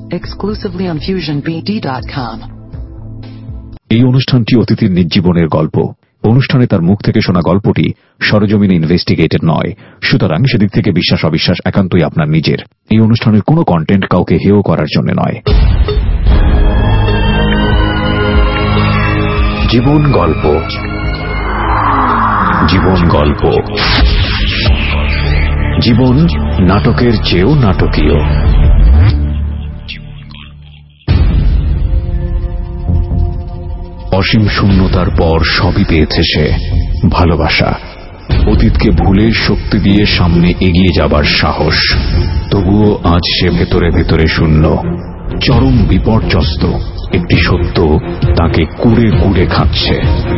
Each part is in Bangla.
exclusively on FusionBD.com. এই অনুষ্ঠানটি অতিথির নিজ জীবনের গল্প। অনুষ্ঠানে তার মুখ থেকে শোনা গল্পটি সরজমিনে ইনভেস্টিগেটেড নয়, সুতরাং সেদিক থেকে বিশ্বাস অবিশ্বাস একান্তই আপনার নিজের। এই অনুষ্ঠানের কোনো কন্টেন্ট কাউকে হেয় করার জন্য নয়। জীবন গল্প, জীবন গল্প, জীবন নাটকের চেয়েও নাটকীয়। অসীম শূন্যতার পর সবই পেয়েছে সে, ভালোবাসা। অতীতকে ভুলে শক্তি দিয়ে সামনে এগিয়ে যাবার সাহস। তবুও আজ সে ভেতরে ভেতরে শূন্য, চরম বিপর্যস্ত। একটি সত্য তাকে কুড়ে কুড়ে খাচ্ছে।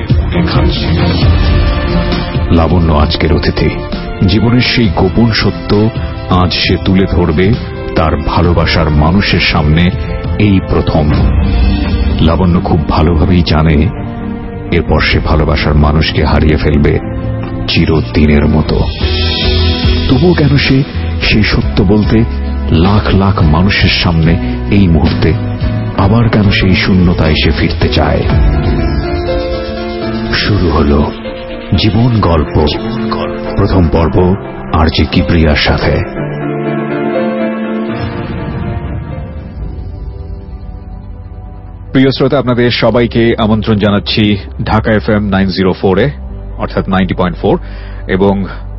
লাবণ্য আজকের অতিথি। জীবনের সেই গোপন সত্য আজ সে তুলে ধরবে তার ভালোবাসার মানুষের সামনে। এই প্রথম। লাবণ্য খুব ভালোভাবেই জানে এরপর সে ভালোবাসার মানুষকে হারিয়ে ফেলবে চিরদিনের মতো। তবুও কেন সে সেই সত্য বলতে লাখ লাখ মানুষের সামনে এই মুহূর্তে আবার কেন সেই শূন্যতায় সে ফিরতে চায়? শুরু হলো জীবন গল্প, প্রথম পর্ব আরজে কিবরিয়ার সাথে। প্রিয় শ্রোতা, আপনাদের সবাইকে আমন্ত্রণ জানাচ্ছি ঢাকা FM 904-এ, অর্থাৎ 90.4, এবং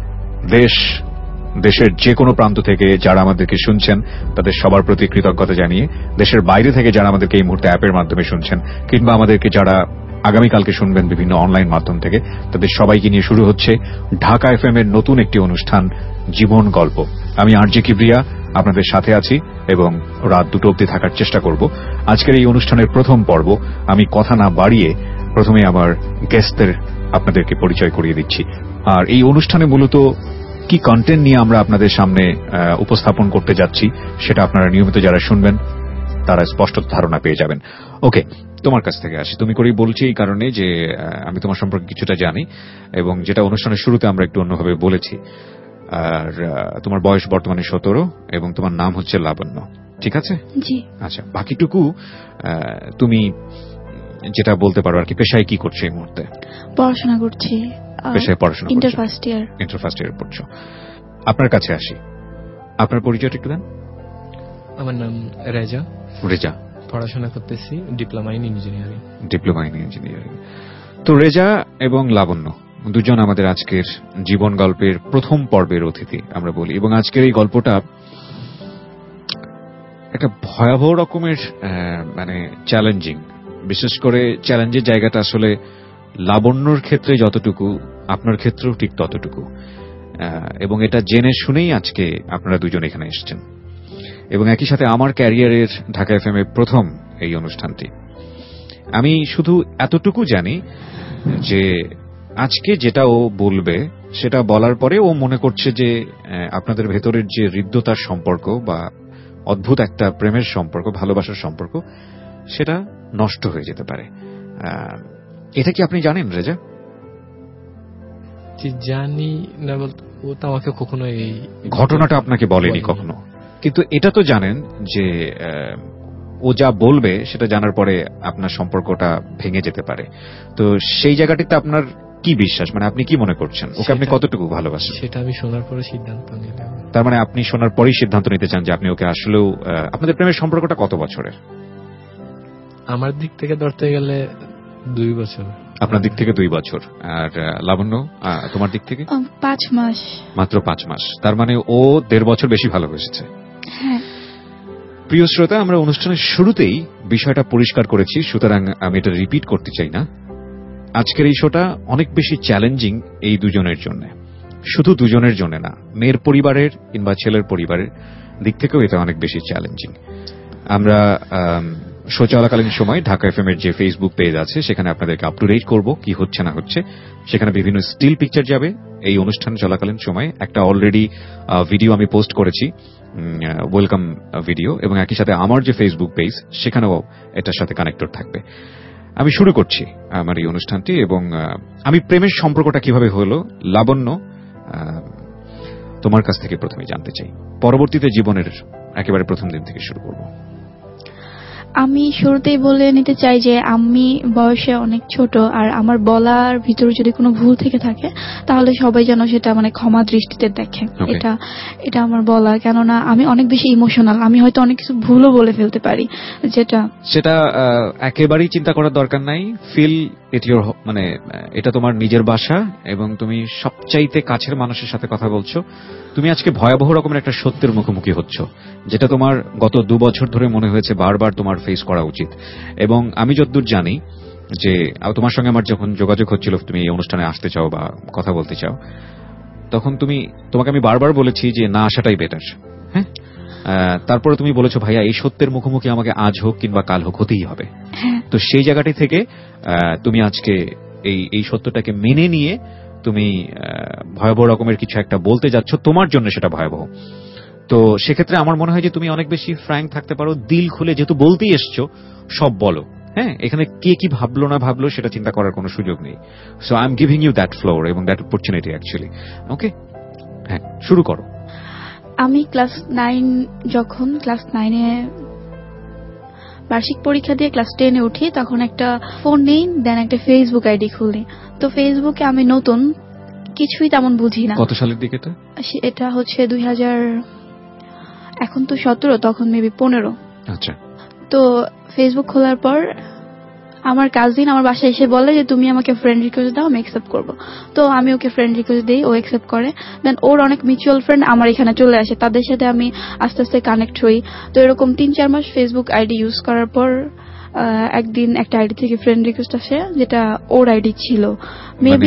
দেশের যে কোনো প্রান্ত থেকে যারা আমাদেরকে শুনছেন তাদের সবার প্রতি কৃতজ্ঞতা জানিয়ে, দেশের বাইরে থেকে যারা আমাদেরকে এই মুহূর্তে অ্যাপের মাধ্যমে শুনছেন কিংবা আমাদেরকে যারা আগামীকালকে শুনবেন বিভিন্ন অনলাইন মাধ্যম থেকে, তাদের সবাইকে নিয়ে শুরু হচ্ছে ঢাকা FM এর নতুন একটি অনুষ্ঠান, জীবন গল্প। আমি আরজে কিবরিয়া আপনাদের সাথে আছি এবং রাত 2টো অবধি থাকার চেষ্টা করব। আজকের এই অনুষ্ঠানের প্রথম পর্ব। আমি কথা না বাড়িয়ে প্রথমে আমার গেস্টদের আপনাদেরকে পরিচয় করিয়ে দিচ্ছি। আর এই অনুষ্ঠানে মূলত কি কন্টেন্ট নিয়ে আমরা আপনাদের সামনে উপস্থাপন করতে যাচ্ছি সেটা আপনারা নিয়মিত যারা শুনবেন তারা স্পষ্ট ধারণা পেয়ে যাবেন। ওকে, তোমার কাছ থেকে আসি। তুমি করেই বলছি এই কারণে যে আমি তোমার সম্পর্কে কিছুটা জানি এবং যেটা অনুষ্ঠানের শুরুতে আমরা একটু অন্যভাবে বলেছি। আর তোমার বয়স বর্তমানে 17 এবং তোমার নাম হচ্ছে লাবণ্য, ঠিক আছে? জি। আচ্ছা, বাকিটুকু তুমি যেটা বলতে পারো আর কি। পেশায় কি করছো এই মুহূর্তে? পড়াশোনা করছি। পেশায় পড়াশোনা করছো? Inter first year. Inter first year পড়ছো। আপনার কাছে আসি, আপনার পরিচয়টা একটু দেন। আমার নাম রেজা। রেজা, পড়াশোনা করতেছি diploma in engineering. Diploma in engineering. তো রেজা এবং লাবণ্য দুজন আমাদের আজকের জীবন গল্পের প্রথম পর্বের অতিথি আমরা বলি, এবং আজকের এই গল্পটা একটা ভয়াবহ রকমের মানে চ্যালেঞ্জিং। বিশেষ করে চ্যালেঞ্জের জায়গাটা আসলে লাবণ্যর ক্ষেত্রে যতটুকু, আপনার ক্ষেত্রেও ঠিক ততটুকু। এবং এটা জেনে শুনেই আজকে আপনারা দুজন এখানে এসেছেন। এবং একই সাথে আমার ক্যারিয়ারের ঢাকা FM এর প্রথম এই অনুষ্ঠানটি। আমি শুধু এতটুকু জানি যে আজকে যেটা ও বলবে সেটা বলার পরে ও মনে করছে যে আপনাদের ভেতরের যে হৃদ্যতার সম্পর্ক বা অদ্ভুত একটা প্রেমের সম্পর্ক, ভালোবাসার সম্পর্ক, সেটা নষ্ট হয়ে যেতে পারে। এটা কি আপনি জানেন রেজা? জানি না বলতে, ও তো আমাকে কখনো এই ঘটনাটা আপনাকে বলেনি কখনো, কিন্তু এটা তো জানেন যে ও যা বলবে সেটা জানার পরে আপনার সম্পর্কটা ভেঙে যেতে পারে। তো সেই জায়গাটিতে আপনার কি বিশ্বাস, মানে আপনি কি মনে করছেন ওকে আপনি কতটুকু ভালোবাসেন? সেটা আমি শোনার পরে সিদ্ধান্ত নিলাম। তার মানে আপনি শোনার পরেই সিদ্ধান্ত নিতে চান যে আপনি ওকে আসলেও। আপনাদের প্রেমের সম্পর্কটা কত বছরের? আমার দিক থেকে ধরতে গেলে 2 বছর। আপনার দিক থেকে 2 বছর। আর লাবণ্য, তোমার দিক থেকে? 5 মাস। মাত্র 5 মাস। তার মানে ও 1.5 বছর বেশি ভালোবেসেছে। হ্যাঁ। প্রিয় শ্রোতা, আমরা অনুষ্ঠানের শুরুতেই বিষয়টা পরিষ্কার করেছি, সুতরাং আমি এটা রিপিট করতে চাই না। আজকের এই শোটা অনেক বেশি চ্যালেঞ্জিং এই দুজনের জন্য। শুধু দুজনের জন্য না, মেয়ের পরিবারের কিংবা ছেলের পরিবারের দিক থেকেও এটা অনেক বেশি চ্যালেঞ্জিং। আমরা শো চলাকালীন সময় ঢাকা FM এর যে ফেসবুক পেজ আছে সেখানে আপনাদেরকে আপ টু ডেট করব কি হচ্ছে না হচ্ছে। সেখানে বিভিন্ন স্টিল পিকচার যাবে এই অনুষ্ঠান চলাকালীন সময়। একটা অলরেডি ভিডিও আমি পোস্ট করেছি, ওয়েলকাম ভিডিও, এবং একই সাথে আমার যে ফেসবুক পেজ সেখানেও এটার সাথে কানেক্টেড থাকবে। আমি শুরু করছি আমার এই অনুষ্ঠানটি, এবং আমি প্রেমের সম্পর্কটা কিভাবে হলো লাবণ্য তোমার কাছ থেকে প্রথমে জানতে চাই, পরবর্তীতে জীবনের একেবারে প্রথম দিন থেকে শুরু করব। আমি শুরুতেই বলে নিতে চাই যে আমি বয়সে অনেক ছোট, আর আমার বলার ভিতরে যদি কোনো ভুল থেকে থাকে তাহলে সবাই যেন সেটা মানে ক্ষমা দৃষ্টিতে দেখে। Okay. এটা আমার বলা, কেননা আমি অনেক বেশি ইমোশনাল, আমি হয়তো অনেক কিছু ভুলও বলে ফেলতে পারি, সেটা একেবারেই চিন্তা করার দরকার নাই। ফিল ইট ইউর, মানে এটা তোমার নিজের বাসা এবং তুমি সবচাইতে কাছের মানুষের সাথে কথা বলছো। তুমি আজকে ভয়াবহ রকমের একটা সত্যের মুখোমুখি হচ্ছ, যেটা তোমার গত 2 বছর ধরে মনে হয়েছে বারবার তোমার ফেস করা উচিত। এবং আমি যতদূর জানি যে তোমার সঙ্গে আমার যখন যোগাযোগ হচ্ছিল, তুমি এই অনুষ্ঠানে আসতে চাও বা কথা বলতে চাও, তখন তোমাকে আমি বারবার বলেছি যে না আসাটাই বেটার। হ্যাঁ, তারপরে তুমি বলেছো ভাইয়া এই সত্যের মুখোমুখি আমাকে আজ হোক কিংবা কাল হোক হতেই হবে। তো সেই জায়গাটি থেকে তুমি আজকে এই সত্যটাকে মেনে নিয়ে তুমি ভয়াবহ রকমের কিছু একটা বলতে যাচ্ছ, তোমার জন্য সেটা ভয়াবহ। তো সেক্ষেত্রে আমার মনে হয় যে তুমি অনেক বেশি ফ্র্যাঙ্ক থাকতে পারো, দিল খুলে, যেহেতু বলতেই এসছো সব বলো। হ্যাঁ, এখানে কে কি ভাবলো না ভাবলো সেটা চিন্তা করার কোনো সুযোগ নেই। So I am giving you that floor এবং দ্যাট অপরচুনিটি অ্যাকচুয়ালি। ওকে, হ্যাঁ, শুরু করো। আমি ক্লাস 9-এ বার্ষিক পরীক্ষা দিয়ে ক্লাস 10-এ উঠি, তখন একটা ফোন নেই, দেন একটা ফেসবুক আইডি খুলি। তো ফেসবুকে আমি নতুন, কিছুই তেমন বুঝি না। কত সালের দিকে এটা হচ্ছে 2000, এখন তো 17, তখন মেবি 15। আচ্ছা। তো ফেসবুক খোলার পর আমার কাজিন আমার বাসায় এসে বলে যে তুমি আমাকে ফ্রেন্ড রিকোয়েস্ট দাও, আমি অ্যাকসেপ্ট করবো। তো আমি ওকে ফ্রেন্ড রিকোয়েস্ট দিই, ও অ্যাকসেপ্ট করে। দেন ওর অনেক মিউচুয়াল ফ্রেন্ড আমার এখানে চলে আসে, তাদের সাথে আমি আস্তে আস্তে কানেক্ট হই। তো এরকম 3-4 মাস ফেসবুক আইডি ইউজ করার পর একদিন একটা আইডি থেকে ফ্রেন্ড রিকোয়েস্ট আসে, যেটা ওর আইডি ছিল, মেবি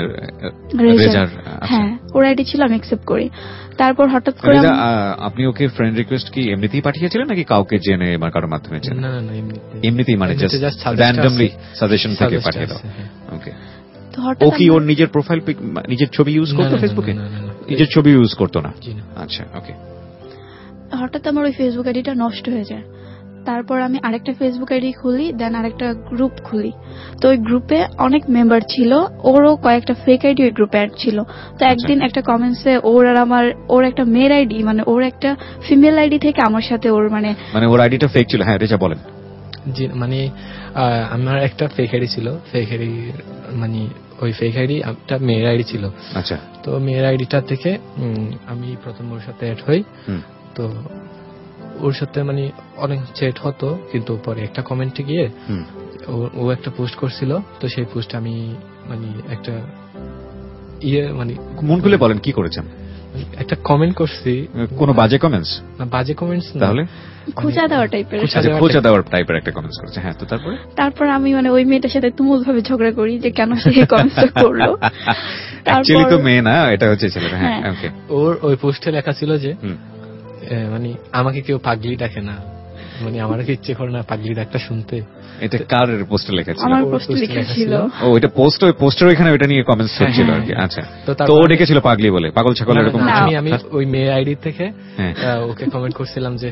রেজার। হ্যাঁ, ওর আইডি ছিল, আমি অ্যাকসেপ্ট করি। তারপর হঠাৎ করে আপনি ওকে ফ্রেন্ড রিকোয়েস্ট কি এমনিতেই পাঠিয়েছিলেন নাকি কাউকে জেনে বা কারোর মাধ্যমে জেনে? না, এমনিতেই, মানে জাস্ট র্যান্ডমলি সাজেশন থেকে পাঠিয়ে দাও। ওকে। তো হঠাৎ ও কি ওর নিজের প্রোফাইল পিক, নিজের ছবি ইউজ করতো ফেসবুকে? নিজের ছবি ইউজ করতো না। আচ্ছা, ওকে। হঠাৎ আমার ওই ফেসবুক আইডিটা নষ্ট হয়ে যায়। তারপর আমি আরেকটা ফেসবুক আইডি খুলি, দেন আরেকটা গ্রুপ খুলি। তো ওই গ্রুপে অনেক মেম্বার ছিল, ওরও কয়েকটা ফেক আইডি ওই গ্রুপে অ্যাড ছিল। তো একদিন একটা কমেন্টসে ওর একটা মেয়ের আইডি, মানে ওর একটা ফিমেল আইডি থেকে আমার সাথে ওর মানে ওর আইডিটা ফেক ছিল। হ্যাঁ, রেজা বলেন। জি, মানে আমার একটা ফেক আইডি ছিল, ফেক আইডি মানে ওই ফেক আইডি একটা মেয়ের আইডি ছিল। আচ্ছা। তো মেয়ের আইডিটা থেকে আমি প্রথম ওর সাথে অ্যাড হই। তো ওর সাথে মানে অনেক চ্যাট হতো, কিন্তু পরে একটা কমেন্টে গিয়ে ও একটা পোস্ট করছিল। তো সেই পোস্ট আমি মানে একটা মানে মন খুলে বলেন কি করেছেন? একটা কমেন্ট করছি। কোনো বাজে কমেন্টস? না, বাজে কমেন্টস না, তাহলে খোঁচা দেওয়ার টাইপের, খোঁচা দেওয়ার টাইপের একটা কমেন্টস করেছে। হ্যাঁ, তো তারপর আমি মানে ওই মেয়েটার সাথে তুমুল ভাবে ঝগড়া করি যে কেন সে এই কমেন্টটা করলো। অ্যাকচুয়ালি তো মেয়ে না, এটা হচ্ছে ছেলেটা। হ্যাঁ, ওকে। ওর ওই পোস্টে লেখা ছিল যে মানে আমাকে কেউ পাগলি ডাকে না, মানে আমার কি ইচ্ছে করে না পাগলি ডাকটা শুনতে। এটা কার পোস্টে লেখা ছিল? আমার পোস্টে লেখা ছিল। ও, এটা পোস্ট, ওই পোস্টের ওইখানে ওইটা নিয়ে কমেন্টস হচ্ছিল আর কি। আচ্ছা, তো ও ডেকেছিল পাগলি বলে, পাগল ছাগল এরকম? আমি ওই মেয়ে আইডি থেকে ওকে কমেন্ট করছিলাম যে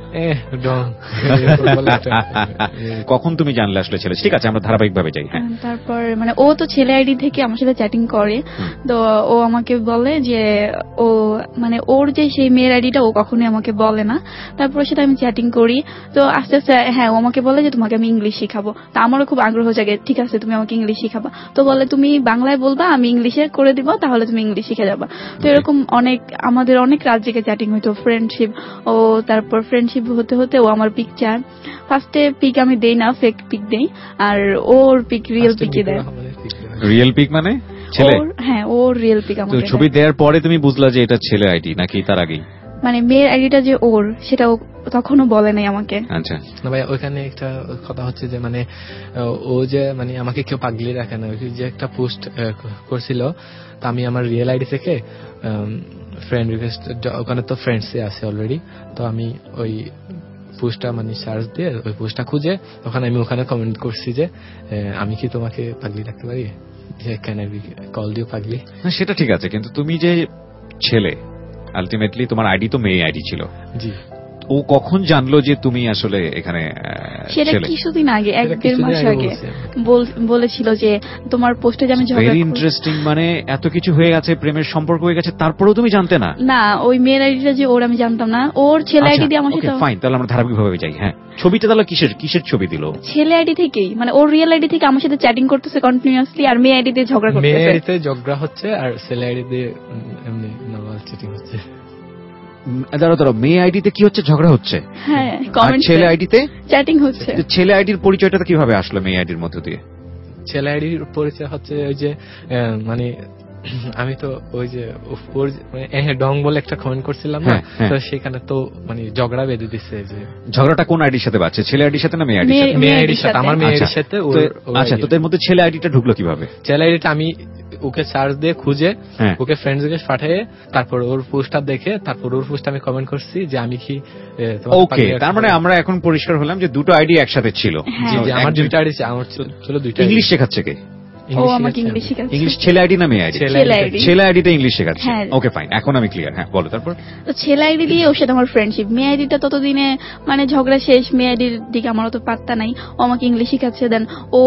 কখন তুমি জানলে আসলে ছেলে? ঠিক আছে, আমরা ধারাবাহিক ভাবে যাই। হ্যাঁ, তারপর মানে ও তো ছেলে আইডি থেকে আমার সাথে চ্যাটিং করে। তো ও আমাকে বলে যে ও মানে ওর যে সেই মেয়ের আইডিটা ও কখনোই আমাকে বলে না। তারপর সাথে আমি চ্যাটিং করি। তো আস্তে আস্তে হ্যাঁ, ও আমাকে বলে যে তোমাকে আমি ইংলিশ শিখাবো। তা আমারও খুব আগ্রহ জাগে, ঠিক আছে তুমি আমাকে ইংলিশ শিখাবা। তো বলে তুমি বাংলায় বলবা, আমি ইংলিশে করে দিব, তাহলে তুমি ইংলিশ শিখে যাবা। তো এরকম আমাদের অনেক রাত জেগে চ্যাটিং হইতো, ফ্রেন্ডশিপ। ও তারপর ফ্রেন্ডশিপ হতে হতে ও আমার পিকচার, ফার্স্টে পিক আমি দেই না, ফেক পিক দেই, আর ওর পিক রিয়েল পিকই দেয়। রিয়েল পিক মানে ছেলে? হ্যাঁ, ওর রিয়েল পিক আমাকে। তো ছবি দেওয়ার পরে তুমি বুঝলা যে এটা ছেলে আইডি নাকি তার আগেই? মানে মেয়ের আইডিটা যে ওর, সেটা তখনও বলে নাই আমাকে। আচ্ছা। না ভাই, ওইখানে একটা কথা হচ্ছে যে মানে ও যে মানে আমাকে কেউ পাগলি রাখে না, যে একটা পোস্ট করছিল। তো আমি আমার রিয়েল আইডি থেকে ফ্রেন্ড রিকোয়েস্ট, ওখানে তো ফ্রেন্ডসে আছে অলরেডি। তো আমি ওই পোস্টটা মানে সার্চ দিয়ে ওই পোস্টটা খুঁজে ওখানে কমেন্ট করছি যে আমি কি তোমাকে পাগলি রাখতে পারি, ক্যান আই কল ইউ পাগলি। সেটা ঠিক আছে, কিন্তু তুমি যে ছেলে, আলটিমেটলি তোমার আইডি তো মেয়ে আইডি ছিল। জি। ও কখন জানলো যে তুমি আসলে এখানে সেটা কিছুদিন আগে, 1-1.5 মাস আগে বলেছিল যে তোমার পোস্টে যে আমি ঝগড়া। Very interesting. মানে এত কিছু হয়ে গেছে, প্রেমের সম্পর্ক হয়ে গেছে, তারপরেও তুমি জানতে না? না, ওই মেয়ের আইডিটা যে ওর আমি জানতাম না, ওর ছেলে আইডি দিয়ে আমার সাথে। ফাইন, তাহলে আমরা ধারাবাহিকভাবে যাই। হ্যাঁ, ছবিটা তাহলে কিসের ছবি দিল? ছেলে আইডি থেকেই, মানে ওর রিয়েল আইডি থেকে আমার সাথে চ্যাটিং করতেছে কন্টিনিউয়াসলি, আর মেয়ে আইডি দিয়ে ঝগড়া করতেছে। মেয়ে আইডিতে ঝগড়া হচ্ছে আর ছেলে আইডি দিয়ে এমনি নরমাল চ্যাটিং হচ্ছে। দাঁড়াও, মেয়ে আইডিতে কি হচ্ছে? ঝগড়া হচ্ছে। হ্যাঁ, ছেলে আইডিতে চ্যাটিং হচ্ছে। ছেলে আইডির পরিচয়টা কিভাবে আসলো মেয়ে আইডির মধ্য দিয়ে? ছেলে আইডির পরিচয় হচ্ছে ওই যে মানে আমি তো ওই যে ডং বলে একটা কমেন্ট করছিলাম না, তো সেখানে তো মানে ঝগড়া বেঁধে দিচ্ছে। যে ঝগড়াটা কোন আইডির সাথে বাজছে? ছেলে আইডির সাথে না মেয়ে আইডির সাথে? মেয়ে আইডির সাথে, আমার মেয়ে আইডির সাথে। আচ্ছা, তোদের মধ্যে ছেলে আইডিটা ঢুকলো কিভাবে? ছেলে আইডিটা আমি ওকে সার্চ দিয়ে খুঁজে ওকে ফ্রেন্ডস রিকোয়েস্ট পাঠিয়ে তারপর ওর পোস্টটা দেখে তারপর ওর পোস্টে আমি কমেন্ট করছি যে আমি কি। ওকে, তার মানে আমরা এখন পরিষ্কার হলাম যে দুটো আইডি একসাথে ছিল। আমার দুইটা আইডি ছিল দুইটা। ইংলিশ শেখাচ্ছে কে? ইংলিশ। ছেলে আইডি না মেয়ে আইডি? ছেলে আইডিটা ইংলিশ শেখাচ্ছে। ওকে ফাইন, এখন আমি ক্লিয়ার। হ্যাঁ, বলো তারপর। তো ছেলে আইডি দিয়ে ওর সাথে আমার ফ্রেন্ডশিপ। মেয়ে আইডিটা ততদিনে মানে ঝগড়া শেষ, মেয়ে আইডির দিকে আমার অত পাত্তা নাই। ও আমাকে ইংলিশ শেখাচ্ছে, দেন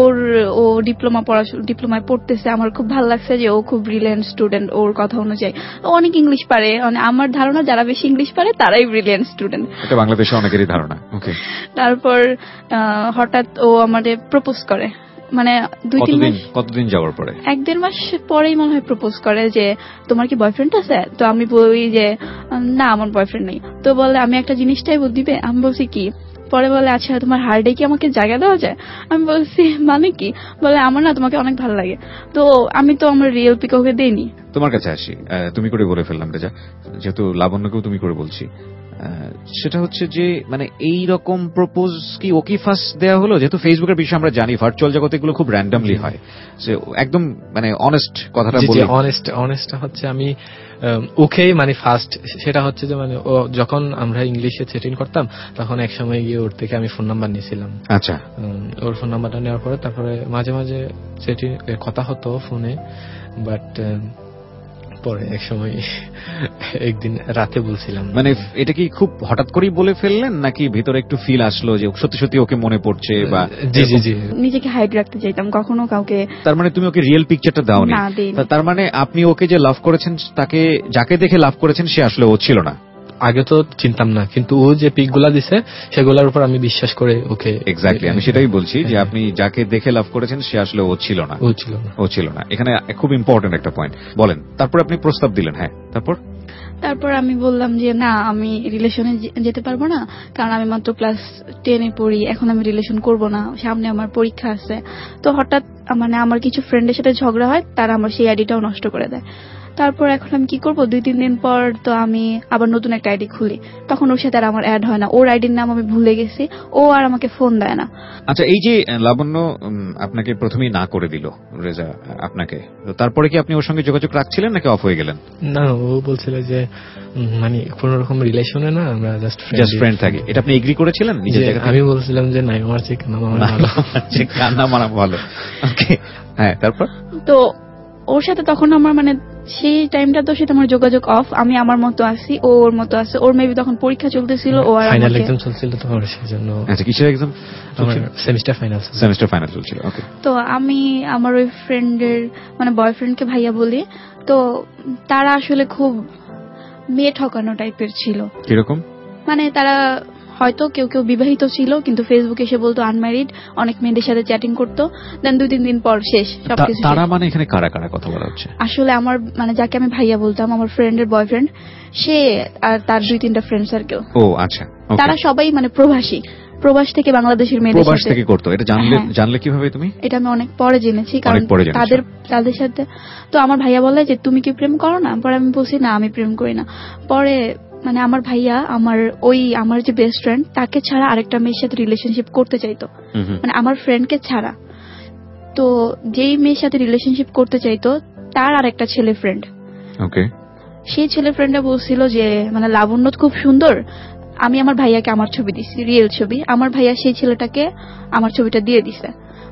ও ডিপ্লোমায় পড়তেছে। আমার খুব ভালো লাগছে যে ও খুব ব্রিলিয়েন্ট স্টুডেন্ট। ওর কথা অনুযায়ী ও অনেক ইংলিশ পারে। আমার ধারণা যারা বেশি ইংলিশ পারে তারাই ব্রিলিয়েন্ট স্টুডেন্ট। এটা বাংলাদেশে অনেকেরই ধারণা। ওকে, তারপর হঠাৎ ও আমাদের প্রপোজ করে। মানে 2-3 মাস। কতদিন যাওয়ার পরে? 1-1.5 মাস পরেই মনে হয় প্রপোজ করে যে তোমার কি বয়ফ্রেন্ড আছে? তো আমি বলি যে না, আমার বয়ফ্রেন্ড নেই। তো বলে আমি একটা জিনিস চাইবো, দিবে? আমি বলছি কি? পরে বলে আচ্ছা তোমার হার্ডে কি আমাকে জায়গা দেওয়া যায়? আমি বলছি মানে কি? বলে আমার না তোমাকে অনেক ভালো লাগে। তো আমি তো আমার রিয়েল পিক ওকে দেইনি। তোমার কাছে আসি, তুমি করে বলে ফেললাম রেজা, যেহেতু লাবণ্যকেও তুমি করে বলছি। সেটা হচ্ছে যে মানে এই রকম প্রপোজ কি ওকে ফার্স্ট দেওয়া হলো? যেহেতু ফেসবুকের বিষয়ে আমরা জানি ভার্চুয়াল জগতে এগুলো খুব র্যান্ডমলি হয়। একদম মানে অনেস্ট কথাটা বলি। অনেস্ট হচ্ছে আমি ওকেই মানে ফার্স্ট। সেটা হচ্ছে যে মানে ও যখন আমরা ইংলিশে চ্যাটিং করতাম তখন এক সময় গিয়ে ওর থেকে আমি ফোন নাম্বার নিয়েছিলাম। আচ্ছা, ওর ফোন নাম্বারটা নেওয়ার পরে তারপরে মাঝে মাঝে চ্যাটিং কথা হতো ফোনে। বাট পরে এক সময় একদিন রাতে বলছিলাম। মানে এটা কি খুব হঠাৎ করেই বলে ফেললেন নাকি ভিতরে একটু ফিল আসলো যে সত্যি সত্যি ওকে মনে পড়ছে? বা জি নিজেকে হাইড রাখতে চাইতাম, কখনো কাউকে। তার মানে তুমি ওকে রিয়েল পিকচারটা দাওনি? তার মানে আপনি ওকে যে লাভ করেছেন, তাকে যাকে দেখে লাভ করেছেন সে আসলে ও ছিল না? আগে তো চিনতাম না, কিন্তু ও যে পিকগুলা দিছে সেগুলোর উপর আমি বিশ্বাস করে ওকে। এক্স্যাক্টলি, আমি সেটাই বলছি যে আপনি যাকে দেখে লাভ করেছেন সে আসলে ও ছিল না। এখানে খুব ইম্পর্টেন্ট একটা পয়েন্ট বলেন। তারপর আপনি প্রস্তাব দিলেন। হ্যাঁ, তারপর আমি বললাম যে না, আমি রিলেশনে যেতে পারবো না, কারণ আমি মাত্র ক্লাস 10 পড়ি। এখন আমি রিলেশন করব না, সামনে আমার পরীক্ষা আছে। তো হঠাৎ মানে আমার কিছু ফ্রেন্ডের সাথে ঝগড়া হয়, তারা আমার সেই আইডিটাও নষ্ট করে দেয়। তারপর এখন আমি কি করব? 2-3 দিন পর তো আমি আবার নতুন একটা আইডি খুলি, তখন ওর সাথে আর আমার অ্যাড হয় না। ওর আইডির নাম আমি ভুলে গেছি, ও আর আমাকে ফোন দেয় না। আচ্ছা, এই যে লাবণ্য আপনাকে প্রথমেই না করে দিল রেজা আপনাকে, তারপরে কি আপনি ওর সঙ্গে যোগাযোগ রাখছিলেন নাকি অফ হয়ে গেলেন? না, ও বলছিল যে মানে কোন রকম রিলেশনে না, আমরা জাস্ট ফ্রেন্ড থাকি। এটা আপনি এগ্রি করেছিলেন নিজের জায়গা থেকে? আমি বলছিলাম যে না, আমার চেয়ে কান্না মারা ভালো। ওকে, হ্যাঁ, তারপর তো ওর সাথে তখন আমার মানে সেই টাইমটা তো সেটা আমার যোগাযোগ অফ। আমি আমার মতো আছি, ও ওর মতো আছে। ওর মেবি তখন পরীক্ষা চলতেছিল, ও আর ফাইনাল এক্সাম চলছিল তো সেজন্য। আচ্ছা, কিসের এক্সাম? সেমিস্টার ফাইনাল চলছিল। ওকে, তো আমি আমার ওই ফ্রেন্ডের মানে বয়ফ্রেন্ডকে ভাইয়া বলি। তো তারা আসলে খুব মেয়ে ঠকানো টাইপের ছিল। কিরকম? মানে তারা হয়তো কেউ বিবাহিত ছিল, কিন্তু ফেসবুকে এসে বলতো আনম্যারিড, অনেক মেয়েদের সাথে চ্যাটিং করতো, দেন 2-3 দিন পর শেষ সবকিছু। তারা মানে এখানে কারা কারা কথা বলা হচ্ছে? আসলে আমার মানে যাকে আমি ভাইয়া বলতাম, আমার ফ্রেন্ডের বয়ফ্রেন্ড, সে আর তার 2-3টা ফ্রেন্ড সার্কেল। ও আচ্ছা, তারা সবাই মানে প্রবাস থেকে বাংলাদেশের মেয়েদের সাথে করতো। এটা জানলে কিভাবে তুমি? এটা আমি অনেক পরে জেনেছি, কারণ তাদের সাথে। তো আমার ভাইয়া বলে যে তুমি কি প্রেম করো না? পরে আমি বলছি না, আমি প্রেম করি না। পরে মানে আমার ভাইয়া আমার যে বেস্ট ফ্রেন্ড, তাকে ছাড়া আরেকটা মেয়ের সাথে রিলেশনশিপ করতে চাইতো, মানে আমার ফ্রেন্ডকে ছাড়া। তো যেই মেয়ের সাথে রিলেশনশিপ করতে চাইতো তার আরেকটা ছেলে ফ্রেন্ড। ওকে, সেই ছেলে ফ্রেন্ডটা বলছিল যে মানে লাবণ্য খুব সুন্দর। আমি আমার ভাইয়াকে আমার ছবি দিছি, রিয়েল ছবি। আমার ভাইয়া সেই ছেলেটাকে আমার ছবিটা দিয়ে দিছে,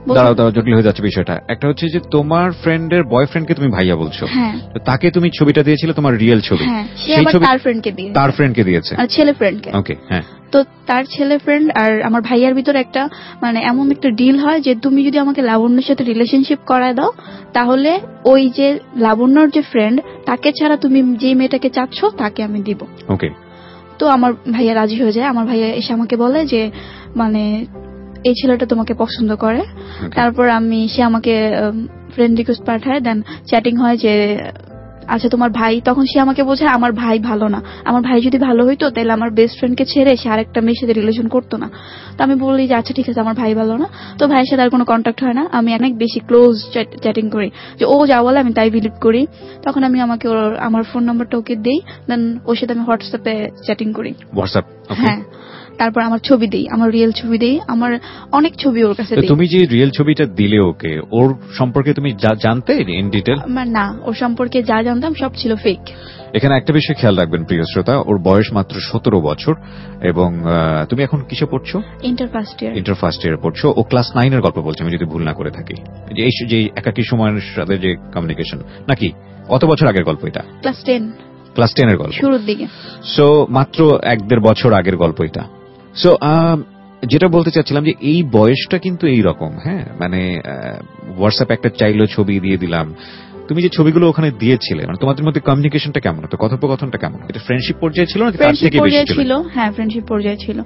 দাঁড়াও জটিল হয়ে যাচ্ছে বিষয়টা। একটা হচ্ছে যে তোমার ফ্রেন্ডের বয়ফ্রেন্ডকে তুমি ভাইয়া বলছো, হ্যাঁ, তো তাকে তুমি ছবিটা দিয়েছিলে, তোমার রিয়েল ছবি, হ্যাঁ, সে সেই আবার ছবি তার ফ্রেন্ডকে দিয়েছে, আর ছেলে ফ্রেন্ডকে। ওকে, হ্যাঁ। তো তার ছেলে ফ্রেন্ড আর আমার ভাইয়ার ভিতরে একটা মানে এমন একটা ডিল হয় যে তুমি যদি আমাকে লাবণ্যের সাথে রিলেশনশিপ করায় দাও, তাহলে ওই যে লাবণ্যর যে ফ্রেন্ড তাকে ছাড়া তুমি যে মেয়েটাকে চাচ্ছ তাকে আমি দিব। ওকে। তো আমার ভাইয়া রাজি হয়ে যায়। আমার ভাইয়া এসে আমাকে বলে যে মানে এই ছেলেটা তোমাকে পছন্দ করে। তারপর সে আমাকে ফ্রেন্ড রিকোয়েস্ট পাঠায়, দেন চ্যাটিং হয় যে আচ্ছা তোমার ভাই, তখন সে আমাকে বোঝায় আমার ভাই ভালো না, আমার ভাই যদি ভালো হইতো তাহলে আমার বেস্ট ফ্রেন্ডকে ছেড়ে সে আরেকটা মেয়ের সাথে রিলেশন করতো না। তো আমি বলি যে আচ্ছা ঠিক আছে, আমার ভাই ভালো না। তো ভাইয়ের সাথে আর কোনো কন্ট্যাক্ট হয় না, আমি অনেক বেশি ক্লোজ চ্যাটিং করি, যে ও যা বলে আমি তাই বিলিভ করি। তখন আমি আমার ফোন নাম্বারটা ওকে দেই, দেন ওর সাথে আমি হোয়াটসঅ্যাপে চ্যাটিং করি। হ্যাঁ, তারপর আমার ছবি দেই, আমার রিয়েল ছবি দেই, আমার অনেক ছবি ওর কাছে দেই। তুমি যে রিয়েল ছবিটা দিলে ওকে, ওর সম্পর্কে তুমি যা জানতে ইন ডিটেইল? না, ওর সম্পর্কে যা জানতাম সব ছিল ফেক। এখানে একটা বিষয় খেয়াল রাখবেন প্রিয় শ্রোতা, ওর বয়স মাত্র 17 বছর এবং তুমি এখন কিসে পড়ছো? ইন্টার ফার্স্ট ইয়ার পড়ছো। ও ক্লাস 9 এর গল্প বলছে আমি যদি ভুল না করে থাকি, যে একাকী সময়ের সাথে যে কমিউনিকেশন, নাকি কত বছর আগের গল্প এটা? ক্লাস 10 এর গল্প, শুরুর দিকে। সো মাত্র 1-1.5 বছর আগের গল্প এটা। সো যেটা বলতে চাচ্ছিলাম যে এই বয়সটা কিন্তু এই রকম, হ্যাঁ, মানে হোয়াটসঅ্যাপ একটা চাইলো ছবি দিয়ে দিলাম। তুমি যে ছবিগুলো ওখানে দিয়েছিলে, মানে তোমাদের মধ্যে কমিউনিকেশনটা কেমন হতো, কথোপকথনটা কেমন? এটা ফ্রেন্ডশিপ পর্যায়ে ছিল নাকি তার থেকে বেশি ছিল? হ্যাঁ, ফ্রেন্ডশিপ পর্যায়ে ছিল।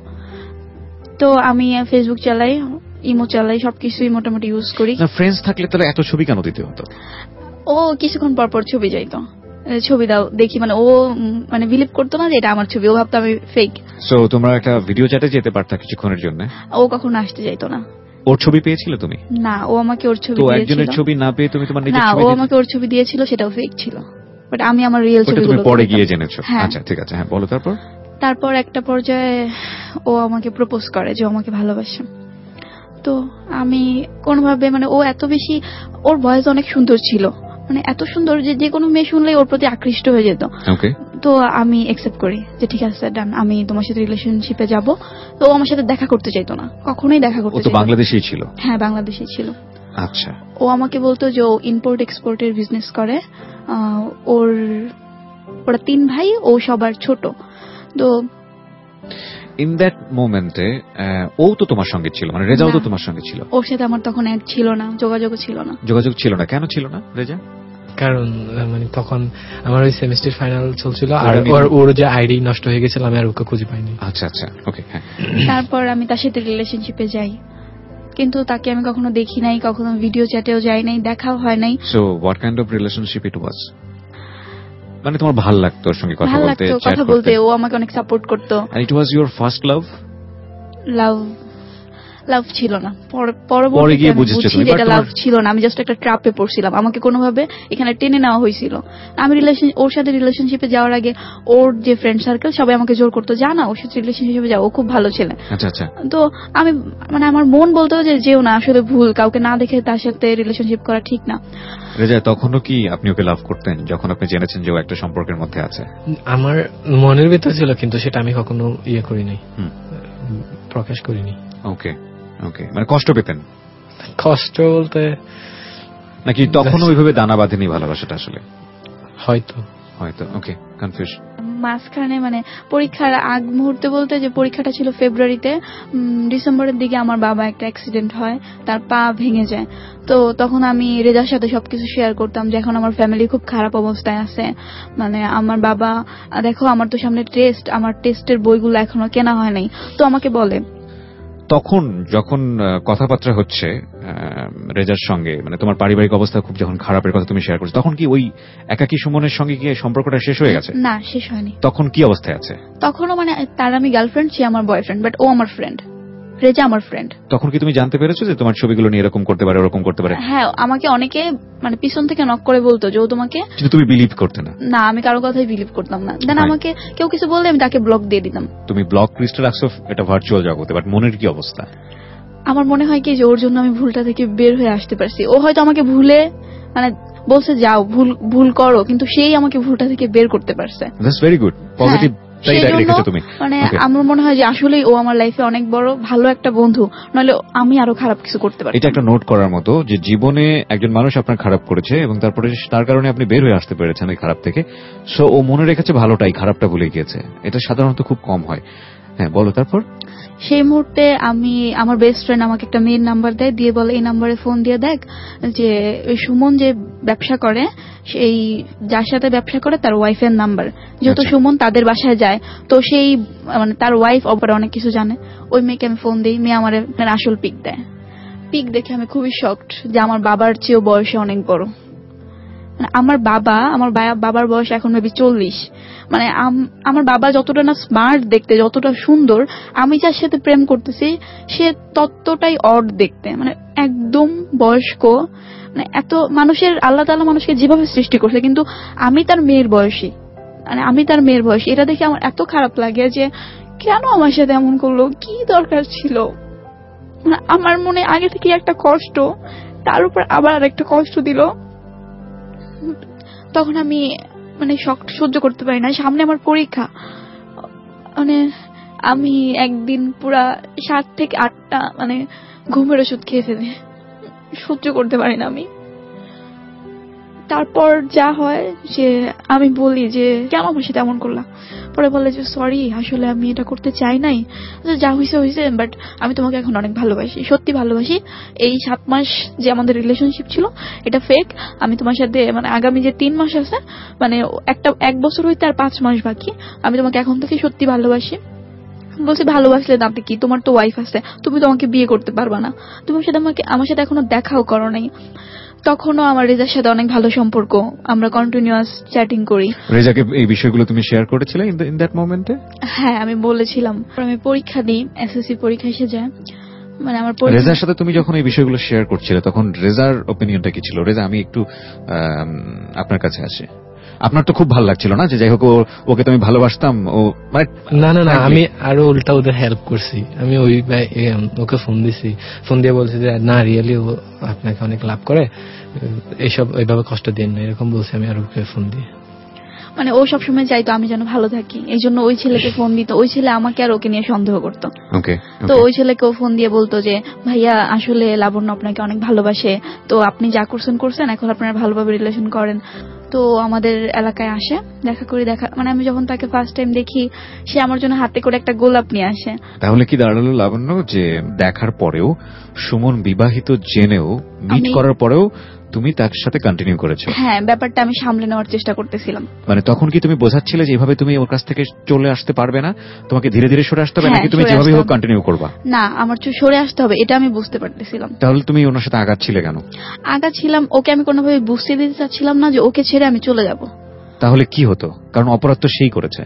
তো আমি ফেসবুক চালাই, ইমো চালাই, সবকিছুই মোটামুটি ইউজ করি। না, ফ্রেন্ডস থাকলে তাহলে এত ছবি কেন দিতে হতো? ও কিছুক্ষণ পর পর ছবি যাইতো, ছবি দাও দেখি, মানে ও মানে বিলিভ করতো না যে এটা আমার ছবি, ও ভাবতো আমি ফেক। সো তোমরা একটা ভিডিও চ্যাটে যেতে পারতা কিছুক্ষণের জন্য? ও কখনো আসতে যাইতো না। ওর ছবি পেয়েছিলে তুমি? না, ও আমাকে ওর ছবি দিয়েছিল। তো একজনের ছবি না পেয়ে তুমি তোমার নিজের ছবি? না, ও আমাকে ওর ছবি দিয়েছিল, সেটাও ফেক ছিল, বাট আমি আমার রিয়েল ছবিগুলো তুমি পরে গিয়ে জেনেছো? আচ্ছা ঠিক আছে, হ্যাঁ বলো। তারপর একটা পর্যায়ে ও আমাকে প্রপোজ করে যে ও আমাকে ভালোবাসে। তো আমি কোনোভাবে, মানে ও এত বেশি, ওর ভয়েস অনেক সুন্দর ছিল, মানে এত সুন্দর যে কোনো মেয়ে শুনলেই ওর প্রতি আকৃষ্ট হয়ে যেত। তো আমি অ্যাকসেপ্ট করি যে ঠিক আছে ডান, আমি তোমার সাথে রিলেশনশিপে যাব। তো ও আমার সাথে দেখা করতে চাইতো না, কখনোই দেখা করতে চাইতো না। ও তো বাংলাদেশেই ছিল? হ্যাঁ, বাংলাদেশেই ছিল। আচ্ছা। ও আমাকে বলতো যে ও ইম্পোর্ট এক্সপোর্টের বিজনেস করে, ওরা 3 ভাই, ও সবার ছোট। তো ইন দ্যাট মোমেন্টে ও তো তোমার সঙ্গে ছিল, মানে রেজাও তো তোমার সঙ্গে ছিল? ওর সাথে আমার তখন অ্যাড ছিল না, যোগাযোগ ছিল না। কেন ছিল না রেজা? কারণ মানে তখন আমার ওই সেমিস্টার ফাইনাল চলছিল, আর ওর যে আইডি নষ্ট হয়ে গেছিল, আমি আর ওকে খুঁজে পাইনি। আচ্ছা, ওকে, হ্যাঁ। তারপর আমি তার সাথে রিলেশনশিপে যাই, কিন্তু তাকে আমি কখনো দেখি নাই, কখনো ভিডিও চ্যাটেও যাই নাই, দেখাও হয় নাই। So what kind of relationship it was? মানে তোমার ভালো লাগতো ওর সঙ্গে কথা বলতে? ও আমাকে অনেক সাপোর্ট করতো। ইট ওয়াজ ইউর ফার্স্ট লাভ ছিল না, পরে গিয়ে বুঝেছি যেটা লাভ ছিল না, আমি জাস্ট একটা ট্র্যাপে পড়ছিলাম, আমাকে কোনোভাবে এখানে টেনে নেওয়া হয়েছিল। আমি ওর সাথে রিলেশনশিপে যাওয়ার আগে ওর যে ফ্রেন্ড সার্কেল সবাই আমাকে জোর করতো, জানা ওর সাথে রিলেশনশিপে যাও, ও খুব ভালো ছেলে। আচ্ছা। তো আমি, মানে আমার মন বলতো যে যেও না, আসলে ভুল, কাউকে না দেখে তার সাথে রিলেশনশিপ করা ঠিক না। রেজা, তখনও কি আপনি ওকে লাভ করতেন যখন আপনি জেনেছেন যে ও একটা সম্পর্কের মধ্যে আছে? আমার মনের ভিতর ছিল, কিন্তু সেটা আমি কখনো করিনি, প্রকাশ করিনি। ওকে, মানে কষ্ট পেতেন? কষ্ট বলতে নাকি তখনও ওইভাবে দানা বাঁধেনি ভালোবাসাটা? আসলে হয়তো। Okay, confuse. মাঝখানে মানে পরীক্ষার আগ মুহূর্তে বলতে, যে পরীক্ষাটা ছিল ফেব্রুয়ারিতে, ডিসেম্বরের দিকে আমার বাবা একটা অ্যাক্সিডেন্ট হয়, তার পা ভেঙে যায়। তো তখন আমি রেজার সাথে সবকিছু শেয়ার করতাম যে এখন আমার ফ্যামিলি খুব খারাপ অবস্থায় আছে, মানে আমার বাবা, দেখো আমার তো সামনে টেস্ট, আমার টেস্টের বইগুলো এখনো কেনা হয় নাই। তো আমাকে বলে, তখন যখন কথাবার্তা হচ্ছে রেজার সঙ্গে, মানে তোমার পারিবারিক অবস্থা খুব যখন খারাপের কথা তুমি শেয়ার করছো, তখন কি ওই একাকী সুমনের সঙ্গে কি সম্পর্কটা শেষ হয়ে গেছে? না, শেষ হয়নি। তখন কি অবস্থায় আছে? তখনও মানে তার আমি গার্লফ্রেন্ড, সে আমার বয়ফ্রেন্ড, বাট ও আমার ফ্রেন্ড, রেজা আমার ফ্রেন্ড। তখন কি তুমি জানতে পেরেছো যে তোমার ছবিগুলো নিয়ে এরকম করতে পারে, ওরকম করতে পারে? হ্যাঁ, আমাকে অনেকে মানে পিছন থেকে নক করে বলতো যে ও তোমাকে, কিন্তু তুমি বিলিভ করতে না? না, আমি কারো কথাই বিলিভ করতাম না। দেন আমাকে কেউ কিছু বললে আমি তাকে ব্লক দিয়ে দিতাম। তুমি ব্লক লিস্টে রাখছো এটা ভার্চুয়াল জগতে, বাট মনের কি অবস্থা? আমার মনে হয় কি যে ওর জন্য আমি ভুলটা থেকে বের হয়ে আসতে পারছি। ও হয়তো আমাকে ভুলে, মানে বলছে যাও ভুল করো, কিন্তু সেই আমাকে ভুলটা থেকে বের করতে পারছে। দ্যাটস ভেরি গুড, তাই রেখেছো তুমি। মানে আমার মনে হয় যে আসলেই ও আমার লাইফে অনেক বড় ভালো একটা বন্ধু, নইলে আমি আরো খারাপ কিছু করতে পারি। এটা একটা নোট করার মতো যে জীবনে একজন মানুষ আপনার খারাপ করেছে এবং তারপরে তার কারণে আপনি বের হয়ে আসতে পেরেছেন ওই খারাপ থেকে। সো ও মনে রেখেছে ভালোটাই, খারাপটা ভুলে গিয়েছে। এটা সাধারণত খুব কম হয়। হ্যাঁ, বলো তারপর। সেই মুহূর্তে আমার বেস্ট ফ্রেন্ড আমাকে একটা মেয়ের নাম্বার দেয়, দিয়ে বলে এই নাম্বারে ফোন দিয়ে দেখ যে ওই সুমন যে ব্যবসা করে, সেই যার সাথে ব্যবসা করে তার ওয়াইফের নাম্বার, যেহেতু সুমন তাদের বাসায় যায়, তো সেই মানে তার ওয়াইফ অপরে অনেক কিছু জানে। ওই মেয়েকে আমি ফোন দিই, মেয়ে আমার আসল পিক দেয়। পিক দেখে আমি খুবই শকড যে আমার বাবার চেয়েও বয়সে অনেক বড়। আমার বাবার বয়স এখন মেবি 40। মানে আমার বাবা যতটা না স্মার্ট দেখতে, যতটা সুন্দর, আমি যার সাথে প্রেম করতেছি সে ততটাই অড দেখতে, মানে একদম বয়স্ক। মানে এত মানুষের আল্লাহ তাআলা মানুষকে যেভাবে সৃষ্টি করছে, কিন্তু আমি তার মেয়ের বয়সী, এটা দেখে আমার এত খারাপ লাগে যে কেন আমার সাথে এমন করলো, কি দরকার ছিল। মানে আমার মনে আগে থেকে একটা কষ্ট, তার উপর আবার আরেকটা কষ্ট দিল। তখন আমি মানে সহ্য করতে পারি না। সামনে আমার পরীক্ষা, মানে আমি একদিন পুরা 7 থেকে 8টা মানে ঘুমের ওষুধ খেয়ে ফেলে, সহ্য করতে পারি না আমি। তারপর যা হয় যে আমি বলি যে কেন আমার সাথে এমন করলা, পরে বলে যে সরি, আসলে আমি এটা করতে চাই নাই, যা হয়েছে হয়েছে, বাট আমি তোমাকে এখন অনেক ভালোবাসি, সত্যি ভালোবাসি। এই 7 মাস যে আমাদের রিলেশনশিপ ছিল এটা ফেক। আমি তোমার সাথে মানে আগামী যে 3 মাস আছে, মানে 1 বছর হইতে আর 5 মাস বাকি, আমি তোমাকে এখন থেকে সত্যি ভালোবাসি। বলছি ভালোবাসলে দাঁতে কি, তোমার তো ওয়াইফ আছে, তুমি তো আমাকে বিয়ে করতে পারবা না, তুমি আমার সাথে এখনো দেখাও করো নাই। তখনও আমার রেজার সাথে অনেক ভালো সম্পর্ক, আমরা কন্টিনিউয়াস চ্যাটিং করি। রেজাকে এই বিষয়গুলো তুমি শেয়ার করেছিলে ইন দ্যাট মোমেন্টে? হ্যাঁ, আমি বলেছিলাম। আমি পরীক্ষা দিই, এসএসসি পরীক্ষা এসে যায়, মানে আমার রেজার সাথে তুমি যখন এই বিষয়গুলো শেয়ার করছিলে তখন রেজার অপিনিয়নটা কি ছিল? রেজা, আমি একটু আপনার কাছে আসি। আপনার তো খুব ভালো লাগছিল না যে যাই হোক ওকে তুমি ভালোবাসতাম? ও মানে না, আমি আরো উল্টা ওদের হেল্প করছি। আমি ওকে ফোন দিয়ে বলছি যে না, রিয়েলি ও আপনাকে অনেক লাভ করে, এইসব ওইভাবে কষ্ট দিন না, এরকম বলছি আমি আর ওকে ফোন দিয়ে। মানে ও সবসময় চাইতো আমি যেন ভালো থাকি, এই জন্য ওই ছেলেকে ফোন দিত। ওই ছেলে আমাকে আর ওকে নিয়ে সন্দেহ করতো। তো ওই ছেলেকেও ফোন দিয়ে বলতো যে ভাইয়া আসলে লাবণ্য আপনাকে অনেক ভালোবাসে, তো আপনি যা করছেন এখন আপনারা ভালোভাবে রিলেশন করেন। তো আমাদের এলাকায় আসে, মানে আমি যখন তাকে ফার্স্ট টাইম দেখি, সে আমার জন্য হাতে করে একটা গোলাপ নিয়ে আসে। তাহলে কি দাঁড়ালো লাবণ্য যে দেখার পরেও, সুমন বিবাহিত জেনেও, মিট করার পরেও তুমি তার সাথে কন্টিনিউ করেছো? হ্যাঁ, ব্যাপারটা আমি সামলে নেওয়ার চেষ্টা করতেছিলাম। মানে তখন কি তুমি বোঝাচ্ছিলে যে এইভাবে তুমি ওর কাছ থেকে চলে আসতে পারবে না, তোমাকে ধীরে ধীরে সরে আসতে হবে, নাকি তুমি যেভাবে হোক কন্টিনিউ করবা? না, আমার সরে আসতে হবে, এটা আমি বুঝতে পারতেছিলাম। তাহলে তুমি ওনার সাথে আগাচ্ছিলে কেন? আগাচ্ছিলাম, ওকে আমি কোনোভাবে বুঝতে দিতে চাচ্ছিলাম না যে ওকে ছেড়ে আমি চলে যাব। তাহলে কি হতো? কারণ অপরাধ তো সেই করেছে।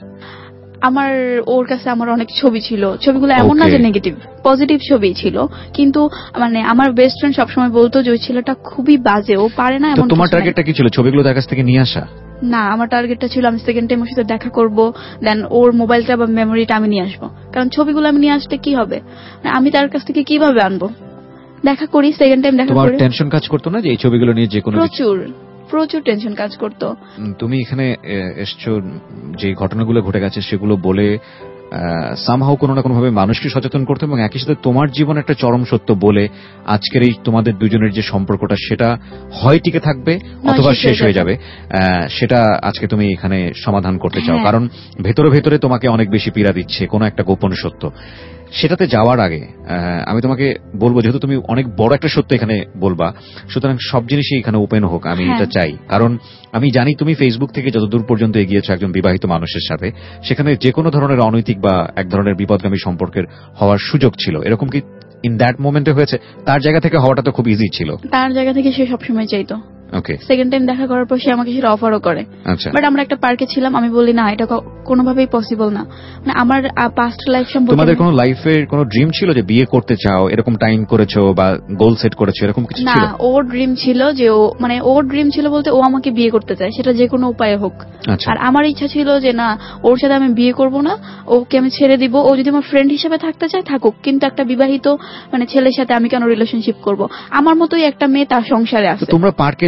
ওর কাছে আমার অনেক ছবি ছিল, ছবিগুলো এমন না যে নেগেটিভ, পজিটিভ ছবি ছিল, কিন্তু মানে আমার বেস্ট ফ্রেন্ড সবসময় বলতো যে ওই ছেলেটা খুবই বাজে, ও পারে না। এমন তোমার টার্গেটটা কি ছিল? ছবিগুলো তার কাছ থেকে নিয়ে আসা? না, আমার টার্গেটটা ছিল আমি সেকেন্ড টাইম ওর সাথে দেখা করব, দেন ওর মোবাইলটা বা মেমোরিটা আমি নিয়ে আসবো। কারণ ছবিগুলো আমি নিয়ে আসতে কি হবে, আমি তার কাছ থেকে কিভাবে আনবো? দেখা করি, সেকেন্ড টাইম দেখা করি। তোমার টেনশন কাজ করতো না যে এই ছবিগুলো নিয়ে যে কোনো? প্রচুর টেনশন কাজ করতো। তুমি এখানে এসছো, যে ঘটনাগুলো ঘটে গেছে সেগুলো বলে সামহাও কোনো না কোনো ভাবে মানুষকে সচেতন করতে, এবং একই সাথে তোমার জীবন একটা চরম সত্য বলে আজকের এই তোমাদের দুজনের যে সম্পর্কটা সেটা হয় টিকে থাকবে অথবা শেষ হয়ে যাবে, সেটা আজকে তুমি এখানে সমাধান করতে চাও। কারণ ভেতরে ভেতরে তোমাকে অনেক বেশি পীড়া দিচ্ছে কোনো একটা গোপন সত্য। সেটাতে যাওয়ার আগে আমি তোমাকে বলবো, যেহেতু তুমি অনেক বড় একটা সত্য এখানে বলবা, সুতরাং সব জিনিসই এখানে ওপেন হোক, আমি এটা চাই। কারণ আমি জানি তুমি ফেসবুক থেকে যতদূর পর্যন্ত এগিয়েছো একজন বিবাহিত মানুষের সাথে, সেখানে যে কোনো ধরনের অনৈতিক বা এক ধরনের বিপদগামী সম্পর্কের হওয়ার সুযোগ ছিল। এরকম কি ইন দ্যাট মোমেন্টে হয়েছে? তার জায়গা থেকে হওয়াটা তো খুব ইজি ছিল। তার জায়গা থেকে সে সবসময় চাইতো। সেকেন্ড টাইম দেখা করার পর সে আমাকে সেটা অফারও করে। বাট আমরা একটা পার্কে ছিলাম, আমি বলি না, এটা কোনোভাবেই পসিবল না। মানে আমার পাস্ট লাইফ সম্পর্কে। তোমাদের কোনো লাইফের কোনো ড্রিম ছিল যে বিয়ে করতে চাও, এরকম টাইম করেছো বা গোল সেট করেছো, এরকম কিছু ছিল? না, ওর ড্রিম ছিল যে ওর ড্রিম ছিল বলতে ও আমাকে বিয়ে করতে চায়, সেটা যে কোনো উপায়ে হোক। আর আমার ইচ্ছা ছিল যে না, ওর সাথে আমি বিয়ে করব না, ওকে আমি ছেড়ে দিব। ও যদি আমার ফ্রেন্ড হিসেবে থাকতে চায় থাকুক, কিন্তু একটা বিবাহিত মানে ছেলের সাথে আমি কেন রিলেশনশিপ করব? আমার মতোই একটা মেয়ে তার সংসারে আছে। তোমরা পার্কে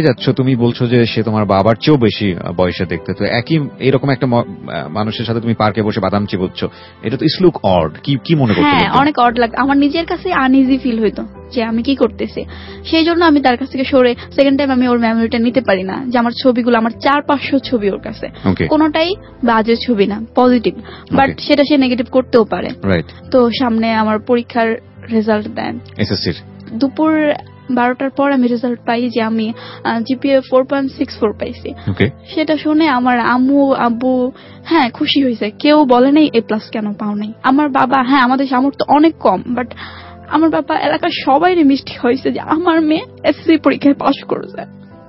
যাচ্ছ, তুমি বলছো যে সে তোমার বাবার চেয়েও বেশি বয়সে দেখতে, তো একই এরকম একটা মানুষের সাথে তুমি পার্কে বসে বাদাম চিবোচ্ছ, এটা তো লুক অড। কি মনে করছো? হ্যাঁ, অনেক অড লাগে, আমার নিজের কাছে আনইজি ফিল হইতো যে আমি কি করতেছি। সেই জন্য আমি তার কাছ থেকে সরে সেকেন্ড টাইম আমি ওর মেমোরিটা নিতে পারি না, যে আমার ছবিগুলো, আমার 400-500 ছবি ওর কাছে, কোনোটাই বাজে ছবি না, পজিটিভ, বাট সেটা সে নেগেটিভ করতেও পারে। তো সামনে আমার পরীক্ষার রেজাল্ট দেন এসএসসির, দুপুর 12টার পর আমি রেজাল্ট পাই যে আমি জিপিএ 4.64 পাইছি। সেটা শুনে আমার আম্মু আব্বু হ্যাঁ খুশি হয়েছে, কেউ বলে নাই এ প্লাস কেন পাও নাই। আমার বাবা, হ্যাঁ আমাদের সামর্থ্য অনেক কম, বাট আমার বাবা এলাকার সবাই মিষ্টি হয়েছে যে আমার মেয়ে এসএসসি পরীক্ষায় পাশ করেছে।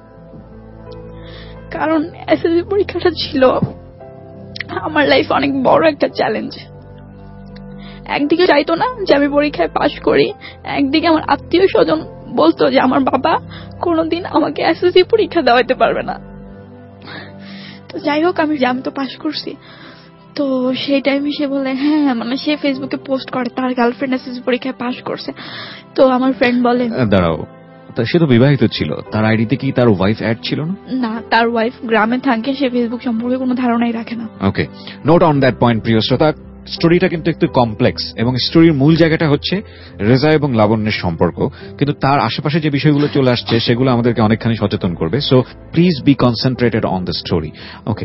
কারণ এসএসসি পরীক্ষাটা ছিল আমার লাইফ অনেক বড় একটা চ্যালেঞ্জ। একদিকে চাইতো না যে আমি পরীক্ষায় পাশ করি, একদিকে আমার আত্মীয় স্বজন বলতো যে আমার বাবা কোনোদিন আমাকে এসএসসি পরীক্ষা দেওয়াতে পারবে না। তো যাই হোক, আমি তো পাশ করছি। তো সেই টাইমে সে বলে, হ্যাঁ মানে সে ফেসবুকে পোস্ট করে তার গার্লফ্রেন্ড এসএসসি পরীক্ষায় পাশ করছে। তো আমার ফ্রেন্ড বলে, দাঁড়াও, সে তো বিবাহিত ছিল, তার আইডিতে কি তার ওয়াইফ অ্যাড ছিল না? না, তার ওয়াইফ গ্রামে থাকে, সে ফেসবুক সম্পর্কে কোনো ধারণাই রাখে না। Okay, note on that point প্রিয় শ্রোতা। স্টোরিটা কিন্তু একটু কমপ্লেক্স, এবং স্টোরির মূল জায়গাটা হচ্ছে রেজা এবং লাবণ্যের সম্পর্ক, কিন্তু তার আশেপাশে যে বিষয়গুলো চলে আসছে সেগুলো আমাদেরকে অনেকখানি সচেতন করবে। So please be concentrated on the story. Okay,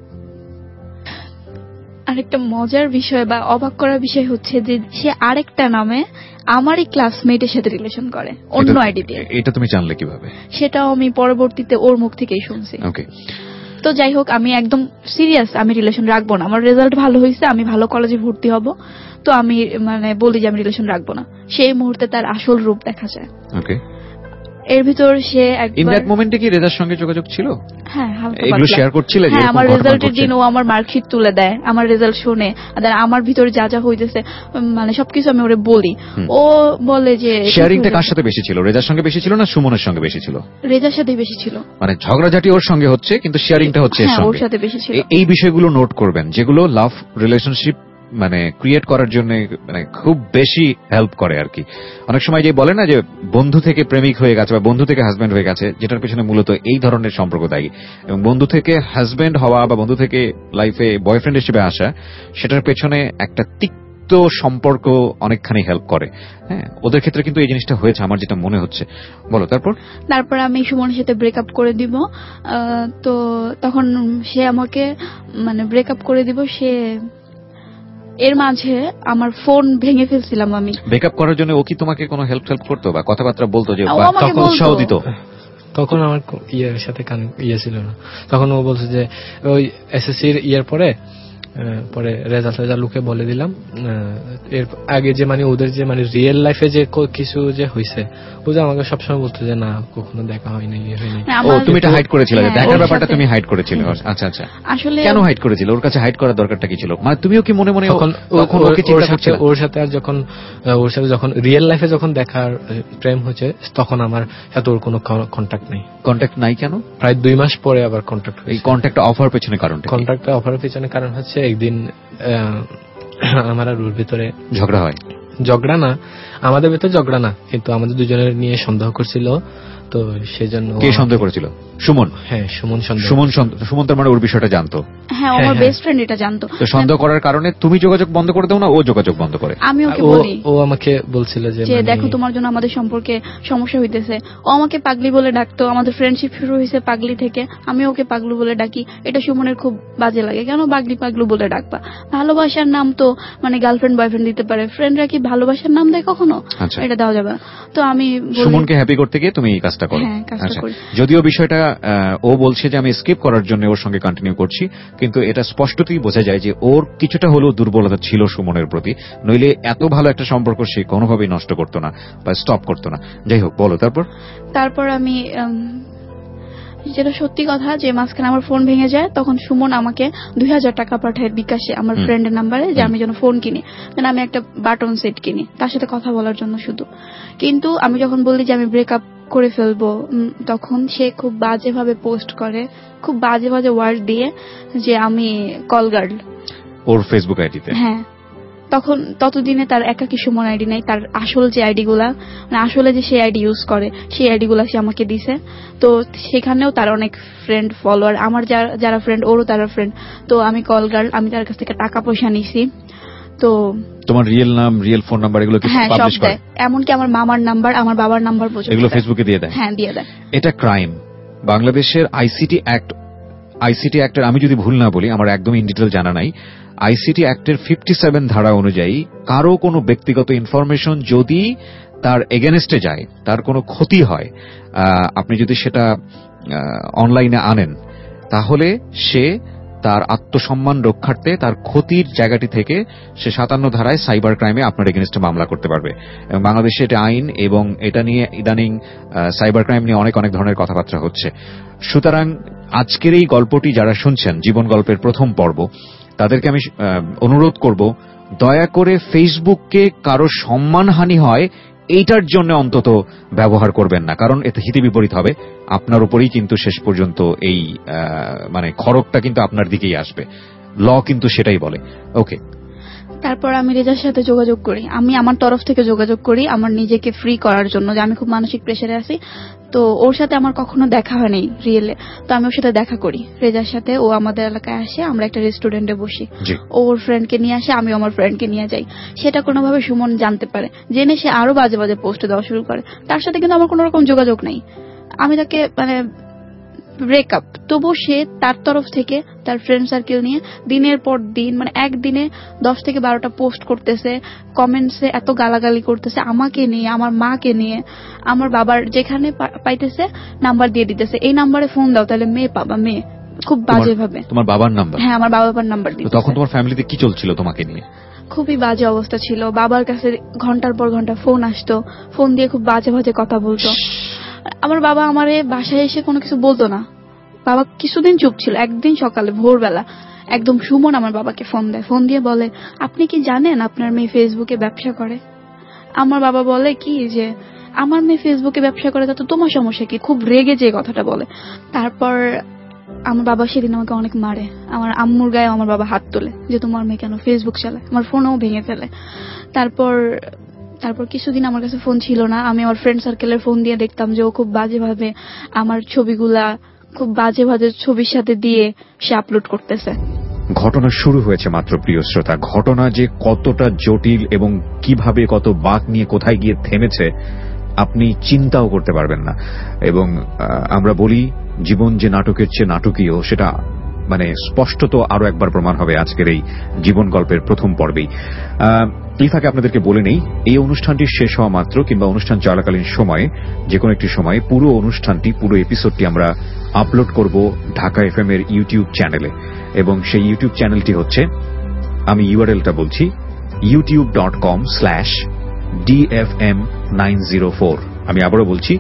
আরেকটা মজার বিষয় বা অবাক করার বিষয় হচ্ছে যে সে আরেকটা নামে আমারই ক্লাসমেটের সাথে রিলেশন করে অন্য আইডি দিয়ে। এটা তুমি জানলে কিভাবে? সেটাও আমি পরবর্তীতে ওর মুখ থেকেই শুনছি। ওকে, তো যাই হোক, আমি একদম সিরিয়াস, আমি রিলেশন রাখবো না, আমার রেজাল্ট ভালো হয়েছে, আমি ভালো কলেজে ভর্তি হব, তো আমি মানে বলি যে আমি রিলেশন রাখবো না। সেই মুহূর্তে তার আসল রূপ দেখা যায়। ওকে, এর ভিতর সে ইন দ্যাট মোমেন্টে কি রেজার সঙ্গে যোগাযোগ ছিল? হ্যাঁ, হালকা এগুলো শেয়ার করছিলে? হ্যাঁ, আমার রেজাল্টের দিন ও আমার মার্কশিট তুলে দেয়, আমার রেজাল্ট শুনে, আর আমার ভিতরে যা যা হইতেছে মানে সবকিছু আমি ওরে বলি। ও বলে যে শেয়ারিংটা কার সাথে বেশি ছিল? রেজার সঙ্গে বেশি ছিল না সুমনের সঙ্গে বেশি ছিল? রেজার সাথে বেশি ছিল। মানে ঝগড়াঝাটি ওর সঙ্গে হচ্ছে, কিন্তু শেয়ারিংটা হচ্ছে এর সঙ্গে। ওর সাথে বেশি ছিল। এই বিষয়গুলো নোট করবেন, যেগুলো লাভ রিলেশনশিপ মানে ক্রিয়েট করার জন্য মানে খুব বেশি হেল্প করে আর কি। অনেক সময় যে বলে না যে বন্ধু থেকে প্রেমিক হয়ে গেছে বা বন্ধু থেকে হাজব্যান্ড হয়ে গেছে, যেটার পেছনে মূলত এই ধরনের সম্পর্ক দায়ী। এবং বন্ধু থেকে হাজব্যান্ড হওয়া বা বন্ধু থেকে লাইফে বয়ফ্রেন্ড হিসেবে আসা, সেটার পেছনে একটা তিক্ত সম্পর্ক অনেকখানি হেল্প করে। হ্যাঁ, ওদের ক্ষেত্রে কিন্তু এই জিনিসটা হয়েছে আমার যেটা মনে হচ্ছে। বলো, তারপর আমি সুমনের সাথে ব্রেকআপ করে দিব। তো তখন সে আমাকে মানে ব্রেকআপ করে দিব, সে এর মাঝে আমার ফোন ভেঙে ফেলছিলাম আমি। ব্রেকআপ করার জন্য ও কি তোমাকে কোনো হেল্প করতো বা কথাবার্তা বলতো, যে তখন উৎসাহ দিত? তখন আমার ইয়ের সাথে ছিল না, তখন ও বলছে যে ওই এসএসসির ইয়ের পরে রেজাল্ট লুকে বলে দিলাম। এর আগে যে মানে ওদের যে মানে রিয়েল লাইফে যে কিছু যে হয়েছে, ও যে আমাকে সবসময় বলতো যে না কখনো দেখা হয়নি, ইয়ে হয়নি। ও তুমি এটা হাইড করেছিলে? দেখার ব্যাপারটা তুমি হাইড করেছিলে? আচ্ছা আচ্ছা, আসলে কেন হাইড করেছিলে? ওর কাছে হাইড করার দরকারটা কি ছিল? মানে তুমিও কি মনে মনে ওর সাথে আর যখন রিয়েল লাইফে যখন দেখার প্রেম হচ্ছে, তখন আমার সাথে ওর কোনো কন্ট্যাক্ট নাই। কেন? প্রায় 2 মাস পরে আবার কন্ট্যাক্ট। এই কন্ট্যাক্ট অফার পেছনে কারণটা? কন্ট্যাক্ট অফারের পেছনে কারণ হচ্ছে একদিন আমার আর ওর ভিতরে ঝগড়া হয়। ঝগড়া না, আমাদের ভিতরে ঝগড়া না, কিন্তু আমাদের দুজনের নিয়ে সন্দেহ করছিল। তো সেজন্য কে সন্দেহ করেছিল? সুমন? হ্যাঁ, সুমন তার মানে ওর বিষয়টা জানতো? হ্যাঁ, আমার বেস্ট ফ্রেন্ড এটা জানতো। তো সন্দেহ করার কারণে তুমি যোগাযোগ বন্ধ করে দাও না, ও যোগাযোগ বন্ধ করে? আমি ওকে বলি, ও আমাকে বলছিল যে দেখো তোমার জন্য আমাদের সম্পর্কে সমস্যা হইতেছে। ও আমাকে পাগলি বলে ডাকতো, আমাদের ফ্রেন্ডশিপ শুরু হয়েছে পাগলি থেকে, আমি ওকে পাগলু বলে ডাকি। এটা সুমনের খুব বাজে লাগে, কেন পাগলি পাগলু বলে ডাকবা? ভালোবাসার নাম তো মানে গার্লফ্রেন্ড বয়ফ্রেন্ড দিতে পারে, ফ্রেন্ডরা কি ভালোবাসার নাম দেয় কখনো? এটা দেওয়া যাবে না। তো আমি সুমনকে হ্যাপি করতে গিয়ে তুমি এই কাজটা করো। যদিও বিষয়টা ও বলছে যে আমি স্কিপ করার জন্য ওর সঙ্গে কন্টিনিউ করছি, কিন্তু এটা স্পষ্টতই বোঝা যায় যে ওর কিছুটা হলেও দুর্বলতা ছিল সুমনের প্রতি, নইলে এত ভালো একটা সম্পর্ক সে কোনোভাবেই নষ্ট করতো না বা স্টপ করতো না। যাই হোক, বলো তারপর। আমি যেটা সত্যি কথা যে মাঝখানে আমার ফোন ভেঙে যায়, তখন সুমন আমাকে 2000 টাকা পাঠায় বিকাশে আমার ফ্রেন্ডের নাম্বারে, যে আমি যেন ফোন কিনি, আমি একটা বাটন সেট কিনি তার সাথে কথা বলার জন্য শুধু। কিন্তু আমি যখন বললি যে আমি ব্রেকআপ করে ফেলবো, তখন সে খুব বাজে ভাবে পোস্ট করে, খুব বাজে ওয়ার্ড দিয়ে, যে আমি কল গার্ল, ওর ফেসবুক আইডিতে। হ্যাঁ, ততদিনে তার একাকী সুমন আইডি নাই, তার আসল যে আইডি গুলা, মানে আসলে যে সেই আইডি ইউজ করে সেই আইডি গুলা সে আমাকে দিছে। তো সেখানেও তার অনেক ফ্রেন্ড ফলোয়ার, আমার যারা ফ্রেন্ড ওরও তারা ফ্রেন্ড। তো আমি কল গার্ল, আমি তার কাছ থেকে টাকা পয়সা নিছি। তো তোমার রিয়েল নাম, রিয়েল ফোন নাম্বার এগুলো কি পাবলিশ করে? এমনকি আমার মামার নাম্বার, আমার বাবার নাম্বার পর্যন্ত এগুলো ফেসবুকে দিয়ে দেয়? হ্যাঁ, দিয়ে দেয়। এটা ক্রাইম। বাংলাদেশের আইসিটি অ্যাক্টের, আমি যদি ভুল না বলি, আমার একদম ইন ডিটেল জানা নাই, আইসিটি অ্যাক্টের 57 ধারা অনুযায়ী কারো কোনো ব্যক্তিগত ইনফরমেশন যদি তার এগেনস্টে যায়, তার কোনো ক্ষতি হয়, আপনি যদি সেটা অনলাইনে আনেন, তাহলে সে তার আত্মসম্মান রক্ষার্থে তার ক্ষতির জায়গাটি থেকে সে 57 ধারায় সাইবার ক্রাইমে আপনার এগেনস্টে মামলা করতে পারবে। এবং বাংলাদেশে এটা আইন, এবং এটা নিয়ে ইদানিং সাইবার ক্রাইম নিয়ে অনেক অনেক ধরনের কথাবার্তা হচ্ছে। সুতরাং আজকের এই গল্পটি যারা শুনছেন, জীবন গল্পের প্রথম পর্ব, তাদেরকে আমি অনুরোধ করব, দয়া করে ফেসবুককে কারো সম্মানহানি হয় এইটার জন্য অন্তত ব্যবহার করবেন না, কারণ এতে হিতে বিপরীত হবে। আপনার উপরেই কিন্তু শেষ পর্যন্ত এই মানে খড়গটা কিন্তু আপনার দিকেই আসবে। ল কিন্তু সেটাই বলে। ওকে, তারপর আমি রেজার সাথে যোগাযোগ করি, আমি আমার তরফ থেকে যোগাযোগ করি আমার নিজেকে ফ্রি করার জন্য, যে আমি খুব মানসিক প্রেসারে আছি। তো ওর সাথে আমার কখনো দেখা হয়নি রিয়েলে, তো আমি ওর সাথে দেখা করি রেজার সাথে। ও আমাদের এলাকায় আসে, আমরা একটা রেস্টুরেন্টে বসি, ওর ফ্রেন্ডকে নিয়ে আসে, আমি আমার ফ্রেন্ডকে নিয়ে যাই। সেটা কোনোভাবে সুমন জানতে পারে, জেনে সে আরো বাজে বাজে পোস্ট দেওয়া শুরু করে। তার সাথে কিন্তু আমার কোনো রকম যোগাযোগ নেই, আমি তাকে মানে ব্রেকআপ। তবু সে তার তরফ থেকে তার ফ্রেন্ড সার্কেল নিয়ে দিনের পর দিন, মানে একদিনে 10 থেকে 12টা পোস্ট করতেছে, কমেন্টসে এত গালাগালি করতেছে আমাকে নিয়ে, আমার মাকে নিয়ে, আমার বাবার যেখানে পাইতেছে নাম্বার দিয়ে দিতেছে, এই নাম্বারে ফোন দাও তাহলে মেয়ে পাবা, মেয়ে, খুব বাজে ভাবে। তোমার বাবার নাম্বার? হ্যাঁ, আমার বাবার নাম্বার দিতেছে। তখন তোমার ফ্যামিলিতে কি চলছিল তোমাকে নিয়ে? খুবই বাজে অবস্থা ছিল, বাবার কাছে ঘন্টার পর ঘন্টা ফোন আসতো, ফোন দিয়ে খুব বাজে বাজে কথা বলতো। আমার বাবা আমারে বাসায় এসে কোনো কিছু বলতো না, বাবা কিছুদিন চুপ ছিল। একদিন সকালে ভোরবেলা একদম সুমন আমার বাবাকে ফোন দেয়, ফোন দিয়ে বলে, আপনি কি জানেন আপনার মেয়ে ফেসবুকে ব্যবসা করে? আমার বাবা বলে কি যে আমার মেয়ে ফেসবুকে ব্যবসা করে, তো তোমার সমস্যা কি? খুব রেগে যে কথাটা বলে। তারপর আমার বাবা সেদিন আমাকে অনেক মারে, আমার আম্মুর গায়ে আমার বাবা হাত তোলে যে তোমার মেয়ে কেন ফেসবুক চালায়, আমার ফোনও ভেঙে ফেলে। তারপর কিছুদিন আমার কাছে ফোন ছিল না, আমি আমার ফ্রেন্ড সার্কেলের ফোন দিয়ে দেখতাম যে ও খুব বাজেভাবে আমার ছবিগুলা খুব বাজে বাজে ছবির সাথে দিয়ে সে আপলোড করতেছে। ঘটনা শুরু হয়েছে মাত্র, প্রিয় শ্রোতা। ঘটনা যে কতটা জটিল এবং কিভাবে কত বাঁক নিয়ে কোথায় গিয়ে থেমেছে আপনি চিন্তাও করতে পারবেন না। এবং আমরা বলি জীবন যে নাটকের চেয়ে নাটকীয়, সেটা মানে স্পষ্টত আরো একবার প্রমাণ হবে আজকের এই জীবন গল্পের প্রথম পর্বেই। লিফাকে আপনাদেরকে বলে নেই, এই অনুষ্ঠানটি শেষ হওয়া মাত্র কিংবা অনুষ্ঠান চলাকালীন সময়ে যে কোনো একটি সময়ে পুরো অনুষ্ঠানটি, পুরো এপিসোডটি আমরা আপলোড করব ঢাকা এফএম এর ইউটিউব চ্যানেলে। এবং সেই ইউটিউব চ্যানেলটি হচ্ছে, আমি ইউআরএলটা বলছি, youtube.com/dfm904। আমি আবারও বলছি,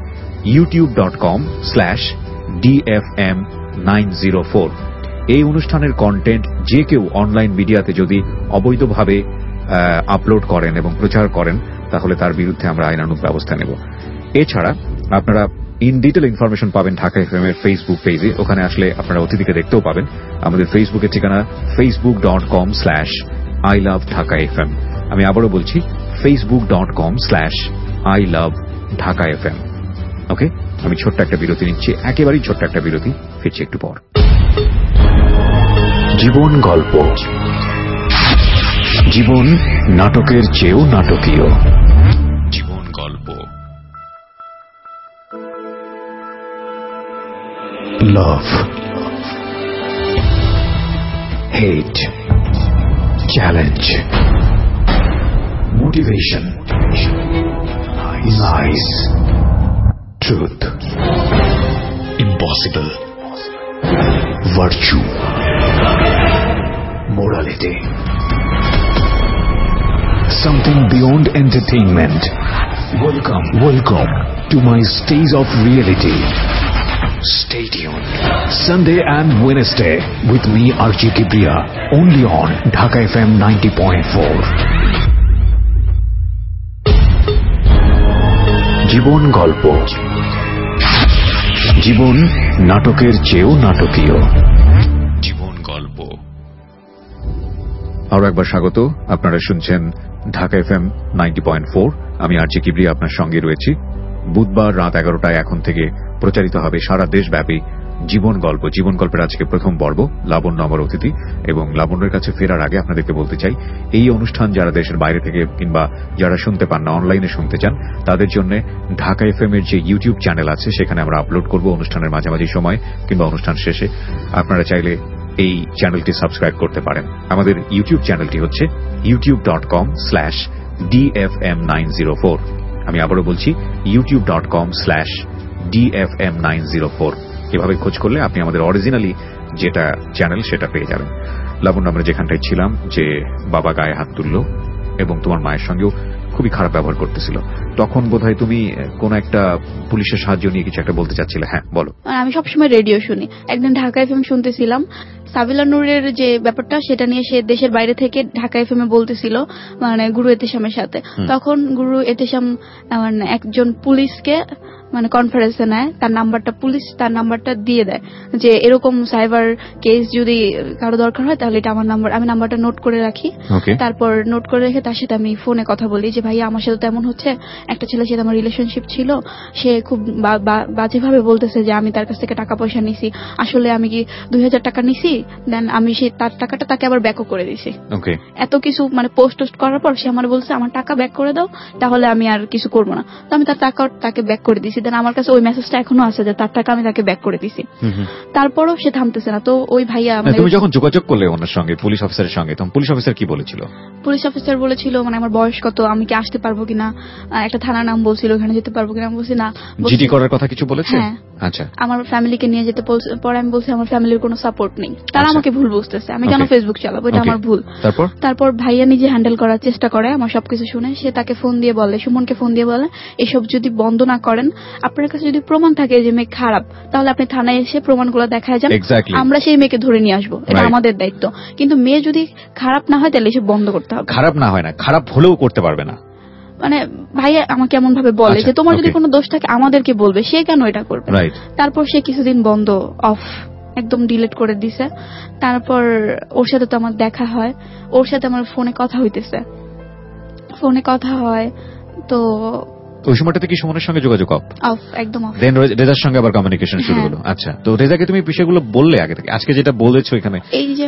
youtube.com/dfm904। এই অনুষ্ঠানের কন্টেন্ট যে কেউ অনলাইন মিডিয়াতে যদি অবৈধভাবে আপলোড করেন এবং প্রচার করেন, তাহলে তার বিরুদ্ধে আমরা আইনানুগ ব্যবস্থা নেব। এছাড়া আপনারা ইন ডিটেল ইনফরমেশন পাবেন ঢাকা এফএম এর ফেসবুক পেজে, ওখানে আসলে আপনারা অতিথিকে দেখতেও পাবেন। আমাদের ফেসবুকের ঠিকানা facebook.com/ilovedhakafm। আমি আবারও বলছি, facebook.com/ilovedhakafm। ওকে, আমি ছোট্ট একটা বিরতি নিচ্ছি, একেবারেই ছোট্ট একটা বিরতি, ফিরছি একটু পর। জীবন গল্প, জীবন নাটকের চেয়েও নাটকীয়। জীবন গল্প। Love, hate, challenge, motivation, lies, truth, impossible, virtue, morality, something beyond entertainment. Welcome to my stage of reality. Stay tuned. Sunday and Wednesday with me RJ Kibriya, only on Dhaka FM 90.4. জীবন গল্প, জীবন নাটকের চেয়েও নাটকীয়। জীবন গল্প। আরো একবার স্বাগত। আপনারা শুনছেন ঢাকা FM 90.4। আমি আরজে কিবরি আপনার সঙ্গে রয়েছি। বুধবার রাত 11টায় এখন থেকে প্রচারিত হবে সারা দেশব্যাপী জীবন গল্পের আজকে প্রথম পর্ব। লাবণ্য আমার অতিথি, এবং লাবণ্যের কাছে ফেরার আগে আপনাদেরকে বলতে চাই, এই অনুষ্ঠান যারা দেশের বাইরে থেকে কিংবা যারা শুনতে পান না, অনলাইনে শুনতে চান, তাদের জন্য ঢাকা FM এর যে ইউটিউব চ্যানেল আছে সেখানে আমরা আপলোড করব অনুষ্ঠানের মাঝামাঝি সময় কিংবা অনুষ্ঠান শেষে। আপনারা চাইলে এই চ্যানেলটি সাবস্ক্রাইব করতে পারেন। আমাদের ইউটিউব চ্যানেলটি হচ্ছে youtube.com/dfm904। আমি আবারও বলছি youtube.com/dfm904। এভাবে খোঁজ করলে আপনি আমাদের অরিজিনালি যেটা চ্যানেল সেটা পেয়ে যাবেন। লাবণ্য, আমরা যেখানটায় ছিলাম যে বাবা গায়ে হাত তুলল এবং তোমার মায়ের সঙ্গেও খুবই খারাপ ব্যবহার করতেছিল, তখন বোধহয় তুমি কোন একটা পুলিশের সাহায্য নিয়ে কিছু একটা বলতে চাচ্ছিলে। হ্যাঁ, বলো। আমি সবসময় রেডিও শুনি। একদিন ঢাকা FM শুনতেছিলাম, সাবিলা নূরের যে ব্যাপারটা সেটা নিয়ে সে দেশের বাইরে থেকে ঢাকা FM এ বলতেছিল, মানে গুরু এতেশামের সাথে। তখন গুরু এতেশাম মানে একজন পুলিশকে মানে কনফারেন্সে নেয়, পুলিশ তার নাম্বারটা দিয়ে দেয় যে এরকম সাইবার কেস যদি কারো দরকার হয় তাহলে এটা আমার নাম্বার, আমি নাম্বারটা নোট করে রাখি। তারপর নোট করে রেখে তার সাথে আমি ফোনে কথা বলি যে ভাইয়া আমার সাথে তেমন হচ্ছে, একটা ছেলের সাথে আমার রিলেশনশিপ ছিল, সে খুব বাজেভাবে বলতেছে যে আমি তার কাছ থেকে টাকা পয়সা নিছি, আসলে আমি কি 2000 টাকা নিছি, দেন আমি সেই তার টাকাটা তাকে আবার ব্যাকও করে দিছি। এত কিছু মানে পোস্ট করার পর সে আমার বলছে আমার টাকা ব্যাক করে দাও, তাহলে আমি আর কিছু করবো না। তো আমি তার টাকা তাকে ব্যাক করে দিছি। দেন আমার কাছে ওই মেসেজটা এখনো আছে যে তার টাকা আমি তাকে ব্যাক করে দিছি। তারপরও সে থামতেছে না। তো ওই ভাইয়া তুমি যখন যোগাযোগ করলে ওনার সঙ্গে, পুলিশ অফিসারের সঙ্গে, তখন পুলিশ অফিসার কি বলেছিল? পুলিশ অফিসার বলেছিল মানে আমার বয়স কত, আমি কি আসতে পারবো কিনা, একটা থানার নাম বলছিল, ওখানে যেতে পারবো কিনা। আমি বলছি না। জিডি করার কথা কিছু বলেছে? হ্যাঁ। আচ্ছা। আমার ফ্যামিলিকে নিয়ে যেতে পরে আমি বলছি আমার ফ্যামিলির কোনো সাপোর্ট নেই, তারা আমাকে ভুল বুঝতেছে, আমি কেন ফেসবুক চালাবো, এটা আমার ভুল। তারপর ভাইয়া নিজে হ্যান্ডেল করার চেষ্টা করে আমার সবকিছু শুনে। সে তাকে ফোন দিয়ে বলে, সুমনকে ফোন দিয়ে বলে এসব যদি বন্ধ না করেন, আপনার কাছে যদি প্রমাণ থাকে যে মেয়ে খারাপ, তাহলে আপনি থানায় এসে প্রমাণগুলো দেখায় যান, আমরা সেই মেয়েকে ধরে নিয়ে আসবো, এটা আমাদের দায়িত্ব। কিন্তু মেয়ে যদি খারাপ না হয় তাহলে এসব বন্ধ করতে হবে। খারাপ না হয় না, খারাপ হলেও করতে পারবে না। মানে ভাইয়া আমাকে এমন ভাবে বলে যে তোমার যদি কোনো দোষ থাকে আমাদেরকে বলবে, সে কেন এটা করবে। তারপর সে কিছুদিন বন্ধ, অফ, একদম ডিলিট করে দিছে। তারপর ওর সাথে তো আমার দেখা হয়, ওর সাথে আমার ফোনে কথা হইতেছে, ফোনে কথা হয়। তো ওই সময়টাতে কি সুমনের সঙ্গে যোগাযোগ অফ? একদম অফ। দেন রেজার সঙ্গে আবার কমিউনিকেশন শুরু হলো। আচ্ছা, তো রেজাকে তুমি বিষয়গুলো বললে আগে থেকে, আজকে যেটা বলেছো এখানে,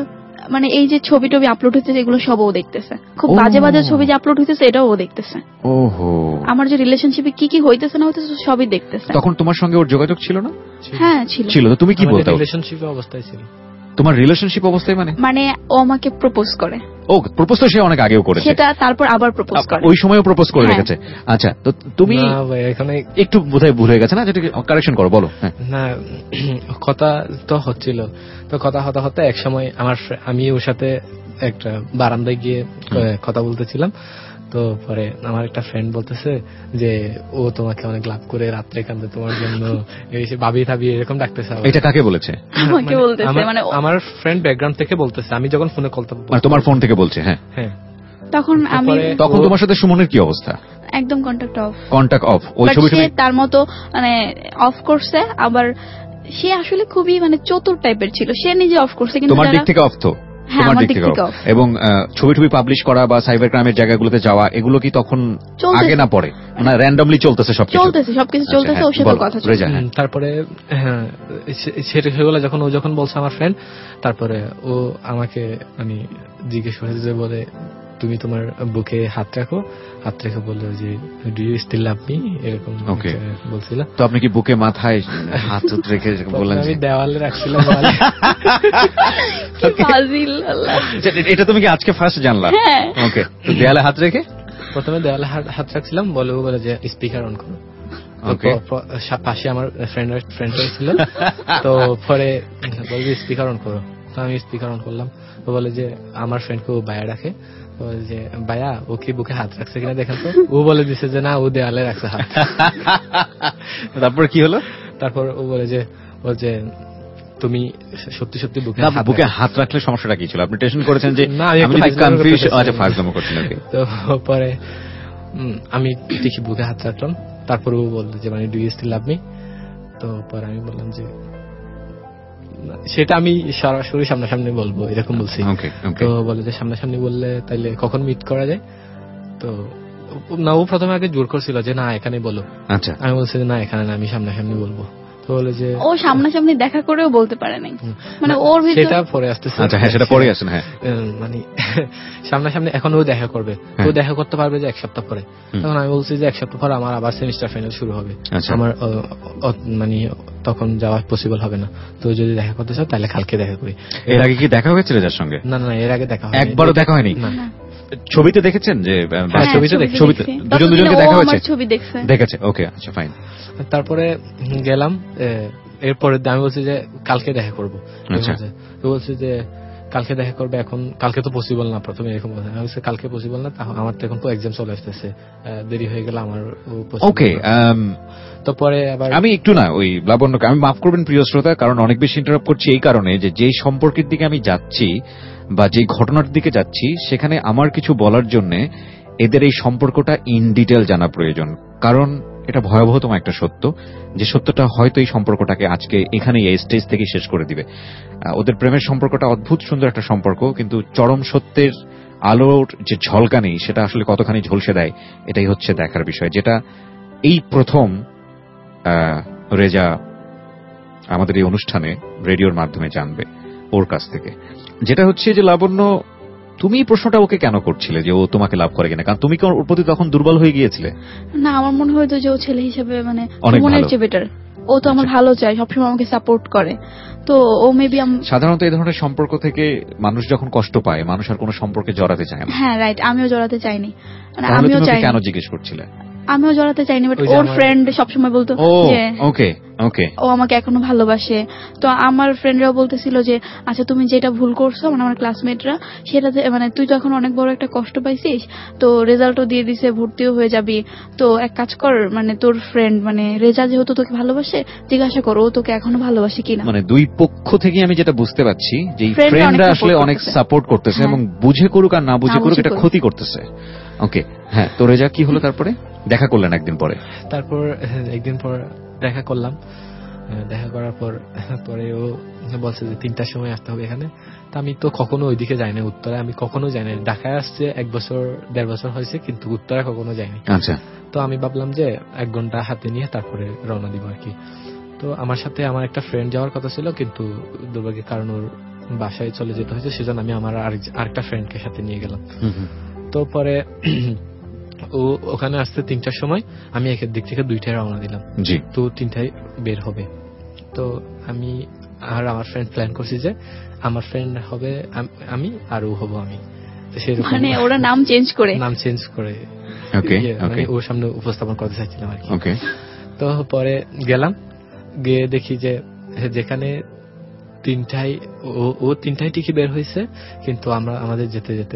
এই যে ছবি টবি আপলোড হচ্ছে এগুলো সব ও দেখতেছে, খুব বাজে বাজে ছবি যে আপলোড হইতেছে এটাও ও দেখতেছে। ওহো, আমার যে রিলেশনশিপে কি কি হইতেছে না হইতেছে সবই দেখতেছে। তখন তোমার সঙ্গে ওর যোগাযোগ ছিল না? হ্যাঁ ছিল। তো তুমি কি বলতে? রিলেশনশিপ অবস্থায় ছিল। তোমার রিলেশনশিপ অবস্থায় মানে ও আমাকে প্রপোজ করে। ও প্রপোজ তো সে অনেক আগেও করেছে, সেটা তারপর আবার প্রপোজ করে, ওই সময়ও প্রপোজ করে রেখেছে। আচ্ছা, তো তুমি এখানে একটু বোধহয় ভুল হয়ে গেছে না, যেটা কারেকশন করো, বলো। না, কথা তো হচ্ছিল, তো কথা হতে হতে এক সময় আমি ওর সাথে একটা বারান্দায় গিয়ে কথা বলতেছিলাম। তো পরে আমার একটা ফ্রেন্ড বলতেছে যে ও তোমাকে অনেক লাভ করে রাত্রে কান্দে তোমার জন্য, ভাবি থাবি এরকম ডাকতেছে। এটা কাকে বলেছে? আমাকে বলতেছে, মানে আমার ফ্রেন্ড ব্যাকগ্রাউন্ড থেকে বলতেছে, আমি যখন ফোনে কল মানে তোমার ফোন থেকে বলছে? হ্যাঁ হ্যাঁ। তখন তোমার সাথে সুমনের কি অবস্থা? একদম কন্টাক্ট অফ। ওই ছবি তার মতো মানে অফ করছে। আবার সে আসলে খুবই মানে চতুর টাইপের ছিল, সে নিজে অফ করছে, কিন্তু তোমার দিক থেকে অফ তো? এবং ছবি টবি পাবলিশ করা বা সাইবার ক্রাইমের জায়গাগুলোতে যাওয়া, এগুলো কি তখন আগে না পরে না র্যান্ডমলি চলতেছে? সবকিছু চলতেছে, ওর সাথে কথা চলছে। তারপরে সেগুলো যখন ও যখন বলছে আমার ফ্রেন্ড, তারপরে ও আমাকে মানে জিজ্ঞেস করেছে যে বলে তুমি তোমার বুকে হাত রেখে বললো যে do you still love me, এরকম বলছিল। তো আপনি কি বুকে মাথায় হাত রেখে বললেন? আমি দেওয়ালে রাখছিলাম। এটা তুমি কি আজকে ফার্স্ট জানলা? ওকে, তো দেওয়ালে হাত রেখে প্রথমে দেওয়ালে হাত রাখছিলাম, বলে যে স্পিকার অন করো। পাশে আমার ফ্রেন্ড ছিল, তো পরে বলে স্পিকার অন করো, তো আমি স্পিকার অন করলাম। তো বলে যে আমার ফ্রেন্ডকে ও ভাইয়া রাখে, যে ভাইয়া ও কি বুকে হাত রাখছে কিনা দেখেন তো। ও বলে দিছে যে না, ও দেওয়ালে রাখছে হাত। তারপর কি হলো? তারপর ও বলে যে তুমি সত্যি সত্যি বুকে হাত রাখলে সমস্যাটা কি ছিল? আপনি টেনশন করেছেন যে কনফিউজ? আচ্ছা, ফাজলামো করছেন। তো পরে আমি দেখি বুকে হাত রাখলাম, তারপর ও বললো যে মানে do you still love me. তো পরে আমি বললাম যে সেটা আমি সরাসরি সামনাসামনি বলবো এরকম বলছি। Okay, okay. তো বলে যে সামনাসামনি বললে তাইলে কখন মিট করা যায়। তো না, ও প্রথমে আগে জোর করছিল যে না এখানে বলো। আচ্ছা, আমি বলছি যে না এখানে না, আমি সামনাসামনি বলবো। তো বলে যে ও সামনাসামনি দেখা করেও বলতে পারে নাই, মানে ওর ভিতর সেটা পরে আসতেছে। আচ্ছা, হ্যাঁ সেটা পরে আসেন। হ্যাঁ, মানে সামনাসামনি এখন ও দেখা করবে, ও দেখা করতে পারবে যে 1 সপ্তাহ পরে। তখন আমি বলছি যে 1 সপ্তাহ পরে আমার আবার সেমিস্টার ফাইনাল শুরু হবে, আচ্ছা। আমার মানে তখন যাওয়া পসিবল হবে না। তো যদি দেখা করতে চাও তাহলে কালকে দেখা করি। এর আগে কি দেখা হয়েছিল যার সঙ্গে? না না, এর আগে দেখা হয়নি। একবারও দেখা হয়নি? না। ছবিতে দেখেছেন যে হ্যাঁ, ছবিতে ছবিতে দেখছি। দুজনকে ততদিনে দেখা ও হয়েছে? আমার ছবি দেখছে। দেখেছে, ওকে, আচ্ছা ফাইন। তারপরে গেলাম, এরপরে আমি বলছি যে কালকে দেখা করবো। আচ্ছা। তো বলছি যে কালকে দেখা করবে, এখন কালকে তো পসিবল না, প্রথমে এরকম কথা। আমি বলছি কালকে পসিবল না, আমার তো এখন তো এক্সাম চলে আসতেছে, দেরি হয়ে গেলে আমার ওকে, তো পরে আবার আমি একটু না ওই লাবণ্যকে আমি মাফ করবেন প্রিয় শ্রোতা, কারণ অনেক বেশি ইন্টারাপ্ট করছি এই কারণে যে যেই সম্পর্কের দিকে আমি যাচ্ছি বা যেই ঘটনার দিকে যাচ্ছি সেখানে আমার কিছু বলার জন্য এদের এই সম্পর্কটা ইন ডিটেল জানা প্রয়োজন। কারণ এটা ভয়াবহতম একটা সত্য, যে সত্যটা হয়তো এই সম্পর্কটাকে আজকে এখানে এই স্টেজ থেকে শেষ করে দিবে। ওদের প্রেমের সম্পর্কটা অদ্ভুত সুন্দর একটা সম্পর্ক, কিন্তু চরম সত্যের আলোর যে ঝলকানি সেটা আসলে কতখানি ঝলসে দেয় এটাই হচ্ছে দেখার বিষয়, যেটা এই প্রথম রেজা আমাদের এই অনুষ্ঠানে রেডিওর মাধ্যমে জানবে ওর কাছ থেকে। যেটা হচ্ছে যে লাবণ্য, তুমি প্রশ্নটা ওকে কেন করছিলে যে ও তোমাকে লাভ করে কিনা? কারণ তুমি কি ওর প্রতি তখন দুর্বল হয়ে গিয়েছিলে? না, আমার মনে হয়তো যে ও ছেলে হিসেবে মানে অনেক মনের ভালো। চেয়ে বেটার। ও তো আমার ভালো চায়, সবসময় আমাকে সাপোর্ট করে। তো ও মেবি সাধারণত এই ধরনের সম্পর্ক থেকে মানুষ যখন কষ্ট পায় মানুষ আর কোনো সম্পর্কে জড়াতে চায় না। হ্যাঁ রাইট, আমিও জড়াতে চাইনি, মানে তাহলে আমিও তুমি ওকে চাইনি, কেন জিজ্ঞেস করছিলে? আমিও জড়াতে চাইনি, বাট ওই যে ওর আমার- ফ্রেন্ড সবসময় বলতো ও যে ওকে ওকে, ও আমাকে এখনো ভালোবাসে। তো আমার ফ্রেন্ডরাও বলতেছিল যে আচ্ছা তুমি যেটা ভুল করছো, মানে আমার ক্লাসমেটরা, সেটাতে মানে তুই তো এখন অনেক বড় একটা কষ্ট পাইছিস, তো রেজাল্টও দিয়ে দিছে, ভর্তিও হয়ে যাবি, তো এক কাজ কর, মানে তোর ফ্রেন্ড মানে রেজা যেহেতু তোকে ভালোবাসে, জিজ্ঞাসা করো ও তোকে এখনো ভালোবাসে কিনা। মানে দুই পক্ষ থেকে আমি যেটা বুঝতে পারছি যে এই Friend রা ফ্রেন্ডরা অনেক আসলে support অনেক করতেছে। সাপোর্ট করতেছে হ্যাঁ। এবং বুঝে করুক আর না বুঝে না করুক বুঝে এটা করুক। ক্ষতি করতেছে। ওকে, হ্যাঁ, তো রেজা কি হলো তারপরে? দেখা করলেন একদিন পরে? তারপর একদিন পর দেখা করলাম, দেখা করার পর পরে ও বলছে যে 3টার সময় আসতে হবে এখানে। তো আমি তো কখনো ওইদিকে যাই না, উত্তরে আমি কখনো যাই না। ঢাকায় আসছে 1 বছর 1.5 বছর হয়েছে, কিন্তু উত্তরে কখনো যাইনি। আচ্ছা, তো আমি ভাবলাম যে 1 ঘন্টা হাতে নিয়ে তারপরে রওনা দিব আর কি। তো আমার সাথে আমার একটা ফ্রেন্ড যাওয়ার কথা ছিল, কিন্তু দুর্ভাগ্যের কারণ ওর বাসায় চলে যেতে হয়েছে, সেজন্য আমি আমার আরেকটা ফ্রেন্ডকে সাথে নিয়ে গেলাম। তো পরে ও ওখানে আসতে 3টার সময়, আমি একের দিক থেকে 2টায় রওনা দিলাম। জি, তো 3টায় বের হবে। তো আমি আর আমার ফ্রেন্ড প্ল্যান করছি যে আমার ফ্রেন্ড হবে আমি আর ও হবো আমি। তো সেরকম মানে ওরা নাম চেঞ্জ করে, নাম চেঞ্জ করে ওকে মানে ওকে ওর সামনে উপস্থাপন করতে চাইছিলাম আর কি। ওকে, তো পরে গেলাম, গিয়ে দেখি যে যেখানে 3টায় ও 3টায় ঠিকই বের হয়েছে, কিন্তু আমরা আমাদের যেতে যেতে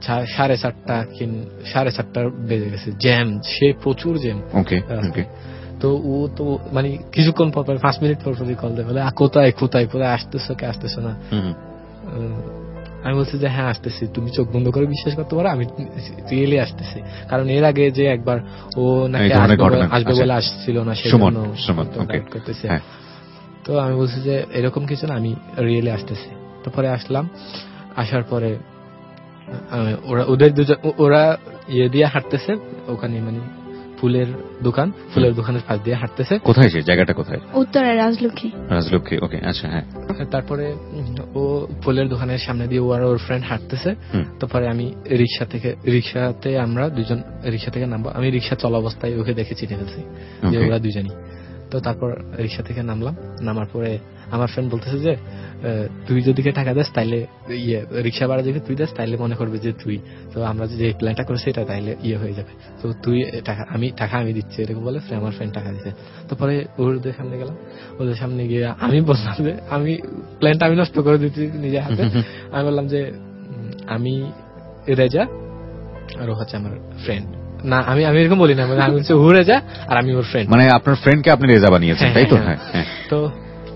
4:30 বেজে গেছে। জ্যাম, সে প্রচুর জ্যাম। ওকে ওকে, তো ও তো মানে কিছুক্ষণ পর 5 মিনিট পর কল দেয়, বলে কোথায় কোথায় কোথায় আসতেছো, কে আসতেছো না? আমি বলছি যে হ্যাঁ আসতেছি, তুমি চোখ বন্ধ করে বিশ্বাস করতে পারো, আমি রিয়েলি আসতেছি। কারণ এর আগে যে একবার ও নাকি এই ধরনের ঘটনা আসবে আছে। বলে আসছিল না, সুমন, সেজন্য ওকে, করতেছে। হ্যাঁ, তো আমি বলছি যে এরকম কিছু না, আমি রিয়েলি আসতেছি। তারপরে আসলাম, আসার পরে ওদের দুজন ওরা ইয়ে দিয়ে হাঁটতেছে ওখানে, মানে ফুলের দোকানের পাশ দিয়ে হাঁটতেছে। কোথায় সে জায়গাটা কোথায়? উত্তরে রাজলক্ষ্মী। রাজলক্ষ্মী, ওকে, আচ্ছা, হ্যাঁ। তারপরে ও ফুলের দোকানের সামনে দিয়ে ও আর ওর ফ্রেন্ড হাঁটতেছে। তারপরে আমি রিক্সাতে আমরা দুজন রিক্সা থেকে নামবো। আমি রিক্সা চলা অবস্থায় ওকে দেখে চিনে ফেলছি যে ওরা দুজনই। তো তারপর রিক্সা থেকে নামলাম, নামার পরে আমার ফ্রেন্ড বলতেছে যে তুই যদি টাকা দেস তাইলে রিক্সা ভাড়া যদি তুই দেস তাইলে মনে করবে যে তুই, তো আমরা যে প্ল্যানটা করছি এটা তাইলে হয়ে যাবে, তো তুই টাকা আমি দিচ্ছি এরকম বলে আমার ফ্রেন্ড টাকা দিচ্ছে। তারপরে ওদের সামনে গেলাম, ওদের সামনে গিয়ে আমি বললাম যে আমি প্ল্যানটা আমি নষ্ট করে দিচ্ছি নিজে হাতে। আমি বললাম যে আমি রেজা আর ও হচ্ছে আমার ফ্রেন্ড। না, আমি এরকম বলি না, মানে আমি বলছি ও রেজা আর আমি ওর ফ্রেন্ড। মানে আপনার ফ্রেন্ডকে আপনি রেজা বানিয়েছেন, তাই তো? হ্যাঁ। তো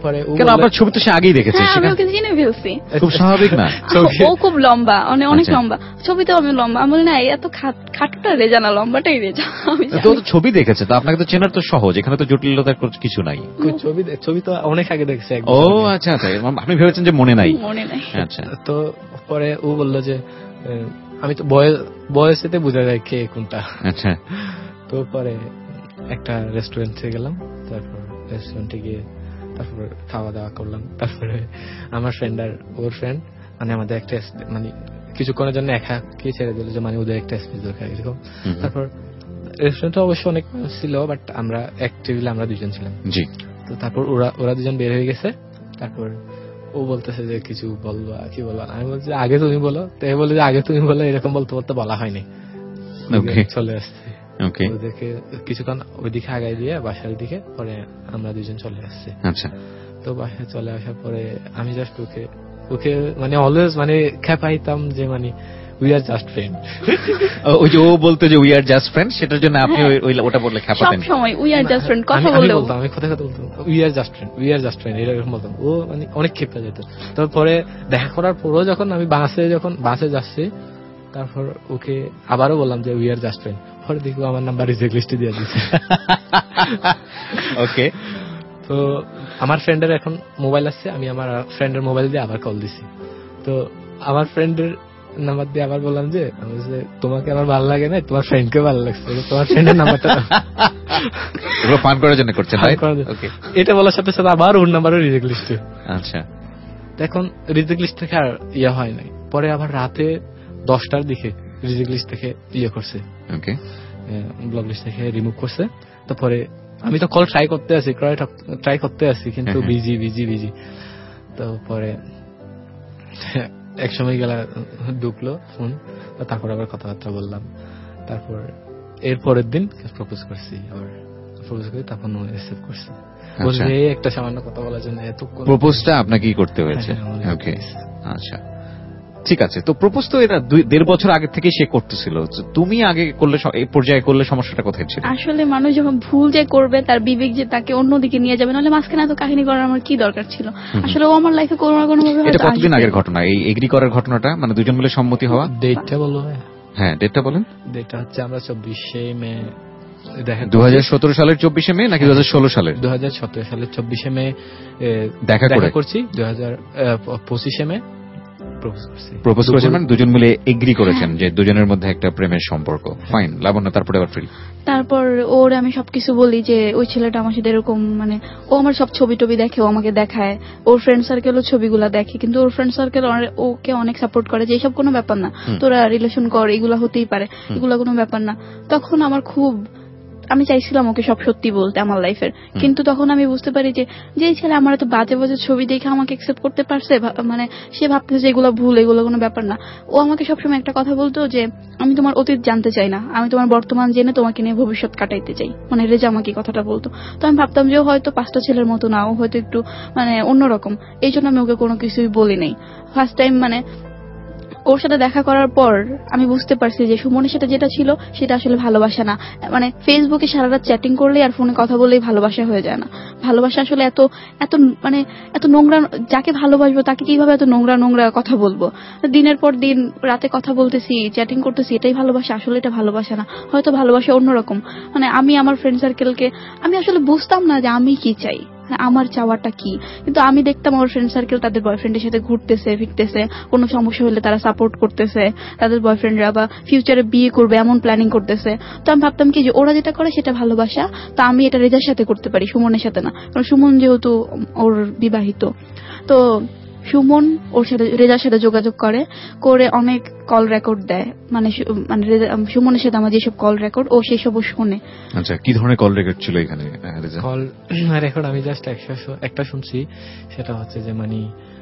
পরে ও কেন আপনার ছবি তো সে আগেই দেখেছে, হ্যাঁ আমি সেখানে ওকে চিনে ফেলছি। খুব স্বাভাবিক না? ও খুব লম্বা, অনেক আচ্ছা। লম্বা, ছবিতেও আমি লম্বা। আমি বলি না এত খাটটা রেজা না, লম্বাটাই রেজা। আমি তো ও তো ছবি দেখেছে, তো আপনাকে তো চেনার তো সহজ, এখানে তো জটিলতার কিছু নাই। ছবি তো অনেক আগে দেখছে একদম। ও আচ্ছা আচ্ছা, আপনি ভেবেছেন যে মনে নাই? মনে নাই। আচ্ছা, তো পরে ও বললো যে আমি তো বয়সেতে বোঝা যায় কে কোনটা। আচ্ছা, তো পরে একটা রেস্টুরেন্টে গেলাম, তারপর রেস্টুরেন্টে গিয়ে তারপর খাওয়া দাওয়া করলাম। তারপরে আমার ফ্রেন্ড আর ওর ফ্রেন্ড মানে আমাদের একটা মানে কিছুক্ষণের জন্য একা কে ছেড়ে দিল, যে মানে ওদের একটা স্পেস দরকার এরকম। তারপর রেস্টুরেন্টে অবশ্য অনেক ছিল, বাট আমরা এক টেবিলে আমরা দুজন ছিলাম। জি। তো তারপর ওরা দুজন বের হয়ে গেছে। তারপর ও বলতেছে যে কিছু বলবো, কি বলবো। আমি বলছি আগে তুমি বলো। তো এ বলে যে আগে তুমি বলো, এরকম বলতে বলতে বলা হয়নি, চলে আসছে। ওদেরকে কিছুক্ষণ ওইদিকে আগাই দিয়ে বাসার দিকে, পরে আমরা দুজন চলে আসছি। আচ্ছা, তো বাসায় চলে আসার পরে আমি জাস্ট ওকে মানে অলওয়েজ মানে খেপাইতাম যে মানে উই আর জাস্ট ফ্রেন্ড। ওই যে ও বলতো যে উই আর জাস্ট ফ্রেন্ড, সেটার জন্য আপনি ওটা বললে খেপাতেন সব সময় উই আর জাস্ট ফ্রেন্ড কথা বলতে বলতাম। আমি কথা বলতাম উই আর জাস্ট ফ্রেন্ড এরকম বলতাম। ও মানে অনেক খেপে যেত। তারপরে দেখা করার পরও যখন আমি বাসে যাচ্ছি, তারপর ওকে আবারও বললাম যে উই আর জাস্ট ফ্রেন্ড। পরে দেখবো আমার নাম্বার রিজেক্ট লিস্টে দিয়ে দিচ্ছে। ওকে। তো আমার ফ্রেন্ডের এখন মোবাইল আছে, আমি আমার ফ্রেন্ডের মোবাইল দিয়ে আবার কল দিছি। তো আমার ফ্রেন্ডের নাম্বার দিয়ে আবার বললাম যে তোমাকে আমার ভালো লাগে না, তোমার ফ্রেন্ডকে ভালো লাগছে, তোমার ফ্রেন্ডের নাম্বারটা এগুলো ফান করার জন্য করছেন? এটা বলার সাথে সাথে আবার ওর নাম্বারও রিজেক্ট লিস্টে। আচ্ছা, এখন রিজেক্ট লিস্ট থেকে আর হয় নাই। পরে আবার রাতে 10টার দিকে রিজেক্ট লিস্ট থেকে করছে, ব্লক লিস্ট থেকে রিমুভ করছে। তারপরে আমি তো কল ট্রাই করতে আছি কিন্তু বিজি। তো পরে এক সময় গেলা ঢুকলো ফোন, তারপর আবার কথাবার্তা বললাম। তারপর এর পরের দিন প্রপোজ করছি, আবার প্রপোজ করে তখন ও অ্যাকসেপ্ট করছে। বলছে একটা সামান্য কথা বলার জন্য এত প্রপোজটা আপনাকেই করতে হয়েছে? ওকে, আচ্ছা ঠিক আছে। তো প্রপোজ তো এটা 1.5 বছর আগে থেকে সে করতেছিল, তুমি আগে করলে এই পর্যায়ে করলে সমস্যাটা কোথায় ছিল? আসলে মানুষ যখন ভুল যে করবে, তার বিবেক যে তাকে অন্যদিকে নিয়ে যাবে, নাহলে মাঝখানে এত কাহিনী করার আমার কি দরকার ছিল? আসলে ও আমার লাইফে কোনো না কোনো ভাবে। এটা কতদিন আগের ঘটনা এই এগ্রি করার ঘটনাটা, মানে দুজন মিলে সম্মতি হওয়া? ডেটটা বলো। হ্যাঁ ডেটটা বলেন। ডেটটা হচ্ছে আমরা 24শে মে 2017 সালের 24শে মে নাকি 2016 সালের? 2017 সালের 24শে মে দেখা করছি। 2025শে মে প্রপোজ করেছেন, মানে দুজন মিলে এগ্রি করেছেন যে দুজনের মধ্যে একটা প্রেমের সম্পর্ক। ফাইন, লাবণ্য তারপরে আবার ফ্রি। তারপর ওর আমি সবকিছু বলি যে ওই ছেলেটা আমার সাথে এরকম, মানে ও আমার সব ছবি টবি দেখে, ও আমাকে দেখায়, ওর ফ্রেন্ড সার্কেলও ছবিগুলা দেখে, কিন্তু ওর ফ্রেন্ড সার্কেল ওকে অনেক সাপোর্ট করে যে এসব কোনো ব্যাপার না, তোরা রিলেশন কর, এগুলা হতেই পারে, এগুলা কোনো ব্যাপার না। তখন আমার আমি চাইছিলাম ওকে সব সত্যি বলতে আমার লাইফের, কিন্তু তখন আমি বুঝতে পারি যে ছেলে আমার এত বাজে বাজে ছবি দেখে আমাকে অ্যাকসেপ্ট করতে পারছে, মানে সে ভাবতেছে যে এগুলো ভুল, এগুলো কোনো ব্যাপার না। ও আমাকে সবসময় একটা কথা বলতো যে আমি তোমার অতীত জানতে চাই না, আমি তোমার বর্তমান জেনে তোমাকে নিয়ে ভবিষ্যৎ কাটাইতে চাই, মানে রেজা আমাকে কথাটা বলতো। তো আমি ভাবতাম যে ও হয়তো 5টা ছেলের মতো না, ও হয়তো একটু মানে অন্যরকম, এই জন্য আমি ওকে কোনো কিছুই বলি নাই। ফার্স্ট টাইম মানে ওর সাথে দেখা করার পর আমি বুঝতে পারছি যে সুমনের সাথে যেটা ছিল সেটা আসলে ভালোবাসা না। মানে ফেসবুকে সারা রাত চ্যাটিং করলেই আর ফোনে কথা বললেই ভালোবাসা হয়ে যায় না। ভালোবাসা আসলে এত মানে এত নোংরা, যাকে ভালোবাসবো তাকে কিভাবে এত নোংরা নোংরা কথা বলবো? দিনের পর দিন রাতে কথা বলতেছি, চ্যাটিং করতেছি, এটাই ভালোবাসা? আসলে এটা ভালোবাসা না, হয়তো ভালোবাসা অন্যরকম। মানে আমি আমার ফ্রেন্ড সার্কেলকে আমি আসলে বুঝতাম না যে আমি কি চাই, আমার চাওয়াটা কি, কিন্তু আমি দেখতাম আমার ফ্রেন্ড সার্কেল তাদের বয়ফ্রেন্ডের সাথে ঘুরতেছে ফিরতেছে, কোনো সমস্যা হলে তারা সাপোর্ট করতেছে, তাদের বয়ফ্রেন্ডরা বা ফিউচারে বিয়ে করবে এমন প্ল্যানিং করতেছে। তো আমি ভাবতাম কি যে ওরা যেটা করে সেটা ভালোবাসা, তো আমি এটা রেজার সাথে করতে পারি, সুমনের সাথে না, কারণ সুমন যেহেতু ওর বিবাহিত। তো সুমন ওর সাথে রেজার সাথে যোগাযোগ করে অনেক কল রেকর্ড দেয়, মানে সুমনের সাথে আমার যেসব কল রেকর্ড ও সেসব শোনে। আচ্ছা, কি ধরনের কল রেকর্ড ছিল এখানে? কল রেকর্ড আমি জাস্ট একটা শুনছি, সেটা হচ্ছে যে মানে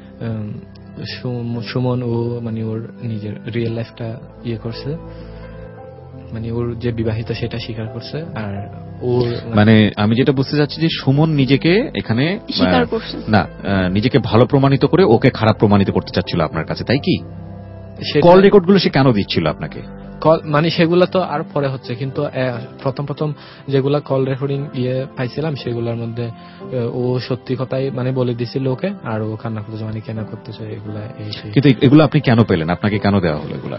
সুমন ও মানে ওর নিজের রিয়েল লাইফটা করছে, মানে ওর যে বিবাহিত সেটা স্বীকার করছে। আর ওর মানে আমি যেটা বুঝতে চাচ্ছি যে সুমন নিজেকে এখানে স্বীকার করছে না, নিজেকে ভালো প্রমাণিত করে ওকে খারাপ প্রমাণিত করতে চাচ্ছিল আপনার কাছে, তাই কি? কল রেকর্ড গুলো সে কেন দিচ্ছিল আপনাকে? মানে সেগুলো তো আর পরে হচ্ছে, কিন্তু প্রথম যেগুলা কল রেকর্ডিং পাইছিলাম সেগুলোর মধ্যে ও সত্যি কথাই মানে বলে দিছিল ওকে, আর ও কান্না করতেছে মানে কেন করতেছে এগুলা। কিন্তু এগুলো আপনি কেন পেলেন? আপনাকে কেন দেওয়া হলো এগুলা?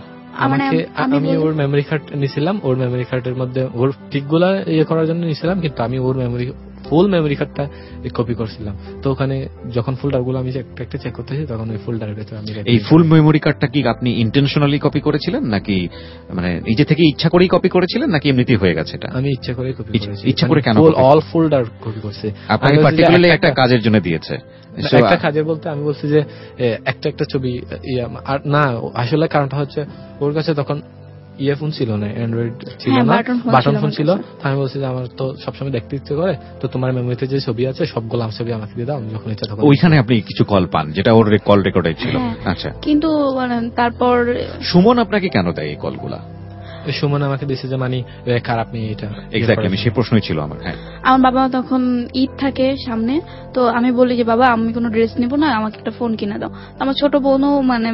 আমি ওর মেমোরি কার্ড নিছিলাম, ওর মেমোরি কার্ডের মধ্যে ওর পিকগুলা করার জন্য নিছিলাম, কিন্তু আমি ওর ফুল মেমোরি কার্ডটা কপি করছিলাম। তো ওখানে যখন ফোল্ডার গুলো আমি একটা চেক করতেছি তখন ওই ফোল্ডারের ভেতরে আমি এই ফুল মেমোরি কার্ডটা কি আপনি ইন্টেনশনালি কপি করেছিলেন নাকি মানে নিজে থেকে ইচ্ছা করেই কপি করেছিলেন নাকি এমনিতেই হয়ে গেছে? এটা আমি ইচ্ছা করেই কপি করেছি। ইচ্ছা করে কেন? অল ফোল্ডার কপি করছি। আপনাকে পার্টিকুলারলি একটা কাজের জন্য দিয়েছে? একটা কাজের বলতে আমি বলছি যে একটা ছবি আর না, আসলে কারণটা হচ্ছে ওর কাছে তখন ফোন ছিল না, অ্যান্ড্রয়েড ছিল না, বাটন ফোন ছিল। আমি বলছি যে আমার তো সবসময় দেখতে ইচ্ছে করে, তো তোমার মেমোরিতে যে ছবি আছে সবগুলো আমার ছবি আমাকে দিয়ে দাও, আমি যখন ইচ্ছা তখন। ওইখানে আপনি কিছু কল পান যেটা ওর কল রেকর্ডে ছিল? আচ্ছা, কিন্তু তারপর সুমন আপনাকে কেন দেয় এই কলগুলা? সুমন আমাকে দিয়েছে যে মানে খারাপ নেই এটা। এক্স্যাক্টলি, আমি সেই প্রশ্নই ছিল আমার। হ্যাঁ, আমার বাবা তখন ঈদ থাকে সামনে, তো আমি বলি যে বাবা আমি কোনো ড্রেস নিব না, আমাকে একটা ফোন কিনে দাও। আমার ছোট বোনও মানে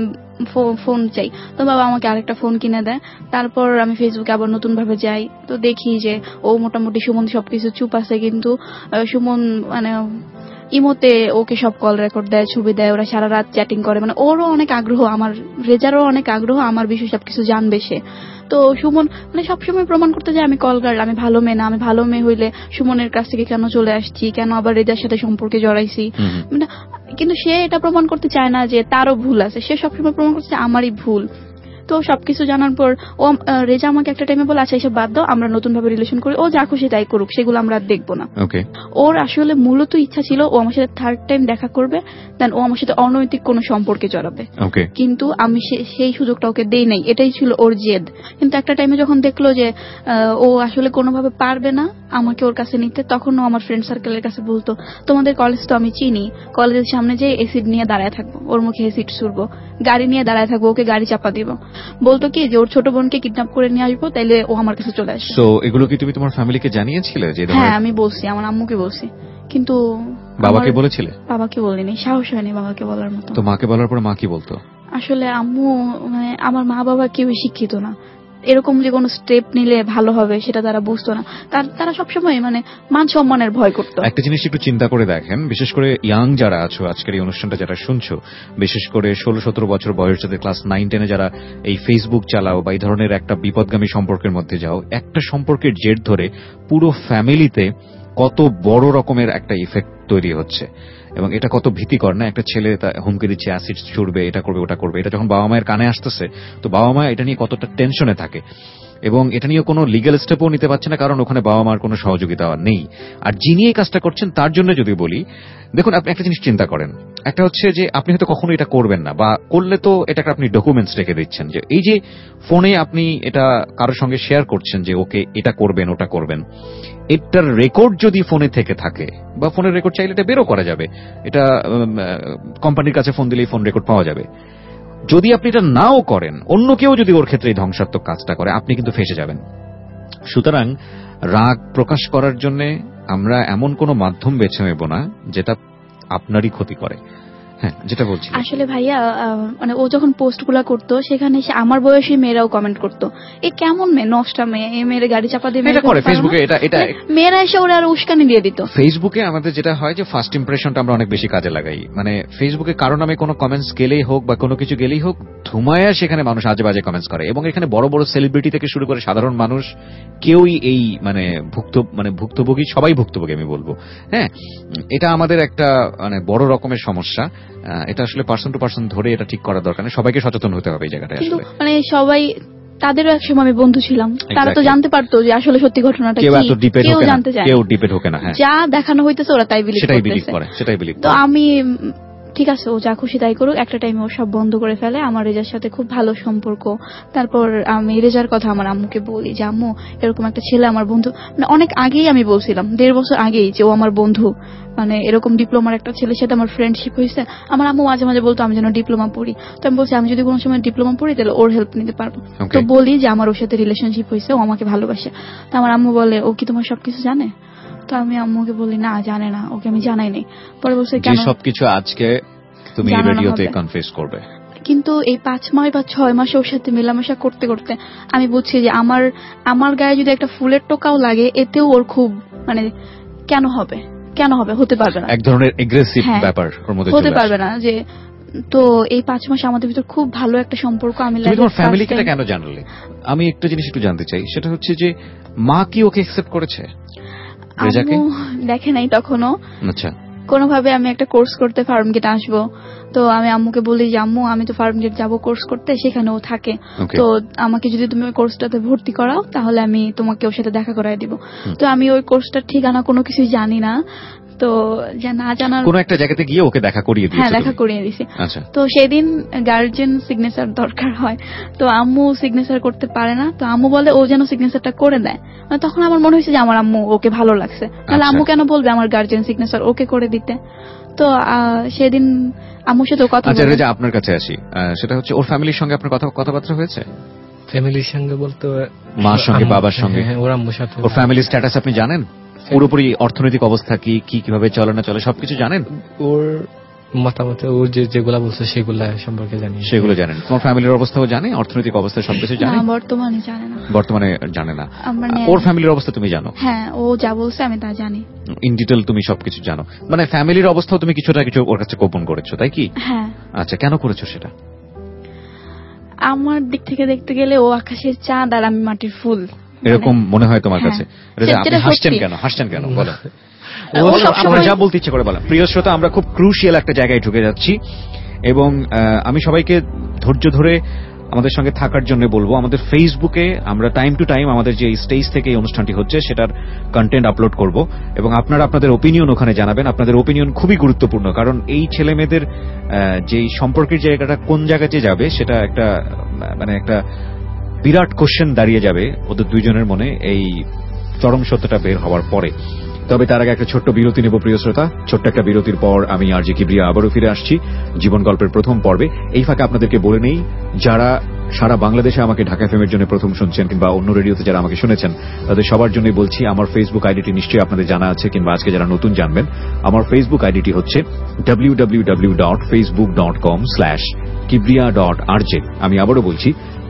ফোন চাই, তো বাবা আমাকে আরেকটা ফোন কিনে দেয়। তারপর আমি ফেসবুকে আবার নতুন ভাবে যাই, তো দেখি যে ও মোটামুটি সুমন সবকিছু চুপ আছে, কিন্তু সুমন মানে ইমোতে ওকে সব কল রেকর্ড দেয়, ছবি দেয়, ওরা সারা রাত চ্যাটিং করে। মানে ওরও অনেক আগ্রহ, আমার রেজারও অনেক আগ্রহ আমার বিষয়ে সবকিছু জানবে সে। তো সুমন মানে সবসময় প্রমাণ করতে যায় আমি কল গার্ল, আমি ভালো মেয়ে না। আমি ভালো মেয়ে হইলে সুমনের কাছ থেকে কেন চলে আসছি, কেন আবার রেজার সাথে সম্পর্কে জড়াইছি, মানে কিন্তু সে এটা প্রমাণ করতে চায় না যে তারও ভুল আছে। সে সবসময় প্রমাণ করছে আমারই ভুল। তো সবকিছু জানার পর ও রেজা আমাকে একটা টাইমে বলে আচ্ছা এইসব বাদ দাও, আমরা নতুন ভাবে রিলেশন করি, ও যা খুশি তাই করুক, সেগুলো আমরা দেখবো না। ওর আসলে মূলত ইচ্ছা ছিল ও আমার সাথে থার্ড টাইম দেখা করবে, দেন ও আমার সাথে অনৈতিক কোনো সম্পর্কে জড়াবে, কিন্তু আমি সেই সুযোগটা ওকে দেই নাই। এটাই ছিল ওর জেদ। কিন্তু একটা টাইমে যখন দেখলো যে ও আসলে কোনোভাবে পারবে না আমাকে ওর কাছে নিতে, তখন ও আমার ফ্রেন্ড সার্কেলের কাছে বলতো তোমাদের কলেজ তো আমি চিনি, কলেজের সামনে যে এসিড নিয়ে দাঁড়ায় থাকবো, ওর মুখে এসিড ছুড়বো, গাড়ি নিয়ে দাঁড়ায় থাকবো, ওকে গাড়ি চাপা দিব, বলতো কি যে ওর ছোট বোনকে কিডন্যাপ করে নিয়ে আসবো, তাইলে ও আমার কাছে চলে আসবে। তো এগুলো কি তুমি তোমার ফ্যামিলিকে জানিয়েছিলে? হ্যাঁ, আমি বলছি, আমার আম্মুকে বলছি, কিন্তু বাবাকে বলেছিলে? বাবাকে বলিনি, সাহস হয়নি বাবাকে বলার মতো। তো মাকে বলার পরে মা কি বলতো? আসলে আম্মু মানে আমার মা বাবা কেউ শিক্ষিত না, এরকম যে কোনো স্টেপ নিলে ভালো হবে সেটা তারা বুঝতো না। তারা সবসময় মানে মান সম্মানের ভয় করতো। একটা জিনিস একটু চিন্তা করে দেখেন, বিশেষ করে ইয়াং যারা আছো, আজকের এই অনুষ্ঠানটা যারা শুনছো, বিশেষ করে 16-17 বছর বয়স যাদের ক্লাস 9-10 যারা এই ফেসবুক চালাও বা এই ধরনের একটা বিপদগামী সম্পর্কের মধ্যে যাও, একটা সম্পর্কের জের ধরে পুরো ফ্যামিলিতে কত বড় রকমের একটা ইফেক্ট তৈরি হচ্ছে, এবং এটা কত ভীতিকর না? একটা ছেলে হুমকি দিচ্ছে অ্যাসিড ছুড়বে, এটা করবে ওটা করবে, এটা যখন বাবা মায়ের কানে আসতেছে তো বাবা মা এটা নিয়ে কতটা টেনশনে থাকে, এবং এটা নিয়ে কোনো লিগ্যাল স্টেপও নিতে পারছে না, কারণ ওখানে বাবা মার কোনো সহযোগিতা নেই। আর যিনি এই কাজটা করছেন তার জন্য যদি বলি, দেখুন আপনি একটা জিনিস চিন্তা করেন, একটা হচ্ছে যে আপনি হয়তো কখনো এটা করবেন না, বা করলে তো এটাকে আপনি ডকুমেন্টস রেখে দিচ্ছেন, যে এই যে ফোনে আপনি এটা কারোর সঙ্গে শেয়ার করছেন যে ওকে এটা করবেন ওটা করবেন, এটার রেকর্ড যদি ফোনে থেকে থাকে, বা ফোনের রেকর্ড চাইলে এটা বেরো করা যাবে, এটা কোম্পানির কাছে ফোন দিলেই ফোন রেকর্ড পাওয়া যাবে। যদি আপনি এটা নাও করেন, অন্য কেউ যদি ওর ক্ষেত্রে এই ধ্বংসাত্মক কাজটা করে, আপনি কিন্তু ফেঁসে যাবেন। সুতরাং রাগ প্রকাশ করার জন্য আমরা এমন কোনো মাধ্যম বেছে নেব না যেটা আপনারই ক্ষতি করে। হ্যাঁ, যেটা বলছি আসলে ভাইয়া, মানে ও যখন পোস্টগুলো করতো সেখানে আমার বয়সী মেয়েরাও কমেন্ট করতো, এ কেমন মেয়ে, নষ্টা মেয়ে, এই মেয়ের গাড়ি চাপা দিয়ে এটা করে ফেসবুকে, এটা মেয়েরা এসে ওরা আর উস্কানি দিয়ে দিত। ফেসবুকে আমাদের যেটা হয় যে ফার্স্ট ইমপ্রেশনটা আমরা অনেক বেশি কাজে লাগাই, মানে ফেসবুকে কারো নামে কোনো কমেন্টস গেলেই হোক বা কোনো কিছু গেলেই হোক, ধুমায়া সেখানে মানুষ আজে বাজে কমেন্টস করে, এবং এখানে বড় বড় সেলিব্রিটি থেকে শুরু করে সাধারণ মানুষ কেউই এই মানে ভুক্তভোগী, সবাই ভুক্তভোগী আমি বলবো। হ্যাঁ, এটা আমাদের একটা মানে বড় রকমের সমস্যা। এটা আসলে পার্সন টু পার্সন ধরে এটা ঠিক করার দরকার নেই, সবাইকে সচেতন হতে হবে এই জায়গাটা। আসলে মানে সবাই, তাদেরও এক সময় আমি বন্ধু ছিলাম, তারা তো জানতে পারতো যে আসলে সত্যি ঘটনাটা কি, কেউ জানতে চায়, কেউ ডিপেন্ড হোক না, যা দেখানো হইতেছে ওরা তাই বিলিভ করে, সেটাই বিলিভ করে। তো আমি ঠিক আছে, ও যা খুশি তাই করুক, একটা টাইমে ও সব বন্ধ করে ফেলে। আমার রেজার সাথে খুব ভালো সম্পর্ক। তারপর আমি রেজার কথা আমার আম্মুকে বলি যে আম্মু এরকম একটা ছেলে আমার বন্ধু, মানে অনেক আগেই আমি বলছিলাম, 1.5 বছর আগেই, যে ও আমার বন্ধু, মানে এরকম ডিপ্লোমার একটা ছেলের সাথে আমার ফ্রেন্ডশিপ হয়েছে। আমার আম্মু মাঝে মাঝে বলতো আমি যেন ডিপ্লোমা পড়ি, তো আমি বলছি আমি যদি কোনো সময় ডিপ্লোমা পড়ি তাহলে ওর হেল্প নিতে পারবো। তো বলি যে আমার ওর সাথে রিলেশনশিপ হয়েছে, ও আমাকে ভালোবাসে। তো আমার আম্মু বলে ও কি তোমার সবকিছু জানে? তো আমি আম্মুকে বলি না, জানে না, ওকে আমি জানাই নাই। পরে বলছে কেন সবকিছু আজকে তুমি রেডিওতে কনফেস করবে? কিন্তু এই 5 মাস বা 6 মাস ওর সাথে মেলামেশা করতে করতে আমি বুঝছি যে আমার গায়ে যদি একটা ফুলের টোকাও লাগে এতেও ওর খুব মানে কেন হবে হতে পারবে না, এক ধরনের এগ্রেসিভ ব্যাপার ওর মধ্যে হতে পারবে না। যে তো এই 5 মাস আমাদের ভিতর খুব ভালো একটা সম্পর্ক। আমি তোমার ফ্যামিলিকে কেন জানালে? আমি একটা জিনিস একটু জানতে চাই, সেটা হচ্ছে যে মা কি ওকে অ্যাকসেপ্ট করেছে? আম্মু দেখে নাই তখনও। আচ্ছা, কোনোভাবে আমি একটা কোর্স করতে ফার্ম গেট আসবো, তো আমি আম্মুকে বলি যে আম্মু আমি তো ফার্ম গেট যাবো কোর্স করতে, সেখানেও থাকে, তো আমাকে যদি তুমি ওই কোর্সটাতে ভর্তি করাও তাহলে আমি তোমাকে ওর সাথে দেখা করাই দিব। তো আমি ওই কোর্সটার ঠিকানা কোনো কিছুই জানি না, তো না জানার কোন একটা জায়গাতে গিয়ে ওকে দেখা করিয়ে দিয়েছি। হ্যাঁ, দেখা করিয়ে দিছি। তো সেদিন গার্জিয়ান সিগনেচার দরকার হয়, তো আম্মু সিগনেচার করতে পারে না, তো আম্মু বলে ও যেন সিগনেচারটা করে দেয়। তখন আমার মনে হয়েছে যে আমার আম্মু ওকে ভালো লাগছে, তাহলে আম্মু কেন বলবে আমার গার্জিয়ান সিগনেচার ওকে করে দিতে। তো সেদিন আম্মুর সাথে কথা বলে। আচ্ছা, আপনার কাছে আসি, সেটা হচ্ছে ওর ফ্যামিলির সঙ্গে আপনার কথাবার্তা হয়েছে? ফ্যামিলির সঙ্গে বলতে মার সঙ্গে, বাবার সঙ্গে? ওর আম্মুর সাথে। ওর ফ্যামিলির স্ট্যাটাস আপনি জানেন? পুরোপুরি অর্থনৈতিক অবস্থা কিভাবে চলে না চলে সবকিছু জানেন? ওর মতামত ওর যেগুলা বলছে সেগুলা সম্পর্কে জানি। সেগুলো জানেন? তোমার ফ্যামিলির অবস্থাও জানে, অর্থনৈতিক অবস্থা সবকিছু জানে? বর্তমানে জানে না। ওর ফ্যামিলির অবস্থা তুমি জানো? হ্যাঁ, ও যা বলছে আমি তা জানি। ইন ডিটেল তুমি সবকিছু জানো, মানে ফ্যামিলির অবস্থাও তুমি কিছু ওর কাছে গোপন করেছো, তাই কি? হ্যাঁ। আচ্ছা, কেন করেছো সেটা? আমার দিক থেকে দেখতে গেলে ও আকাশের চাঁদ আর আমি মাটির ফুল, এরকম মনে হয় তোমার কাছে? আপনি হাসছেন কেন বলো? আমরা যা বলতে ইচ্ছে করে বলা। প্রিয় শ্রোতা, আমরা খুব ক্রুশিয়াল একটা জায়গায় ঢুকে যাচ্ছি এবং আমি সবাইকে ধৈর্য ধরে আমাদের সঙ্গে থাকার জন্য বলবো, আমাদের ফেসবুকে আমরা টাইম টু টাইম আমাদের যে স্টেজ থেকে এই অনুষ্ঠানটি হচ্ছে সেটার কন্টেন্ট আপলোড করব এবং আপনারা আপনাদের ওপিনিয়ন ওখানে জানাবেন। আপনাদের ওপিনিয়ন খুবই গুরুত্বপূর্ণ, কারণ এই ছেলে মেয়েদের যেই সম্পর্কের জায়গাটা কোন জায়গাতে যাবে সেটা একটা বিরাট কোশ্চেন দাঁড়িয়ে যাবে ওদের দুইজনের মনে এই চরম সত্যটা বের হওয়ার পরে। তবে তার আগে একটা ছোট্ট বিরতি নেব প্রিয় শ্রোতা। ছোট্ট একটা বিরতির পর আমি আরজে কিবরিয়া আবারও ফিরে আসছি জীবন গল্পের প্রথম পর্বে। এই ফাঁকে আপনাদেরকে বলে নেই, যারা সারা বাংলাদেশে আমাকে ঢাকা এফএম-এর জন্য প্রথম শুনছেন কিংবা অন্য রেডিওতে যারা আমাকে শুনেছেন, তাদের সবার জন্যই বলছি আমার ফেসবুক আইডিটি নিশ্চয়ই আপনাদের জানা আছে, কিংবা আজকে যারা নতুন জানবেন। আমার ফেসবুক আইডিটি হচ্ছে www.facebook.com/kibriya.rj। আমি আবারও বলছি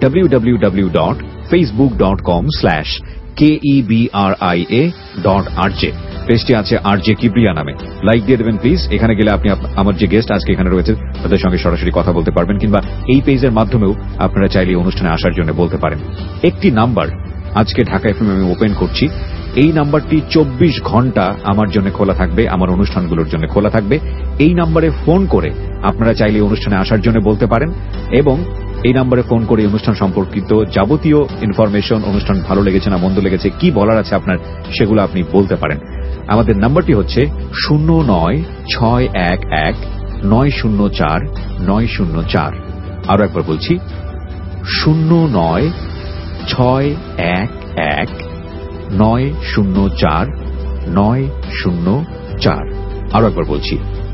www.facebook.com/KEBRIA.RJ। পেজটি আছে আরজে কিবরিয়া নামে। লাইক দিয়ে দেবেন প্লিজ। এখানে গেলে আপনি আমার যে গেস্ট আজকে এখানে রয়েছে তাদের সঙ্গে সরাসরি কথা বলতে পারবেন, কিংবা এই পেজের মাধ্যমেও আপনারা চাইলে অনুষ্ঠানে আসার জন্য বলতে পারেন। একটি নাম্বার আজকে ঢাকা এফএম আমি ওপেন করছি, এই নাম্বারটি 24 ঘন্টা আমার জন্য খোলা থাকবে, আমার অনুষ্ঠানগুলোর জন্য খোলা থাকবে। এই নাম্বারে ফোন করে আপনারা চাইলে অনুষ্ঠানে আসার জন্য বলতে পারেন এবং এই নম্বরে ফোন করে অনুষ্ঠান সম্পর্কিত যাবতীয় ইনফরমেশন, অনুষ্ঠান ভালো লেগেছে না মন্দ লেগেছে, কি বলার আছে আপনার, সেগুলো আপনি বলতে পারেন। আমাদের নাম্বারটি হচ্ছে 09611904 আরো একবার বলছি 09611904 আরো একবার বলছি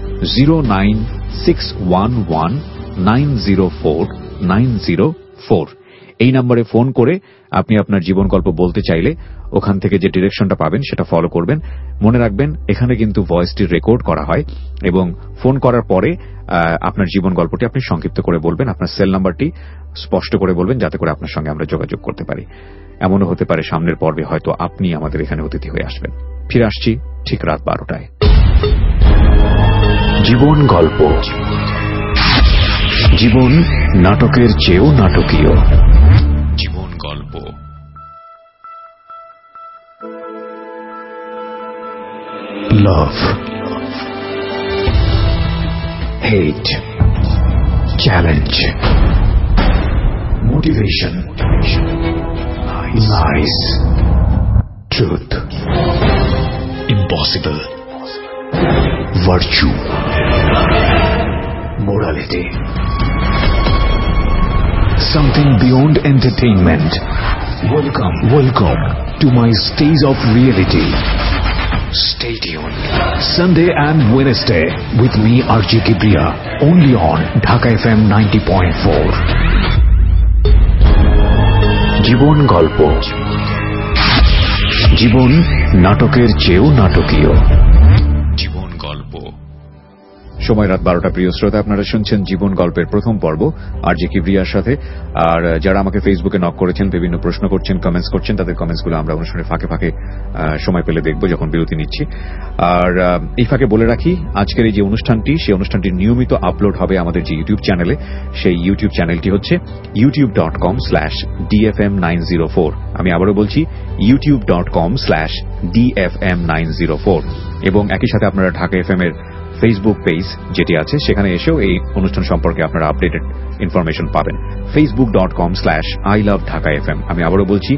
09611904904। এই নম্বরে ফোন করে আপনি আপনার জীবন গল্প বলতে চাইলে ওখান থেকে যে ডিরেকশনটা পাবেন সেটা ফলো করবেন। মনে রাখবেন এখানে কিন্তু ভয়েসটি রেকর্ড করা হয় এবং ফোন করার পরে আপনার জীবন গল্পটি আপনি সংক্ষিপ্ত করে বলবেন, আপনার সেল নাম্বারটি স্পষ্ট করে বলবেন, যাতে করে আপনার সঙ্গে আমরা যোগাযোগ করতে পারি। এমনও হতে পারে সামনের পর্বে হয়তো আপনি আমাদের এখানে অতিথি হয়ে আসবেন। ফিরে আসছি ঠিক রাত 12টায়। জীবন গল্প, জীবন নাটকের চেয়েও নাটকীয়। জীবন গল্প। Love, hate, challenge, motivation, lies, truth, impossible, virtue, morality, something beyond entertainment. Welcome to my stage of reality. Stay tuned. Sunday and Wednesday with me Archie Kibriya, only on Dhaka FM 90.4. জীবন গল্প, জীবন নাটকের চেয়েও নাটকীয়। জীবন গল্প সময় রাত 12টা। প্রিয় শ্রোতা, আপনারা শুনছেন জীবন গল্পের প্রথম পর্ব আরজে কিবরিয়ার সাথে। আর যারা আমাকে ফেসবুকে নক করেছেন, বিভিন্ন প্রশ্ন করছেন, কমেন্টস করছেন, তাদের কমেন্টসগুলো আমরা অনুষ্ঠানের ফাঁকে ফাঁকে সময় পেলে দেখব যখন বিরতি নিচ্ছি। আর এই ফাঁকে বলে রাখি, আজকের এই যে অনুষ্ঠানটি, সেই অনুষ্ঠানটি নিয়মিত আপলোড হবে আমাদের যে ইউটিউব চ্যানেলে। সেই ইউটিউব চ্যানেলটি হচ্ছে youtube.com/dfm904। আমি আবারও বলছি youtube.com/dfm904। এবং একই সাথে আপনারা ঢাকা এফএম এর ফেসবুক পেজ যেটি আছে, সেখানে এসেও এই অনুষ্ঠান সম্পর্কে আপনারা আপডেটেড ইনফরমেশন পাবেন। facebook.com/ilovedhakafm। আমি আবারও বলছি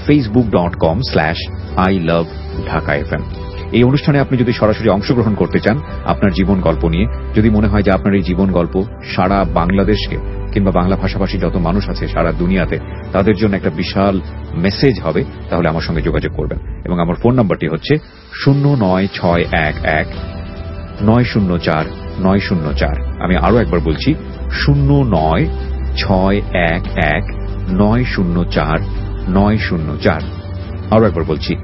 facebook.com/ilovedhakafm। এই অনুষ্ঠানে আপনি যদি সরাসরি অংশগ্রহণ করতে চান আপনার জীবন গল্প নিয়ে, যদি মনে হয় যে আপনার এই জীবন গল্প সারা বাংলাদেশকে কিংবা বাংলা ভাষাভাষী যত মানুষ আছে সারা দুনিয়াতে তাদের জন্য একটা বিশাল মেসেজ হবে, তাহলে আমার সঙ্গে যোগাযোগ করবেন। এবং আমার ফোন নাম্বারটি হচ্ছে 09611904904। আমি আরো একবার বলছি 09611904904। আরো একবার বলছি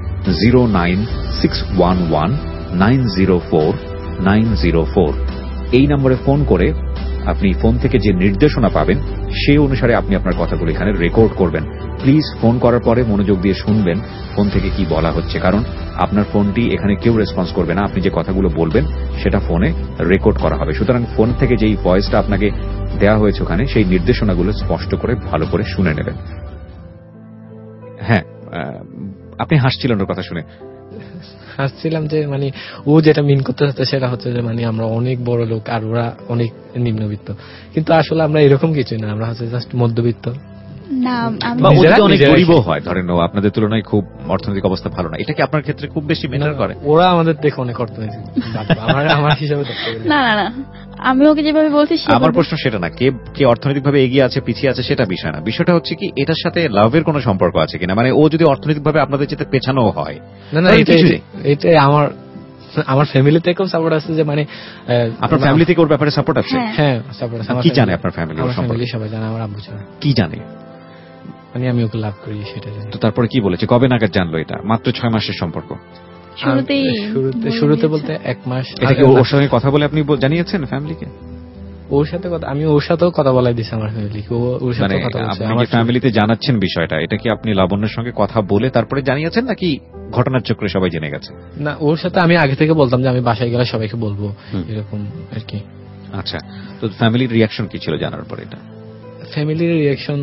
09611904904। এই নম্বরে ফোন করে আপনি ফোন থেকে যে নির্দেশনা পাবেন সেই অনুসারে আপনি আপনার কথাগুলো এখানে রেকর্ড করবেন। প্লিজ ফোন করার পরে মনোযোগ দিয়ে শুনবেন ফোন থেকে কি বলা হচ্ছে, কারণ আপনার ফোনটি এখানে কেউ রেসপন্স করবে না। আপনি যে কথাগুলো বলবেন সেটা ফোনে রেকর্ড করা হবে। সুতরাং ফোন থেকে যেই ভয়েসটা আপনাকে দেওয়া হয়েছে ওখানে, সেই নির্দেশনাগুলো স্পষ্ট করে ভালো করে শুনে নেবেন। হ্যাঁ, আপনি হাসছিলেন ওর কথা শুনে। হাসছিলাম যে মানে ও যেটা মিন করতে চাচ্ছে সেটা হচ্ছে যে মানে আমরা অনেক বড় লোক আর ওরা অনেক নিম্নবিত্ত, কিন্তু আসলে আমরা এরকম কিছু না, আমরা হচ্ছে জাস্ট মধ্যবিত্ত। না, আমি বা ওরা অনেক গরিবও হয়, ধরেন ও আপনাদের তুলনায় খুব অর্থনৈতিক অবস্থা ভালো না। এটা কি আপনার ক্ষেত্রে খুব বেশি ম্যাটার করে? ওরা আমাদের দেখে অনেক অর্থনৈতিক, আমার হিসাবে না না না, আমি ওকে যেভাবে বলছি আমার প্রশ্ন সেটা না, কে অর্থনৈতিকভাবে এগিয়ে আছে পিছিয়ে আছে সেটা বিষয় না। বিষয়টা হচ্ছে কি এটার সাথে লাভের কোনো সম্পর্ক আছে কিনা, মানে ও যদি অর্থনৈতিকভাবে আপনাদের চেয়ে পেছানো হয়। না না, এটাই আমার ফ্যামিলি থেকেও সাপোর্ট আছে, যে মানে আপনার ফ্যামিলি থেকে ওর ব্যাপারে সাপোর্ট আছে? হ্যাঁ, সাপোর্ট আছে। কি জানে আপনার ফ্যামিলি? আমার ফ্যামিলি সবাই জানে, আমার আব্বু জানে। কি জানে? মানে আমি ওকে লাভ করি সেটা জানি। তো তারপরে কি বলেছে, কবে নাগাদ জানলো এটা? মাত্র 6 মাসের সম্পর্ক। শুরুতে বলতে 1 মাস। এটা কি ওর সঙ্গে কথা বলে আপনি জানিয়েছেন ফ্যামিলিকে? ওর সাথে আমি ওর সাথেও কথা বলাই দিছি আমার ফ্যামিলিকে। ওর সাথে কথা বলছে। আমার ফ্যামিলিতে জানাচ্ছেন বিষয়টা, এটা কি আপনি লাবণ্যের সঙ্গে কথা বলে তারপরে জানিয়েছেন নাকি ঘটনার চক্রে সবাই জেনে গেছে? না, ওর সাথে আমি আগে থেকে বলতাম যে আমি বাসায় গেলে সবাইকে বলবো, এরকম আর কি। আচ্ছা, তো ফ্যামিলির রিয়াকশন কি ছিল জানার পর? এটা ফ্যামিলির রিয়াকশন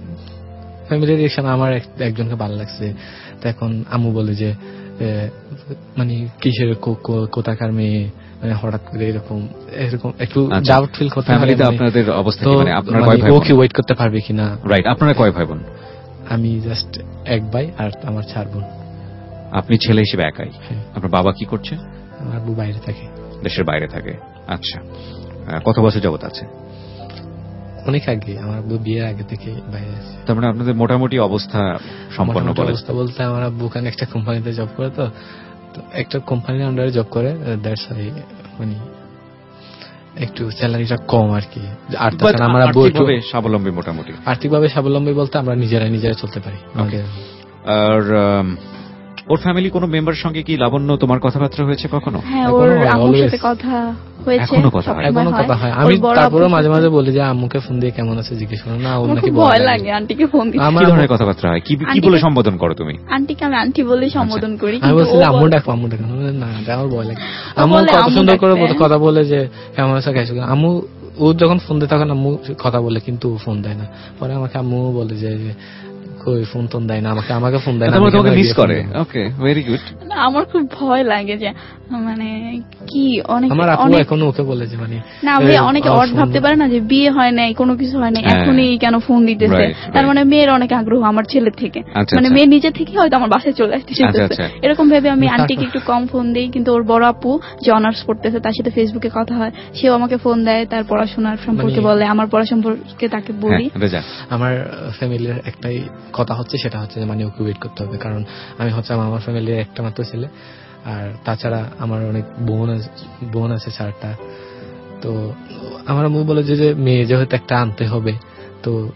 আমার একজনকে ভালো লাগছে। তো এখন আম্মু বলে যে মানে কিসের কোথাকার মেয়ে, মানে হঠাৎ করে এরকম একটু ডাউট ফিল করতে হয়। আপনাদের অবস্থা কি, মানে আপনারা কয় ভাই বোন? ও কি ওয়েট করতে পারবে কিনা? রাইট, আপনারা কয় ভাই বোন? আমি জাস্ট এক ভাই আর আমার 4 বোন। আপনি ছেলে হিসেবে একাই? আপনার বাবা কি করছে? আমার আব্বু বাইরে থাকে। দেশের বাইরে থাকে। আচ্ছা, কত বছর যাবত আছে? অনেক আগে, আমার আব্বু বিয়ের আগে থেকে বাইরে আছে। তার মানে আপনাদের মোটামুটি অবস্থা সম্পন্ন বলে? অবস্থা বলতে আমার আব্বু ওখানে একটা কোম্পানিতে জব করে, তো একটা কোম্পানির আন্ডারে জব করে, দ্যাটস ওয়াই মানে একটু স্যালারিটা কম আর কি। আর তাছাড়া আমার আব্বু একটু স্বাবলম্বী, মোটামুটি আর্থিকভাবে স্বাবলম্বী বলতে আমরা নিজেরা চলতে পারি। আর ওর ফ্যামিলি কোনো মেম্বার সঙ্গে কি লাবণ্য তোমার কথাবার্তা হয়েছে কখনো? হ্যাঁ, ওর আম্মুর সাথে কথা হয়েছে। এখনো কথা হয়? আমি তারপরে মাঝে মাঝে বলি যে আম্মুকে ফোন দিয়ে কেমন আছে জিজ্ঞেস করো না, ওর নাকি ভয় লাগে আন্টিকে ফোন দিতে। কি ধরনের কথাবার্তা হয়? কি বলে সম্বোধন করো তুমি? আন্টিকে আমি আন্টি বলে সম্বোধন করি। আমি বলছি যে আম্মু ডাকো না, আমার ভয় লাগে। আম্মু কত সুন্দর করে কথা বলে যে কেমন আছে গেছো। আম্মু ও যখন ফোন দেয় তখন আম্মু কথা বলে, কিন্তু ফোন দেয় না। পরে আমাকে আম্মু বলে যে কই ফোন টোন দেয় না, আমাকে ফোন দেয় না, তোমাকে মিস করে। Okay, very good. আমার খুব ভয় লাগে যে মানে কি অনেক আমার আপু এখনো ওকে বলে যে মানে না, আমি অনেকে অড ভাবতে পারে না যে বিয়ে হয় নাই, কোনো কিছু হয় নাই, এখনই কেন ফোন দিতেছে। তার মানে মেয়ের অনেক আগ্রহ আমার ছেলের থেকে, মানে মেয়ে নিজে থেকে হয়তো আমার বাসায় চলে আসতেছে। এরকম ভেবে আমি আন্টিকে একটু কম ফোন দিই। কিন্তু ওর বড় আপু যে অনার্স পড়তেছে তার সাথে ফেসবুকে কথা হয়, সেও আমাকে ফোন দেয়, তার পড়াশোনার সম্পর্কে বলে, আমার পড়া সম্পর্কে তাকে বলি। আমার ফ্যামিলির একটাই কথা হচ্ছে, সেটা হচ্ছে যে মানে ওকে ওয়েট করতে হবে, কারণ আমি হচ্ছে আমার ফ্যামিলির একটা মাত্র ছেলে, আর তাছাড়া আমার অনেক বোন আছে 4টা। তো আমার আম্মু বলে যে মেয়ে যেহেতু একটা আনতে হবে, তো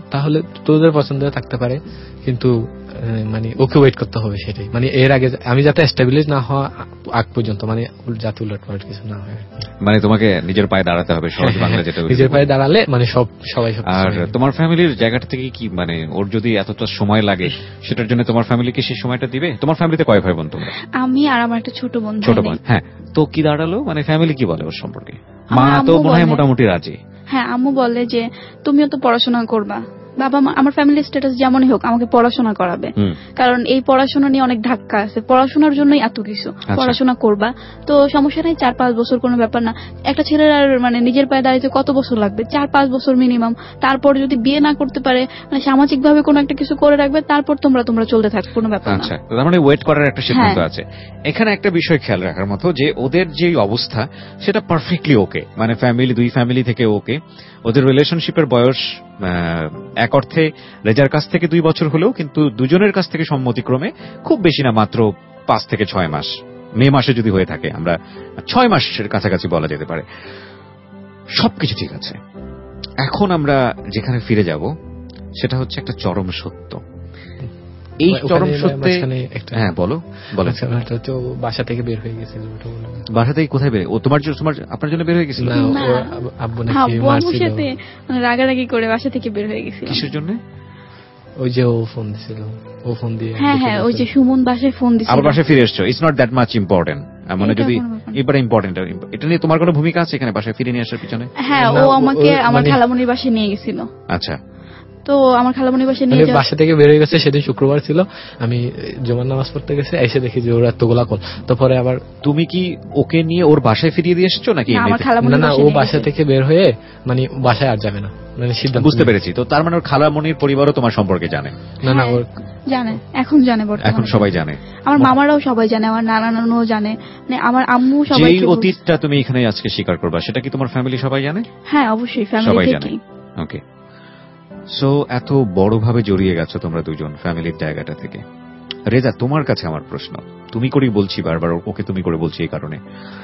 তাহলে তোদের পছন্দ থাকতে পারে, কিন্তু মানে ওকে ওয়েট করতে হবে, সেটাই মানে এর আগে আমি যাতে এস্টাবলিশ না হওয়া আগ পর্যন্ত মানে যাতে উলটপালট কিছু না হয়। মানে তোমাকে নিজের পায়ে দাঁড়াতে হবে, সহজ বাংলা যেটা। নিজের পায়ে দাঁড়ালে মানে সবাই। আর তোমার ফ্যামিলির জায়গাটা থেকে কি মানে ওর যদি এতটা সময় লাগে সেটার জন্য তোমার ফ্যামিলি কি সেই সময়টা দিবে? তোমার ফ্যামিলিতে কয় ভাই বোন তোমরা? আমি আর আমার একটা ছোট বোন। ছোট বোন, হ্যাঁ। তো কি দাঁড়ালো, মানে ফ্যামিলি কি বলে ওর সম্পর্কে? মা তো মনে হয় মোটামুটি রাজি। হ্যাঁ, আম্মু বলে যে তুমিও তো পড়াশোনা করবা, বাবা মা আমার ফ্যামিলি স্ট্যাটাস যেমনই হোক আমাকে পড়াশোনা করাবে, কারণ এই পড়াশোনা নিয়ে অনেক ধাক্কা আছে, পড়াশোনার জন্যই এত কিছু, পড়াশোনা করবা তো সমস্যা নেই, 4-5 বছর কোনো ব্যাপার না। একটা ছেলের আর মানে নিজের পায়ে দাঁড়াইতে কত বছর লাগবে? 4-5 বছর মিনিমাম। তারপর যদি বিয়ে না করতে পারে মানে সামাজিক ভাবে কোনো একটা কিছু করে রাখবে, তারপর তোমরা চলতে থাকো, কোনো ব্যাপার না। আচ্ছা, তার মানে ওয়েট করার একটা সিদ্ধান্ত আছে। এখানে একটা বিষয় খেয়াল রাখার মতো যে ওদের যে অবস্থা সেটা পারফেক্টলি ওকে, মানে ফ্যামিলি, দুই ফ্যামিলি থেকে ওকে। ওদের রিলেশনশিপের বয়স এক অর্থে রেজার কাছ থেকে 2 বছর হলেও কিন্তু দুজনের কাছ থেকে সম্মতিক্রমে খুব বেশি না, মাত্র 5 থেকে 6 মাস। মে মাসে যদি হয়ে থাকে আমরা 6 মাসের কাছাকাছি বলা যেতে পারে। সবকিছু ঠিক আছে। এখন আমরা যেখানে ফিরে যাব সেটা হচ্ছে একটা চরম সত্য। এই চরম সত্যে হ্যাঁ বলো। বাসা থেকে বের হয়ে গেছিল। বাসা থেকে কোথায় বের? ও তোমার আপনার জন্য বের হয়ে গেছিল? আব্বু সাথে রাগারাগি করে বাসা থেকে বের হয়ে গেছিল। কিসের জন্য? ওই যে ও ফোন দিছিল, ও ফোন দিয়ে। হ্যাঁ, ওই যে সুমন বাসায় ফোন দিছিল। আবার বাসায় ফিরে এসছো। It's not that much important. মানে যদি এবারে ইম্পর্টেন্ট, এটা নিয়ে তোমার কোনো ভূমিকা আছে এখানে বাসায় ফিরে নিয়ে আসার পিছনে? হ্যাঁ, ও আমাকে আমার খালামণির বাসায় নিয়ে গেছিল। আচ্ছা, তো আমার খালামণির বাসায় নিয়ে বাসা থেকে বের হয়ে গেছে। সেদিন শুক্রবার ছিল, আমি জুমার নামাজ পড়তে গেছে, এসে দেখি যে ওর এতগুলা কল। তারপরে আবার তুমি কি ওকে নিয়ে ওর বাসায় ফিরিয়ে দিয়ে এসেছো নাকি? না, ও বাসা থেকে বের হয়ে মানে বাসায় আর যাবে না, মানে সিদ্ধান্ত। বুঝতে পেরেছি। তো তার মানে ওর খালামণির পরিবারও তোমার সম্পর্কে জানে? না, ওর জানে, এখন জানে, এখন সবাই জানে। আমার মামারাও সবাই জানে, আমার নানা নানুও জানে, মানে আমার আম্মু সবাই। যেই অতীতটা তুমি এখানে আজকে স্বীকার করবা সেটা কি তোমার ফ্যামিলি সবাই জানে? হ্যাঁ, অবশ্যই ফ্যামিলি থেকে। ওকে, সো এত বড়ভাবে জড়িয়ে গেছো তোমরা দুজন ফ্যামিলির জায়গাটা থেকে। রেজা, তোমার কাছে আমার প্রশ্ন, তুমি করেই বলছি বারবার, ওকে তুমি করে বলছি এই কারণে,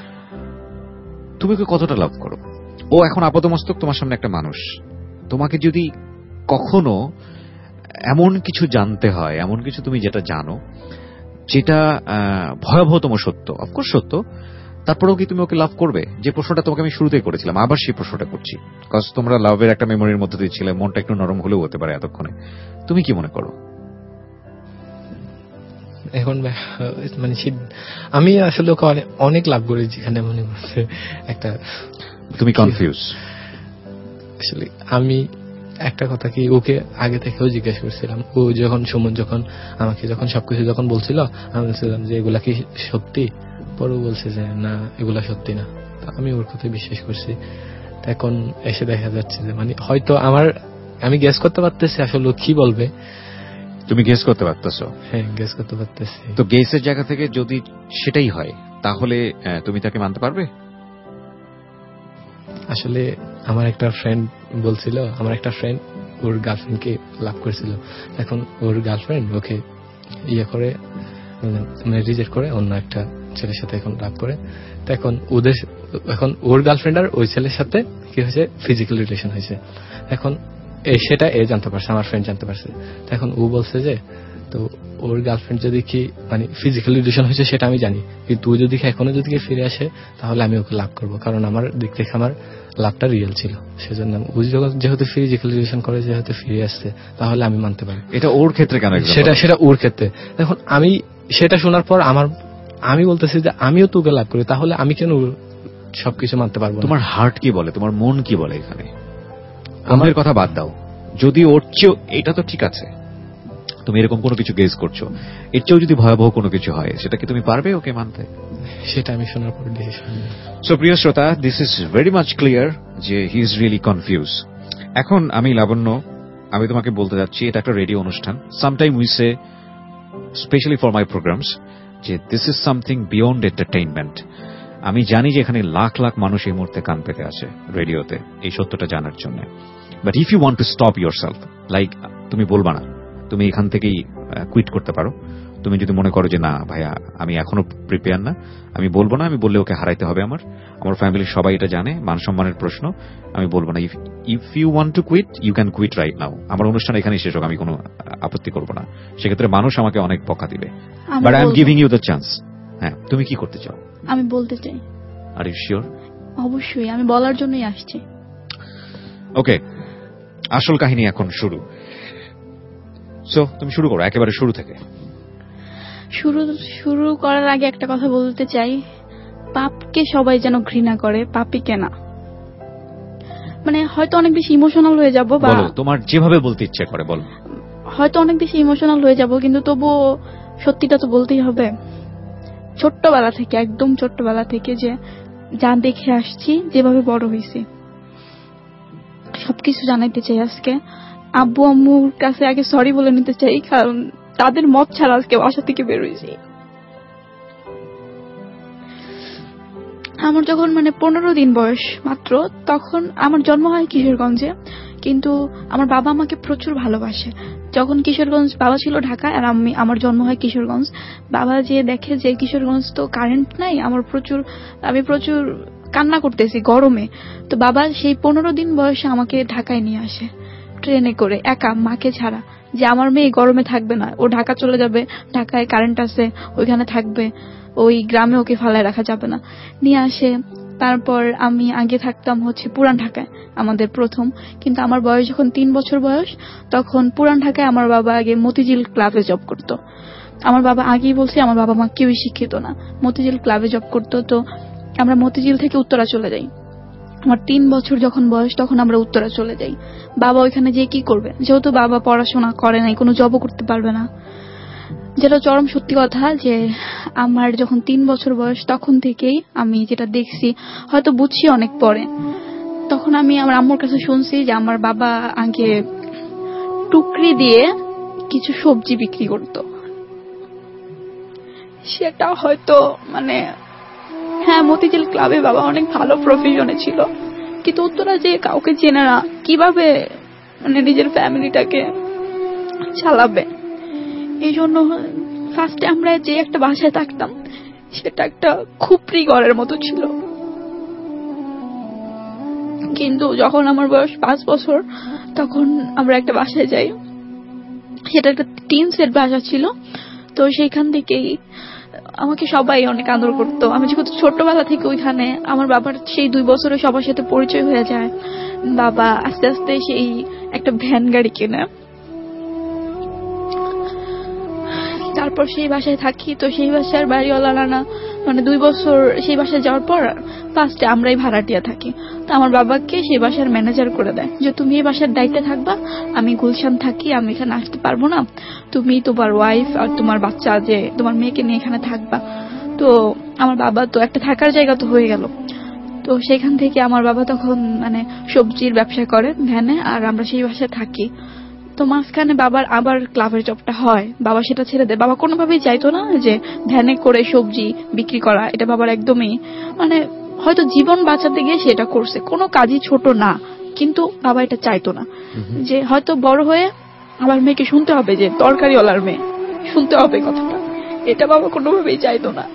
তুমি ওকে কতটা লাভ করো? ও এখন আপাতমস্তক তোমার সামনে একটা মানুষ। তোমাকে যদি কখনো এমন কিছু জানতে হয়, এমন কিছু তুমি যেটা জানো যেটা ভয়াবহতম সত্য, অফকোর্স সত্য, তারপরেও কি তুমি ওকে লাভ করবে? যে প্রশ্নটা তোমাকে আমি শুরুতেই করেছিলাম, আবার সেই প্রশ্নটা করছি, কজ তোমরা লাভের একটা মেমোরির মধ্যে দিয়ে ছিলে, মনটা একটু নরম হলেও হতে পারে এতক্ষণে। তুমি কি মনে করো? এখন মানে আমি আসলে ওকে অনেক লাভ করি, যেখানে মনে করছে একটা তুমি কনফিউজ। আসলে আমি একটা কথা কি ওকে আগে থেকেও জিজ্ঞেস করছিলাম, ও সুমন যখন আমাকে সবকিছু বলছিল, আমি বলছিলাম যে এগুলা কি সত্যি? পরে বলছে যে না, এগুলা সত্যি না। আমি ওর কথা বিশ্বাস করছি। এখন এসে দেখা যাচ্ছে যে মানে হয়তো আমি গেস করতে পারতেছি আসলে কি বলবে। তুমি গেস করতে পারতেছো? হ্যাঁ, গেস করতে পারতেছি। তো গেসের জায়গা থেকে যদি সেটাই হয় তাহলে তুমি তাকে মানতে পারবে? আসলে আমার একটা ফ্রেন্ড বলছিল, আমার একটা ফ্রেন্ড ওর গার্লফ্রেন্ডকে লাভ করেছিল। এখন ওর গার্লফ্রেন্ড ওকে করে রিজেক্ট করে অন্য একটা ছেলের সাথে এখন লাভ করে। তো এখন ওর গার্লফ্রেন্ড আর ওই ছেলের সাথে কি হয়েছে, ফিজিক্যাল রিলেশন হয়েছে। এখন সেটা জানতে পারছে, আমার ফ্রেন্ড জানতে পারছে। এখন ও বলছে যে তো ওর গার্লফ্রেন্ড যদি কি মানে ফিজিক্যাল রিলেশন হয়েছে সেটা আমি জানি, কিন্তু ও যদি এখনো যদি ফিরে আসে তাহলে আমি ওকে লাভ করবো, কারণ আমার দিক থেকে আমার লাভটা রিয়েল ছিল। সেজন্য ও যেহেতু ফিজিক্যাল রিলেশন করে, যেহেতু ফিরে আসছে, তাহলে আমি মানতে পারি। এটা ওর ক্ষেত্রে কেন? সেটা ওর ক্ষেত্রে। এখন আমি সেটা শোনার পর আমি বলতেছি যে আমিও তোকে লাভ করি, তাহলে আমি কেন সবকিছু মানতে পারবো? তোমার হার্ট কি বলে, তোমার মন কি বলে? এখানে আমার কথা বাদ দাও, যদি ওর চেয়েও, এটা তো ঠিক আছে, তুমি এরকম কোনো কিছু গেস করছো, এর চেয়েও যদি ভয়াবহ কোনো কিছু হয়, সেটা কি তুমি পারবে ওকে মানতে? সেটা আমি শোনার পর ডিসিশন নেব। সো প্রিয় শ্রোতা, this is very much clear যে হি ইজ রিয়েলি কনফিউজ। এখন আমি লাবণ্য, আমি তোমাকে বলতে যাচ্ছি, এটা একটা রেডিও অনুষ্ঠান। Sometime we say, specially for my programs, যে this is something beyond entertainment. আমি জানি যে এখানে লাখ লাখ মানুষ এই মুহূর্তে কান পেতে আছে রেডিওতে এই সত্যটা জানার জন্য। But if you want to stop yourself, like তুমি বলবা না, তুমি এখান থেকেই কুইট করতে পারো, তুমি যদি মনে করো যে না ভাইয়া আমি এখনো প্রিপেয়ার না, আমি বলবো না, আমি বললে ওকে হারাইতে হবে, আমার ফ্যামিলির সবাই এটা জানে, মান সম্মানের প্রশ্ন, আমি বলবো না। If you want to quit you can quit right now, আমার অনুষ্ঠান এখানেই শেষ হোক, আমি কোনো আপত্তি করবো না। সেক্ষেত্রে মানুষ আমাকে অনেক বকা দিবে, but I am giving you the chance. হ্যাঁ, তুমি কি করতে চাও? আমি বলতে চাই। Are you sure? অবশ্যই, আমি বলার জন্যই আসছি। ওকে, আসল কাহিনী এখন শুরু। সো তুমি শুরু করো একেবারে শুরু থেকে। শুরু করার আগে একটা কথা বলতে চাই, পাপকে সবাই যেন ঘৃণা করে, পাপীকে না। মানে হয়তো অনেক বেশি ইমোশনাল হয়ে যাব, বা তোমার যেভাবে বলতে ইচ্ছে করে বলো, হয়তো অনেক বেশি ইমোশনাল হয়ে যাব, কিন্তু তবুও সত্যিটা তো বলতেই হবে। ছোট্টবেলা থেকে, একদম ছোট্টবেলা থেকে যে যা দেখে আসছি, যেভাবে বড় হয়েছি, সবকিছু জানাইতে চাই আজকে। আব্বু আম্মুর কাছে আগে সরি বলে নিতে চাই, কারণ তাদের মত ছাড়া আজকে বাসা থেকে বের হয়েছি। আমার যখন 15 দিন বয়স মাত্র, তখন আমার জন্ম হয় কিশোরগঞ্জে, কিন্তু আমার বাবা আমাকে প্রচুর ভালোবাসে। যখন কিশোরগঞ্জ, বাবা ছিল ঢাকায় আর আমার জন্ম হয় কিশোরগঞ্জ। বাবা যে দেখে যে কিশোরগঞ্জ তো কারেন্ট নাই, আমি প্রচুর কান্না করতেছি গরমে, তো বাবা সেই 15 দিন বয়সে আমাকে ঢাকায় নিয়ে আসে ট্রেনে করে, একা, মাকে ছাড়া, যে আমার মেয়ে গরমে থাকবে না, ও ঢাকা চলে যাবে, ঢাকায় কারেন্ট আছে, ওইখানে থাকবে, ওই গ্রামে ওকে ফালায় রাখা যাবে না, নিয়ে আসে। তারপর আমি আগে থাকতাম পুরান ঢাকায়, আমাদের প্রথম। কিন্তু আমার বয়স যখন 3 বছর বয়স, তখন পুরান ঢাকায় আমার বাবা আগে মতিঝিল ক্লাবে জব করত। আমার বাবা আগেই বলছি, আমার বাবা মা কেউই শিক্ষিত না, মতিঝিল ক্লাবে জব করতো। তো আমরা মতিঝিল থেকে উত্তরা চলে যাই। আমার 3 বছর যখন বয়স, তখন আমরা উত্তরা চলে যাই। বাবা ওইখানে যে কি করবে, যেহেতু বাবা পড়াশোনা করে নাই, কোনো জবও করতে পারবে না। যেটা চরম সত্যি কথা, যে আমার যখন 3 বছর বয়স, তখন থেকেই আমি যেটা দেখছি, হয়তো বুঝছি অনেক পরে, তখন আমি আমার আম্মুর কাছে শুনছি যে আমার বাবা আগে টুকরি দিয়ে কিছু সবজি বিক্রি করত। সেটা হয়তো হ্যাঁ, মতিঝিল ক্লাবে বাবা অনেক ভালো প্রফেশনে ছিল, কিন্তু উত্তরা যে কাউকে চেনে না, কিভাবে নিজের ফ্যামিলিটাকে চালাবে। এই জন্য ফার্স্টে আমরা যে একটা বাসায় থাকতাম, সেটা একটা খুপড়ি ঘরের মতো ছিল। কিন্তু যখন আমার বয়স 5 বছর, তখন আমরা একটা বাসায় যাই, সেটা একটা টিন সেট বাসা ছিল। তো সেইখান থেকেই আমাকে সবাই অনেক আদর করতো। আমি যেহেতু ছোটবেলা থেকে ওইখানে, আমার বাবার সেই 2 বছরে সবার সাথে পরিচয় হয়ে যায়। বাবা আস্তে আস্তে সেই একটা ভ্যান গাড়ি কেনে, তারপর সেই বাসায় থাকি। তো সেই বাসার বাড়িওয়ালা না 2 বছর সেই বাসায় যাওয়ার পর ফার্স্টে আমরাই ভাড়াটিয়া থাকি। তো আমার বাবাকে সেই বাসার ম্যানেজার করে দেয় যে তুমি এই বাসার দায়িত্বে থাকবা, আমি গুলশান থাকি, আমি এখানে আসতে পারবো না, তুমি তোমার ওয়াইফ আর তোমার বাচ্চা, যে তোমার মেয়েকে নিয়ে এখানে থাকবা। তো আমার বাবা তো একটা থাকার জায়গা তো হয়ে গেল। তো সেখান থেকে আমার বাবা তখন সবজির ব্যবসা করে ভ্যানে, আর আমরা সেই বাসায় থাকি। তো মাঝখানে বাবার আবার ক্লাবের জবটা হয়, বাবা সেটা ছেড়ে দেয়। বাবা কোনোভাবেই চাইতো না যে ভ্যানে করে সবজি বিক্রি করা, এটা বাবার একদমই হয়তো জীবন বাঁচাতে গিয়ে সেটা করছে, কোনো কাজই ছোট না, কিন্তু বাবা এটা চাইতো না যে হয়তো বড় হয়ে আমার মেয়েকে শুনতে হবে যে তরকারিওয়ালার মেয়ে, শুনতে হবে কথাটা, এটা বাবা কোনোভাবেই চাইতো না।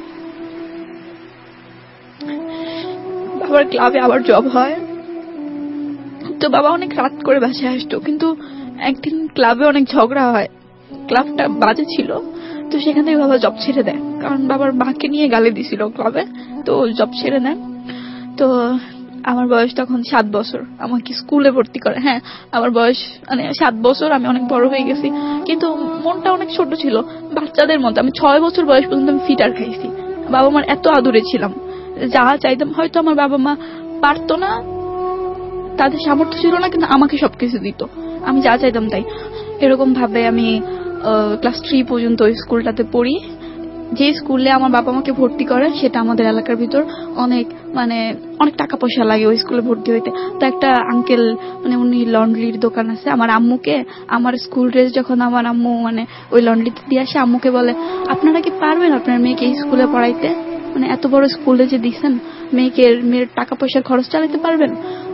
বাবার ক্লাবে আবার জব হয়। তো বাবা অনেক রাত করে বাসায় আসতো, কিন্তু একদিন ক্লাবে অনেক ঝগড়া হয়, ক্লাবটা বাজে ছিল। তো সেখান থেকে বাবা জব ছেড়ে দেয়, কারণ বাবার মাকে নিয়ে গালি দিছিল ক্লাবে, তো জব ছেড়ে দেয়। তো আমার বয়স তখন 7 বছর, আমাকে স্কুলে ভর্তি করে। হ্যাঁ, আমার বয়স 7 বছর, আমি অনেক বড় হয়ে গেছি, কিন্তু মনটা অনেক ছোট ছিল, বাচ্চাদের মতো। আমি 6 বছর বয়স পর্যন্ত আমি ফিটার খাইছি, বাবা মার এত আদরে ছিলাম, যা চাইতাম। হয়তো আমার বাবা মা পারতো না, তাদের সামর্থ্য ছিল না, কিন্তু আমাকে সবকিছু দিত, আমি যা চাইতাম তাই। এরকম ভাবে আমি ক্লাস 3 পর্যন্ত ওই স্কুলটাতে পড়ি। যে স্কুলে আমার বাবা আমাকে ভর্তি করে, সেটা আমাদের এলাকার ভিতর অনেক অনেক টাকা পয়সা লাগে ওই স্কুলে ভর্তি হইতে। তো একটা আঙ্কেল উনি লন্ড্রির দোকান আছে, আমার আম্মুকে, আমার স্কুল ড্রেস যখন আমার আম্মু ওই লন্ড্রিতে দিয়ে আসে, আম্মুকে বলে আপনারা কি পারবেন আপনার মেয়েকে এই স্কুলে পড়াইতে, এত বড় স্কুলে যে দিচ্ছেন, মেয়ের টাকা পয়সার খরচ চালাতে পারবেন?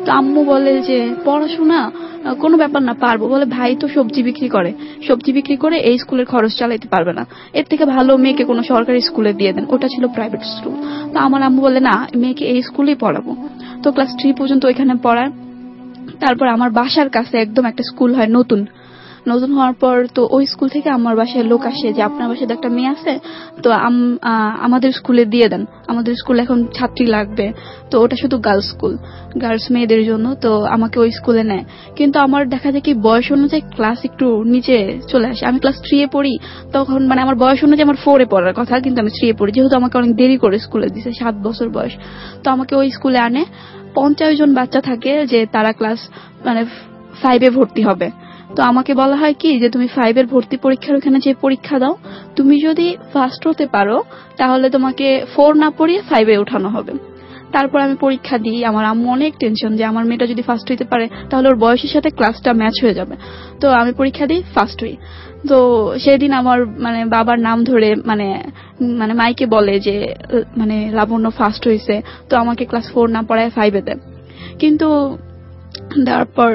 তো আম্মু বলে যে পড়াশোনা কোনো ব্যাপার না, পারবো। বলে ভাই তো সবজি বিক্রি করে এই স্কুলের খরচ চালাইতে পারবে না, এর থেকে ভালো মেয়েকে কোনো সরকারি স্কুলে দিয়ে দেন, ওটা ছিল প্রাইভেট স্কুল। তো আমার আম্মু বলে না, মেয়েকে এই স্কুলেই পড়াবো। তো ক্লাস 3 পর্যন্ত ওইখানে পড়ায়। তারপর আমার বাসার কাছে একদম একটা স্কুল হয় নতুন হওয়ার পর, তো ওই স্কুল থেকে আমার বাসায় লোক আসে যে আপনার বাসায় একটা মেয়ে আছে, তো আমাদের স্কুলে দিয়ে দেন, আমাদের স্কুলে এখন ছাত্রী লাগবে। তো ওটা শুধু গার্লস মেয়েদের জন্য, তো আমাকে ওই স্কুলে নেয়। কিন্তু আমার দেখা যায় কি বয়স অনুযায়ী ক্লাস একটু নিচে চলে আসে। আমি ক্লাস 3 পড়ি, তখন মানে আমার বয়স অনুযায়ী আমার 4 পড়ার কথা, কিন্তু আমি 3 পড়ি, যেহেতু আমাকে অনেক দেরি করে স্কুলে দিছে, 7 বছর বয়স। তো আমাকে ওই স্কুলে আনে। 50 জন বাচ্চা থাকে যে তারা ক্লাস মানে 5 ভর্তি হবে। তো আমাকে বলা হয় কি যে তুমি 5 ভর্তি পরীক্ষার ওখানে যে পরীক্ষা দাও, তুমি যদি ফার্স্ট হতে পারো তাহলে তোমাকে 4 না পড়িয়ে 5 উঠানো হবে। তারপর আমি পরীক্ষা দিই। আমার আম্মু অনেক টেনশন যে আমার মেয়েটা যদি ফার্স্ট হইতে পারে তাহলে ওর বয়সের সাথে ক্লাসটা ম্যাচ হয়ে যাবে। তো আমি পরীক্ষা দিই, ফার্স্ট হই। তো সেদিন আমার মানে বাবার নাম ধরে মানে মাইকে বলে যে মানে লাবণ্য ফার্স্ট হয়েছে, তো আমাকে ক্লাস 4 না পড়ায় 5 দেয়। কিন্তু তারপর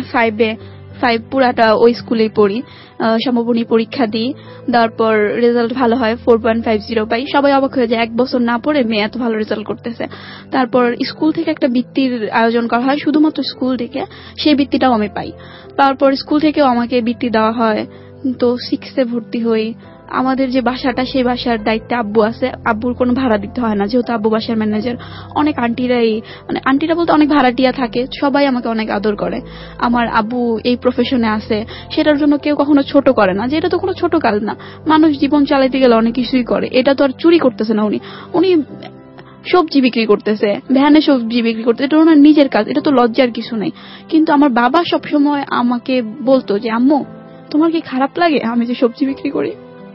5 পুরাটা ওই স্কুলেই পড়ি, সমাপনী পরীক্ষা দিই, তারপর রেজাল্ট ভালো হয়, 4.50 পাই। সবাই অবাক হয়ে যায়, 1 বছর না পড়ে মেয়ে এত ভালো রেজাল্ট করতেছে। তারপর স্কুল থেকে একটা বৃত্তির আয়োজন করা হয়, শুধুমাত্র স্কুল থেকে, সেই বৃত্তিটাও আমি পাই। তারপর স্কুল থেকেও আমাকে বৃত্তি দেওয়া হয়। তো 6 ভর্তি হই। আমাদের যে বাসাটা, সেই বাসার দায়িত্বে আব্বু আছে। আব্বুর কোনো ভাড়া দিতে হয় না, যেহেতু আব্বু বাসার ম্যানেজার। অনেক আন্টিরা বলতে অনেক ভাড়াটিয়া থাকে, সবাই আমাকে অনেক আদর করে। আমার আব্বু এই প্রফেশনে আছে, সেটার জন্য কেউ কখনো ছোট করে না, যে এটা তো কোনো ছোট কাজ না। মানুষ জীবন চালাইতে গেলে অনেক কিছুই করে, এটা তো আর চুরি করতেছে না। উনি সবজি বিক্রি করতেছে, ভ্যানে সবজি বিক্রি করতেছে, এটা ওনার নিজের কাজ, এটা তো লজ্জার কিছু নেই। কিন্তু আমার বাবা সবসময় আমাকে বলতো যে আম্মু তোমার কি খারাপ লাগে আমি যে সবজি বিক্রি করি?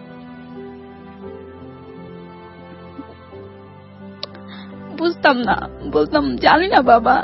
বুঝতাম না, বলতাম জানি না বাবা।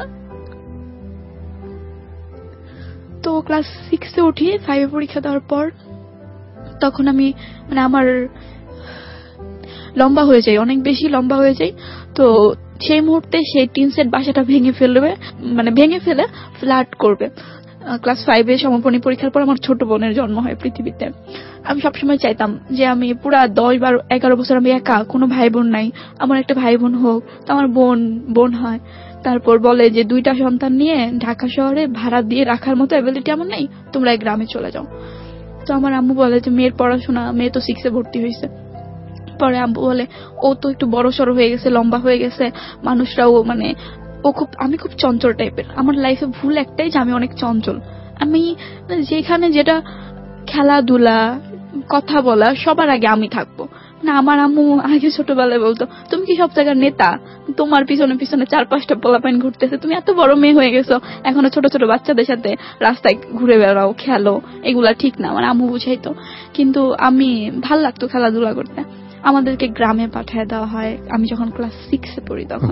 তো ক্লাস 6 উঠি, 5 পরীক্ষা দেওয়ার পর তখন আমি মানে আমার লম্বা হয়ে যাই, অনেক বেশি লম্বা হয়ে যাই। তো সেই মুহূর্তে সেই টিন সেট বাসাটা ভেঙে ফেলে ফ্ল্যাট করবে। ক্লাস 5 সমাপনী পরীক্ষার পর আমার ছোট বোনের জন্ম হয় পৃথিবীতে। আমি সবসময় চাইতাম যে আমি পুরা 10-11 বছর আমি একা, কোনো ভাই বোন নাই, আমার একটা ভাই বোন হোক। তো আমার বোন হয়। তারপর বলে যে 2টা সন্তান নিয়ে ঢাকা শহরে ভাড়া দিয়ে রাখার মতো অ্যাবিলিটি আমার নেই, তোমরা এই গ্রামে চলে যাও। তো আমার আম্মু বলে যে মেয়ের পড়াশোনা, মেয়ে তো 6 ভর্তি হয়েছে। পরে আম্মু বলে ও তো একটু বড় সড়ো হয়ে গেছে, লম্বা হয়ে গেছে, মানুষরাও মানে আমি খুব চঞ্চল টাইপের। আমার লাইফে ভুল একটাই যে আমি অনেক চঞ্চল। আমি যেখানে যেটা খেলাধুলা, কথা বলা, সবার আগে আমি থাকবো না। আমার আম্মু আগে ছোটবেলায় বলতো তুমি কি সব জায়গার নেতা, তোমার পিছনে 4-5টা পোলাপাইন ঘুরতেছে, তুমি এত বড় মেয়ে হয়ে গেছো, এখনো ছোট ছোট বাচ্চাদের সাথে রাস্তায় ঘুরে বেড়াও, খেলো, এগুলা ঠিক না। আমার আম্মু বুঝাইতো, কিন্তু আমি ভাল লাগতো খেলাধুলা করতে। আমাদেরকে গ্রামে পাঠিয়ে দেওয়া হয় আমি যখন ক্লাস 6 পড়ি। তখন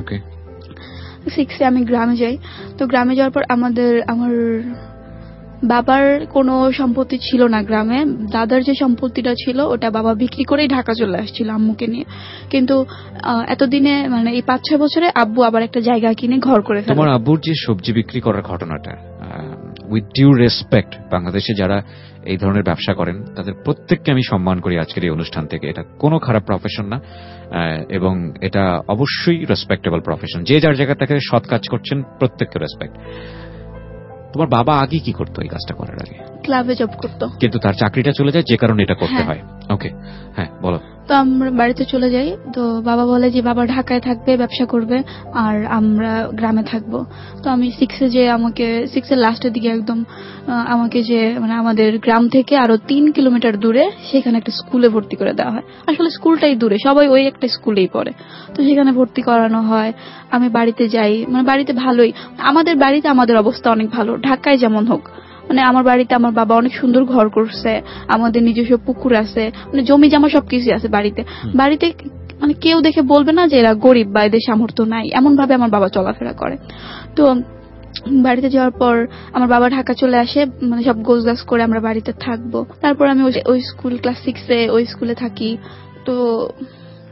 6 আমি গ্রামে যাই। তো গ্রামে যাওয়ার পর আমার বাবার কোনো সম্পত্তি ছিল না গ্রামে। দাদার যে সম্পত্তিটা ছিল ওটা বাবা বিক্রি করেই ঢাকা চলে আসছিল আম্মুকে নিয়ে। কিন্তু এতদিনে মানে এই 5-6 বছরে আব্বু আবার একটা জায়গা কিনে ঘর করে ফেলে। তোমার আব্বুর যে সবজি বিক্রি করার ঘটনাটা, উইথ ডিউ রেসপেক্ট, বাংলাদেশে যারা এই ধরনের ব্যবসা করেন তাদের প্রত্যেককে আমি সম্মান করি আজকের এই অনুষ্ঠান থেকে। এটা কোনো খারাপ প্রফেশন না, এবং এটা অবশ্যই রেসপেক্টেবল প্রফেশন। যে যার জায়গা থেকে সৎ কাজ করছেন প্রত্যেককে রেসপেক্ট। তোমার বাবা আগে কি করতো এই কাজটা করার আগে? ক্লাবে জব করতো, কিন্তু তার চাকরিটা চলে যায় যে কারণে এটা করতে হয়। ওকে, হ্যাঁ বলো। তো আমরা বাড়িতে চলে যাই। তো বাবা বলে যে বাবা ঢাকায় থাকবে, ব্যবসা করবে, আর আমরা গ্রামে থাকবো। তো আমি 6 লাস্টের দিকে একদম আমাকে যে মানে আমাদের গ্রাম থেকে আরো 3 কিলোমিটার দূরে সেখানে একটা স্কুলে ভর্তি করে দেওয়া হয়। আসলে স্কুলটাই দূরে, সবাই ওই একটা স্কুলেই পড়ে। তো সেখানে ভর্তি করানো হয়। আমি বাড়িতে যাই, মানে বাড়িতে ভালোই, আমাদের বাড়িতে আমাদের অবস্থা অনেক ভালো, ঢাকায় যেমন হোক। মানে আমার বাড়িতে আমার বাবা অনেক সুন্দর ঘর করছে, আমাদের নিজস্ব পুকুর আছে, মানে জমি জমা সবকিছু আছে বাড়িতে। মানে কেউ দেখে বলবে না যে এরা গরিব বা এদের সামর্থ্য নাই, এমন ভাবে আমার বাবা চলাফেরা করে। তো বাড়িতে যাওয়ার পর আমার বাবা ঢাকা চলে আসে, মানে সব গোছগাছ করে আমরা বাড়িতে থাকবো। তারপর আমি ওই স্কুল ক্লাস 6 ওই স্কুলে থাকি। তো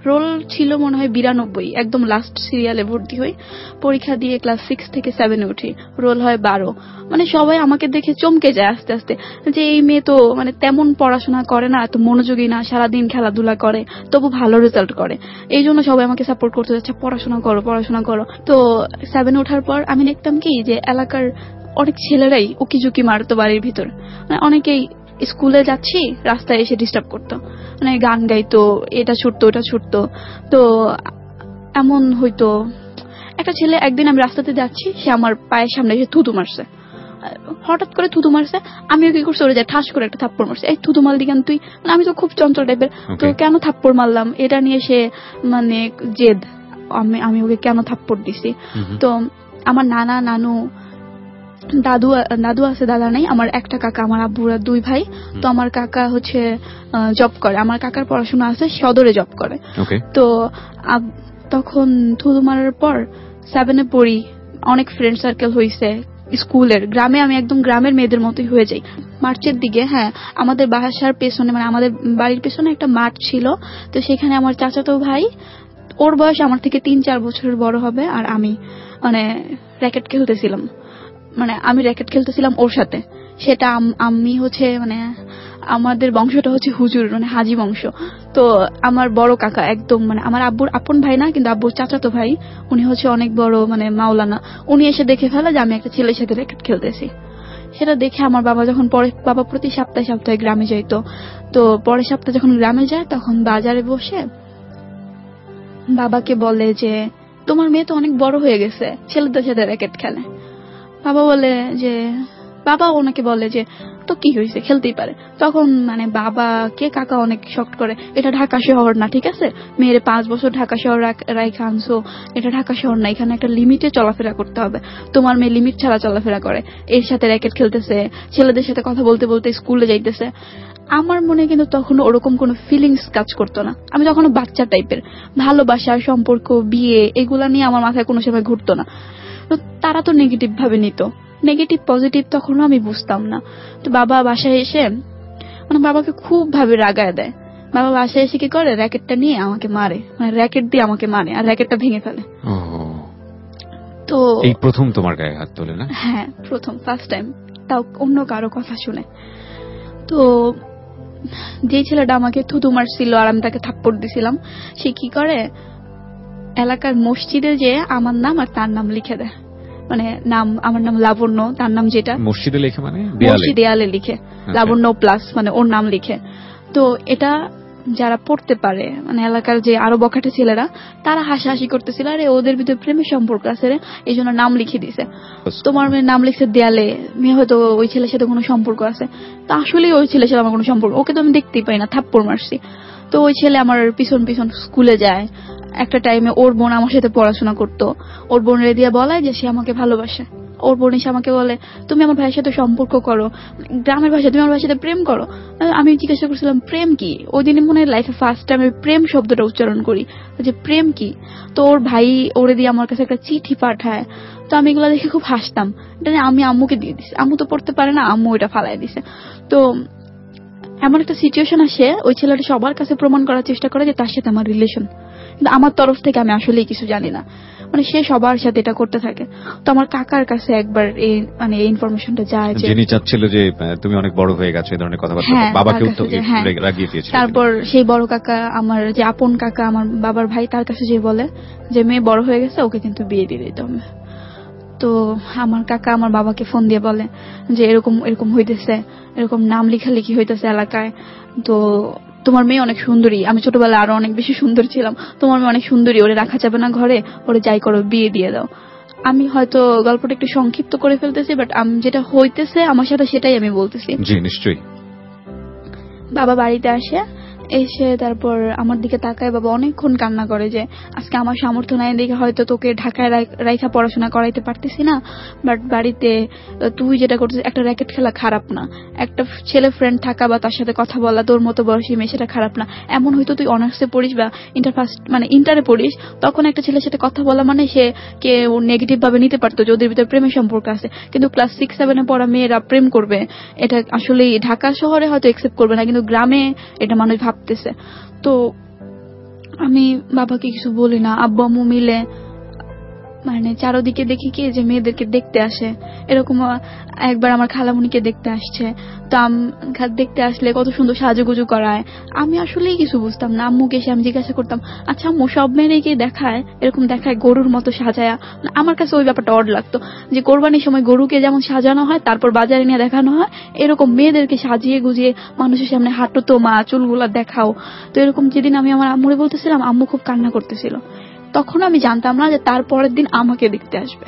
রোল ছিল মনে হয় 92, একদম লাস্ট সিরিয়ালে ভর্তি হই, পরীক্ষা দিয়ে ক্লাস 6 থেকে 7 উঠি, রোল হয় 12। মানে সবাই আমাকে দেখে চমকে যায় আস্তে আস্তে যে এই মেয়ে তো মানে তেমন পড়াশোনা করে না, এত মনোযোগী না, সারাদিন খেলাধুলা করে, তবু ভালো রেজাল্ট করে। এই জন্য সবাই আমাকে সাপোর্ট করতে যাচ্ছে, পড়াশোনা করো। তো 7 ওঠার পর আমি দেখতাম কি যে এলাকার অনেক ছেলেরাই উকিঝুঁকি মারতো বাড়ির ভিতর, মানে অনেকেই স্কুলে যাচ্ছি রাস্তায় এসে ডিস্টার্ব করতো, মানে গান গাইতো, এটা ছুটতো ওটা ছুটতো। তো এমন হয়তো একটা ছেলে, একদিন আমি রাস্তাতে যাচ্ছি, সে আমার পায়ের সামনে এসে থুতু মারছে, হঠাৎ করে থুতু মারছে। আমিও কি করছি, ওরে যায় ঠাস করে একটা থাপ্পড় মারছে, এই থুতু মারলি কেন তুই, মানে আমি তো খুব চঞ্চল টাইপের, তো কেন থাপ্পড় মারলাম এটা নিয়ে সে মানে জেদ, আমি ওকে কেন থাপ্পড় দিছি। তো আমার নানা নানু দাদু আছে, দাদা নাই, আমার একটা কাকা, আমার আব্বুরা 2 ভাই। তো আমার কাকা হচ্ছে জব করে, আমার কাকার পড়াশোনা আছে, সদরে জব করে। তো তখন থুতু মারার পর 7-এ পড়ি, অনেক ফ্রেন্ড সার্কেল হয়েছে স্কুলের, গ্রামে আমি একদম গ্রামের মেয়েদের মতোই হয়ে যাই। মার্চের দিকে, হ্যাঁ, আমাদের বাসার পেছনে, মানে আমাদের বাড়ির পেছনে একটা মাঠ ছিল, তো সেখানে আমার চাচাতো ভাই, ওর বয়স আমার থেকে 3-4 বছরের বড় হবে, আর আমি মানে র্যাকেট খেলতেছিলাম, মানে আমি র্যাকেট খেলতেছিলাম ওর সাথে। সেটা আমি হচ্ছে মানে আমাদের বংশটা হচ্ছে হুজুর, মানে হাজি বংশ। তো আমার বড় কাকা একদম মানে আমার আব্বুর আপন ভাই না, কিন্তু আব্বুর চাচাতো ভাই, উনি হচ্ছে অনেক বড় মানে মাওলানা, উনি এসে দেখে ফেলে যে আমি একটা ছেলের সাথে র্যাকেট খেলতেছি। সেটা দেখে আমার বাবা যখন বাবা প্রতি সপ্তাহে গ্রামে যাইতো, তো পরের সপ্তাহে যখন গ্রামে যায় তখন বাজারে বসে বাবাকে বলে যে তোমার মেয়ে তো অনেক বড় হয়ে গেছে, ছেলেদের সাথে র্যাকেট খেলে। বাবা ওনাকে বলে যে তো কি হয়েছে, খেলতেই পারে। তখন মানে বাবাকে কাকা অনেক শক্ট করে, এটা ঢাকা শহর না, ঠিক আছে, মেয়ের 5 বছর ঢাকা শহর রাইখা আনছো, এটা ঢাকা শহর না, এখানে একটা লিমিটে চলাফেরা করতে হবে, তোমার মেয়ে লিমিট ছাড়া চলাফেরা করে, এর সাথে র্যাকেট খেলতেছে, ছেলেদের সাথে কথা বলতে বলতে স্কুলে যাইতেছে। আমার মনে কিন্তু তখন ওরকম কোনো ফিলিংস কাজ করতো না, আমি তখন বাচ্চা টাইপের, ভালোবাসা, সম্পর্ক, বিয়ে, এগুলা নিয়ে আমার মাথায় কোনো সময় ঘুরতো না। তো তারা তো নেগেটিভ ভাবে নিত, নেগেটিভ পজিটিভ তখনও আমি বুঝতাম না। তো বাবা বাসায় এসে মানে বাবাকে খুব ভাবে রাগায় দেয়। বাবা বাসায় এসে কি করে, র্যাকেটটা নিয়ে আমাকে মারে, মানে র্যাকেট দিয়ে আমাকে মারে, আর র্যাকেটটা ভেঙে ফেলে। তো এই প্রথম তোমার গায়ে হাত তোলে না? হ্যাঁ, প্রথম, ফার্স্ট টাইম, তাও অন্য কারো কথা শুনে। তো যে ছেলেটা আমাকে থুতু মারছিল আর আমি তাকে থাপ্পড় দিছিলাম, সে কি করে, এলাকার মসজিদে যে আমার নাম আর তার নাম লিখে দেয়, মানে নাম, আমার নাম লাবণ্য, তার নাম যেটা মসজিদে লিখে, মানে দেয়ালে লিখে, লাবণ্য প্লাস মানে ওর নাম লিখে। তো এটা যারা পড়তে পারে, মানে এলাকার যে আরো বখাটে ছেলেরা, তারা হাসাহাসি করতেছিল, আরে ওদের ভিতরে প্রেমের সম্পর্ক আছে রে, এই জন্য নাম লিখে দিছে। তোমার মেয়ের নাম লিখছে দেয়ালে, মেয়ে হয়তো ওই ছেলের সাথে কোনো সম্পর্ক আছে। তো আসলে ওই ছেলের সাথে আমার কোনো সম্পর্ক, ওকে তো আমি দেখতেই পাই না, থাপ্পড় মারছি। তো ওই ছেলে আমার পিছন পিছন স্কুলে যায়। একটা টাইমে ওর বোন আমার সাথে পড়াশোনা করতো, ওর বোনের দিয়ে বলায় যে সে আমাকে ভালোবাসে। ওর বোন এসে আমাকে বলে তুমি আমার ভাইয়ের সাথে সম্পর্ক করো, গ্রামের ভাষায় তুমি আমার ভাইয়ের সাথে প্রেম করো। আমি জিজ্ঞাসা করছিলাম প্রেম কি, ওই দিনে মনে হয় লাইফে ফার্স্ট টাইম আমি প্রেম শব্দটা উচ্চারণ করি, যে প্রেম কি। তো ওর ভাই ওরে দিয়ে আমার কাছে একটা চিঠি পাঠায়। তো আমি এগুলো দেখে খুব হাসতাম, এটা আমি আম্মুকে দিয়ে দিছি, আম্মু তো পড়তে পারে না, আম্মু এটা ফালাই দিছে। তো এমন একটা সিচুয়েশন আসে, ওই ছেলেটা সবার কাছে প্রমাণ করার চেষ্টা করে যে তার সাথে আমার রিলেশন, কিন্তু আমার তরফ থেকে আমি আসলেই কিছু জানি না, মানে সে সবার সাথে এটা করতে থাকে। তো আমার কাকার কাছে একবার এই মানে এই ইনফরমেশনটা যায় যে যিনি চাচ্ছিল যে তুমি অনেক বড় হয়ে গেছো, এই ধরনের কথাবার্তা বাবাকেও তো রাগিয়ে দিয়েছিল। তারপর সেই বড় কাকা, আমার যে আপন কাকা, আমার বাবার ভাই, তার কাছে যে বলে যে মেয়ে বড় হয়ে গেছে, ওকে কিন্তু বিয়ে দিয়ে দিতে হবে। তো আমার কাকা আমার বাবাকে ফোন দিয়ে বলে যে এরকম এরকম হইতেছে, এরকম নাম লেখালেখি হইতেছে এলাকায়, তো তোমার মেয়ে অনেক সুন্দরী, আমি ছোটবেলায় আরো অনেক বেশি সুন্দর ছিলাম, তোমার মেয়ে অনেক সুন্দরী, ওরে রাখা যাবে না ঘরে, ওরে যাই করো বিয়ে দিয়ে দাও। আমি হয়তো গল্পটা একটু সংক্ষিপ্ত করে ফেলতেছি, বাট যেটা হইতেছে আমার সাথে সেটাই আমি বলতেছি। জি নিশ্চয়ই। বাবা বাড়িতে আসে, এসে তারপর আমার দিকে তাকায়, বাবা অনেকক্ষণ কান্না করে যে আজকে আমার সামর্থ্য নাই দেখে হয়তো তোকে ঢাকায় রাইখা পড়াশোনা করাইতে পারতেছি না, বাট বাড়িতে তুই যেটা করছিস, একটা র্যাকেট খেলা খারাপ না, একটা ছেলে ফ্রেন্ড থাকা বা তার সাথে কথা বলা, তোর মতো বয়সী মেয়ে, সেটা খারাপ না। এমন হয়তো তুই অনার্সে পড়িস বা ইন্টারে পড়িস, তখন একটা ছেলের সাথে কথা বলা মানে সে কে নেগেটিভ ভাবে নিতে পারতো যে ওদের ভিতরে প্রেমের সম্পর্ক আছে, কিন্তু ক্লাস 6-7 পড়া মেয়েরা প্রেম করবে, এটা আসলে ঢাকা শহরে হয়তো একসেপ্ট করবে না, কিন্তু গ্রামে এটা মানুষ ভাবতেছে। তো আমি বাবাকে কিছু বলি না। আব্বু আম্মু মিলে মানে চারদিকে দেখি কি যে মেয়েদেরকে দেখতে আসে, এরকম একবার আমার খালামুনিকে দেখতে আসছে। তো দেখতে আসলে কত সুন্দর সাজুগুজু করায়, আমি আসলেই কিছু বুঝতাম না। আম্মুকে এসে আমি জিজ্ঞাসা করতাম, আচ্ছা আম্মু সব মেয়েরেই দেখায় এরকম দেখায় গরুর মতো সাজায়া? আমার কাছে ওই ব্যাপারটা অড লাগতো যে কোরবানির সময় গরুকে যেমন সাজানো হয় তারপর বাজারে নিয়ে দেখানো হয়, এরকম মেয়েদেরকে সাজিয়ে গুজিয়ে মানুষের সামনে হাঁটো তো মা, চুলগুলা দেখাও। তো এরকম যেদিন আমি আমার আম্মুরে বলতেছিলাম, আম্মু খুব কান্না করতেছিল। তখন আমি জানতাম না যে তার পরের দিন আমাকে দেখতে আসবে।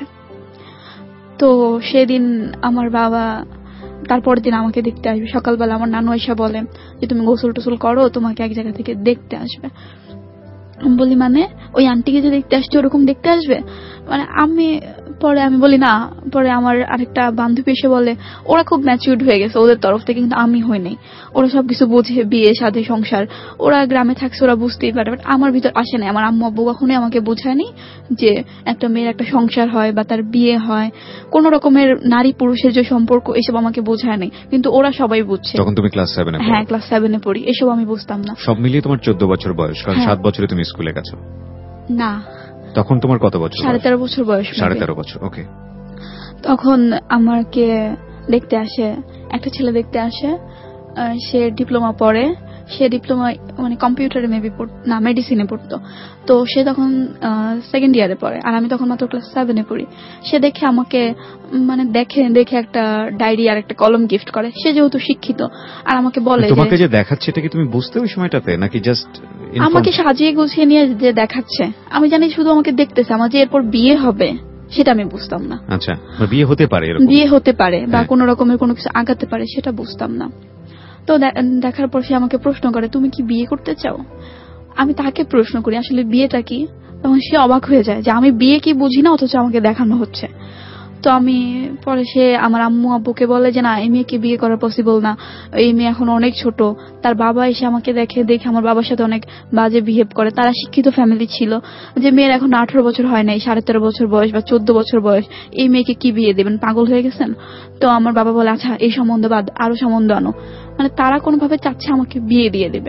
তো সেদিন আমার বাবা তারপরের দিন আমাকে দেখতে আসবে। সকালবেলা আমার নানু এসে বলে যে তুমি গোসল টোসল করো, তোমাকে এক জায়গা থেকে দেখতে আসবে। আমি বলি মানে ওই আন্টিকে যে দেখতে আসছে ওরকম দেখতে আসবে? মানে আমি বলি না। পরে আমার আরেকটা বান্ধবী এসে বলে ওরা খুব ম্যাচিউরড হয়ে গেছে ওদের তরফ থেকে, কিন্তু আমি হই নাই। ওরা সবকিছু বোঝে, বিয়ে শাদী সংসার, ওরা গ্রামে থাকছে, ওরা বুঝতেই পারে। বাট আমার ভিতর আসে না। আমার আম্মু আব্বু কখনোই আমাকে বোঝায়নি যে একটা মেয়ের একটা সংসার হয় বা তার বিয়ে হয়, কোন রকমের নারী পুরুষের যে সম্পর্ক এসব আমাকে বোঝায় নাই। কিন্তু ওরা সবাই বুঝছে। তখন তুমি ক্লাস 7 এ? হ্যাঁ, ক্লাস 7 এ পড়ি। এসব আমি বুঝতাম না। সব মিলিয়ে তোমার 14 বছর বয়স, কারণ 7 বছরে তুমি স্কুলে গেছো। না, তখন তোমার কত বছর? 13.5 বছর বয়স। 13.5 বছর, ওকে। তখন আমাকে দেখতে আসে একটা ছেলে, দেখতে আসে। সে ডিপ্লোমা পড়ে। সে ডিপ্লোমা মানে কম্পিউটারে না মেডিসিনে পড়তো। তো সে তখন 2nd ইয়ারে পড়ে, আর আমি তখন মাত্র ক্লাস 7 এ পড়ি। সে দেখে আমাকে মানে দেখে একটা ডায়েরি আর একটা কলম গিফট করে। সে যেহেতু শিক্ষিত, আর আমাকে বলে তোমাকে যে দেখাচ্ছে এটা কি তুমি বুঝতে ওই সময়টাতে, নাকি জাস্ট আমাকে সাজিয়ে গুছিয়ে নিয়ে যে দেখাচ্ছে? আমি জানি শুধু আমাকে দেখতেছে, আমার যে এরপর বিয়ে হবে সেটা আমি বুঝতাম না। আচ্ছা, বিয়ে হতে পারে, বিয়ে হতে পারে বা কোন রকমের কোনো কিছু আগাতে পারে, সেটা বুঝতাম না। তো দেখার পর সে আমাকে প্রশ্ন করে তুমি কি বিয়ে করতে চাও? আমি তাকে প্রশ্ন করি আসলে বিয়েটা কি। তখন সে অবাক হয়ে যায় যে আমি বিয়ে কি বুঝি না, অথচ আমাকে দেখানো হচ্ছে। তো আমি পরে সে আমার আম্মু আব্বুকে বলে যে না, এই মেয়েকে বিয়ে করা পসিবল না, এই মেয়ে এখন অনেক ছোট। তার বাবা এসে আমাকে দেখে আমার বাবার সাথে অনেক বাজে বিহেভ করে। তারা শিক্ষিত ফ্যামিলি ছিল, যে মেয়ের এখন 18 বছর হয় নাই, 13.5 বছর বয়স বা 14 বছর বয়স, এই মেয়েকে কি বিয়ে দেবেন, পাগল হয়ে গেছেন? তো আমার বাবা বলে আচ্ছা এই সম্বন্ধ বাদ, আরো সম্বন্ধ আনো। মানে তারা কোনোভাবে চাচ্ছে আমাকে বিয়ে দিয়ে দিবে।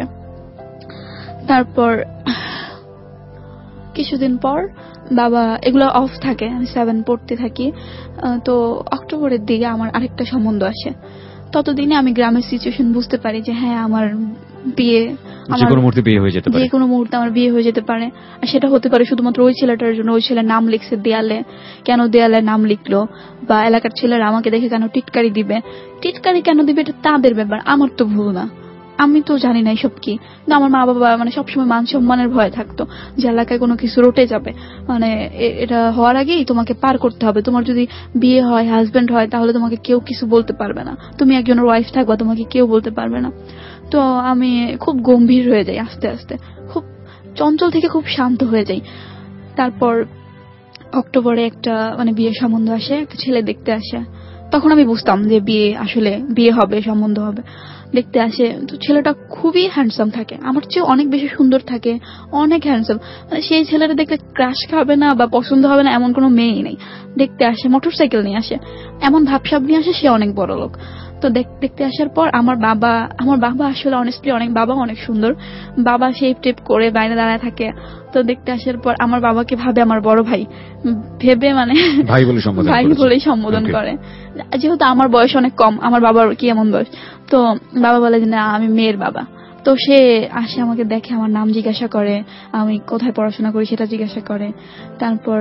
তারপর কিছুদিন পর বাবা, এগুলো অফ থাকে, আমি 7 পড়তে থাকি। তো অক্টোবরের দিকে আমার আরেকটা সম্বন্ধ আসে। ততদিনে আমি গ্রামের সিচুয়েশন বুঝতে পারি যে হ্যাঁ আমার বিয়ে, যে কোনো মুহূর্তে বিয়ে হয়ে যেতে পারে, যে কোনো মুহূর্তে আমার বিয়ে হয়ে যেতে পারে। আর সেটা হতে পারে শুধুমাত্র ওই ছেলেটার জন্য। ওই ছেলের নাম লিখছে দেয়ালে, কেন দেয়ালে নাম লিখলো, বা এলাকার ছেলেরা আমাকে দেখে কেন টিটকারি দিবে। টিটকারি কেন দিবে এটা তাদের ব্যাপার, আমার তো ভুল না। আমি তো জানি না এসব কি। কিন্তু আমার মা বাবা মানে সবসময় মান সম্মানের ভয় থাকতো যে এলাকায় কোনো কিছু রটে যাবে, মানে এটা হওয়ার আগেই তোমাকে পার করতে হবে। তোমার যদি বিয়ে হয়, হাজবেন্ড হয়, তাহলে তোমাকে কেউ কিছু বলতে পারবে না। তুমি একজনের ওয়াইফ থাকবা, তোমাকে কেউ বলতে পারবে না। তো আমি খুব গম্ভীর হয়ে যাই আস্তে আস্তে, খুব চঞ্চল থেকে খুব শান্ত হয়ে যাই। তারপর অক্টোবরে একটা মানে বিয়ের সম্বন্ধ আসে, একটা ছেলে দেখতে আসে। তখন আমি বুঝতাম যে আসলে বিয়ে হবে, সম্বন্ধ হবে। দেখতে আসে, তো ছেলেটা খুবই হ্যান্ডসাম থাকে, আমার চেয়ে অনেক বেশি সুন্দর থাকে, অনেক হ্যান্ডসাম। সেই ছেলেটা দেখলে ক্রাশ খাবে না বা পছন্দ হবে না এমন কোনো মেয়েই নেই। দেখতে আসে, মোটরসাইকেল নিয়ে আসে, এমন ভাবসাব নিয়ে আসে সে অনেক বড় লোক। তো দেখতে আসার পর আমার বাবা আসলে অনেস্টলি বাবা অনেক সুন্দর। বাবা শেপ টেপ করে বাইরে দাঁড়ায় থাকে। তো দেখতে আসার পর আমার বাবাকে ভাবে আমার বড় ভাই ভেবে, মানে ভাই বলেই সম্বোধন করে। যেহেতু আমার বয়স অনেক কম, আমার বাবার কি এমন বয়স। তো বাবা বলে যে না আমি মেয়ের বাবা। তো সে আসে, আমাকে দেখে, আমার নাম জিজ্ঞাসা করে, আমি কোথায় পড়াশোনা করি সেটা জিজ্ঞাসা করে। তারপর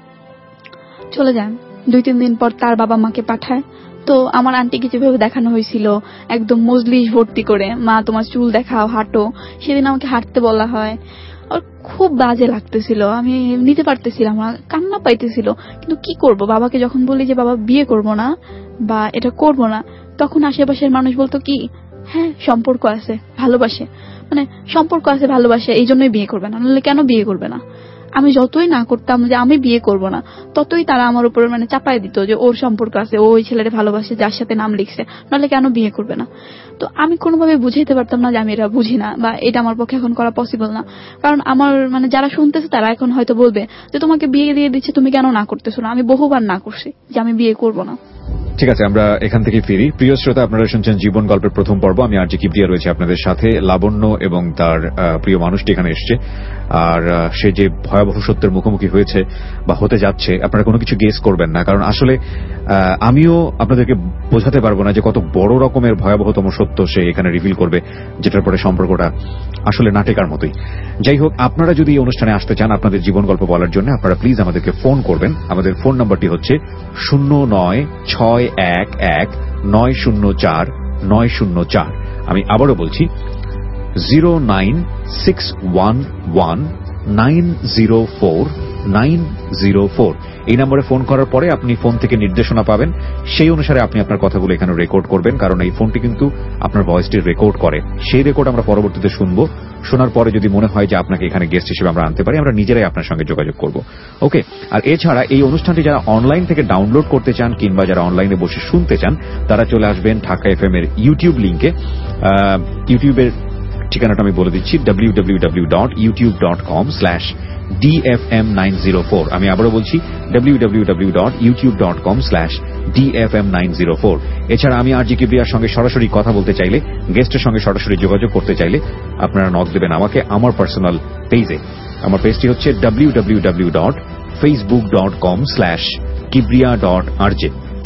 চলে যান। 2-3 দিন পর তার বাবা মাকে পাঠায়। তো আমার আন্টিকে যেভাবে দেখানো হয়েছিল একদম মজলিস ভর্তি করে, মা তোমার চুল দেখাও, হাঁটো, সেদিন আমাকে হাঁটতে বলা হয়। আর খুব বাজে লাগতেছিল, আমি নিতে পারতেছিলাম না, কান্না পাইতেছিল। কিন্তু কি করব, বাবাকে যখন বলি যে বাবা বিয়ে করব না বা এটা করব না, তখন আশেপাশের মানুষ বলতো কি হ্যাঁ সম্পর্ক আছে, ভালোবাসে, মানে সম্পর্ক আছে, ভালোবাসে, এই জন্যই বিয়ে করবে না, নাহলে কেন বিয়ে করবে না। আমি যতই না করতাম যে আমি বিয়ে করব না, ততই তারা আমার উপরে মানে চাপায় দিত যে ওর সম্পর্ক আছে, ও ওই ছেলেটা ভালোবাসে যার সাথে নাম লিখছে, নাহলে কেন বিয়ে করবে না। তো আমি কোনোভাবে বুঝাইতে পারতাম না যে আমি এটা বুঝি না বা এটা আমার পক্ষে এখন করা পসিবল না। কারণ আমার মানে যারা শুনতেছে তারা এখন হয়তো বলবে যে তোমাকে বিয়ে দিয়ে দিচ্ছে, তুমি কেন না করতেছো না। আমি বহুবার না করছি যে আমি বিয়ে করব না। ঠিক আছে, আমরা এখান থেকে ফিরি। প্রিয় শ্রোতা, আপনারা শুনছেন জীবন গল্পের প্রথম পর্ব। আমি আরজে কিবরিয়া রয়েছে আপনাদের সাথে। লাবণ্য এবং তার প্রিয় মানুষটি এখানে এসছে, আর সে যে ভয়াবহ সত্যের মুখোমুখি হয়েছে বা হতে যাচ্ছে, আপনারা কোনো কিছু গেস করবেন না, কারণ আসলে আমিও আপনাদেরকে বোঝাতে পারবো না যে কত বড় রকমের ভয়াবহতম সত্য সে এখানে রিভিল করবে, যেটার পরে সম্পর্কটা আসলে নাটকের মতোই। যাই হোক, আপনারা যদি এই অনুষ্ঠানে আসতে চান আপনাদের জীবন গল্প বলার জন্য, আপনারা প্লিজ আমাদেরকে ফোন করবেন। আমাদের ফোন নাম্বারটি হচ্ছে 09611904 আমি আবারও বলছি 09611904904। এই নম্বরে ফোন করার পরে আপনি ফোন থেকে নির্দেশনা পাবেন, সেই অনুসারে আপনি আপনার কথাগুলো এখানে রেকর্ড করবেন, কারণ এই ফোনটি কিন্তু আপনার ভয়েসটি রেকর্ড করে। সেই রেকর্ড আমরা পরবর্তীতে শুনবো। শোনার পরে যদি মনে হয় যে আপনাকে এখানে গেস্ট হিসেবে আমরা আনতে পারি, আমরা নিজেরাই আপনার সঙ্গে যোগাযোগ করব। ওকে। আর এছাড়া এই অনুষ্ঠানটি যারা অনলাইন থেকে ডাউনলোড করতে চান কিংবা যারা অনলাইনে বসে শুনতে চান, তারা চলে আসবেন ঢাকা এফএম এর ইউটিউব লিংকে। ইউটিউবের ঠিকানাটা আমি বলে দিচ্ছি, www.youtube.com/dfm904। আমি আবারও বলছি www.youtube.com/dfm904। এছাড়া আমি আরজে কিবরিয়ার সঙ্গে সরাসরি কথা বলতে চাইলে, গেস্টের সঙ্গে সরাসরি যোগাযোগ করতে চাইলে আপনারা নক দেবেন আমাকে আমার পার্সোনাল পেজে। আমার পেজটি হচ্ছে www.facebook.com/kibriya.rj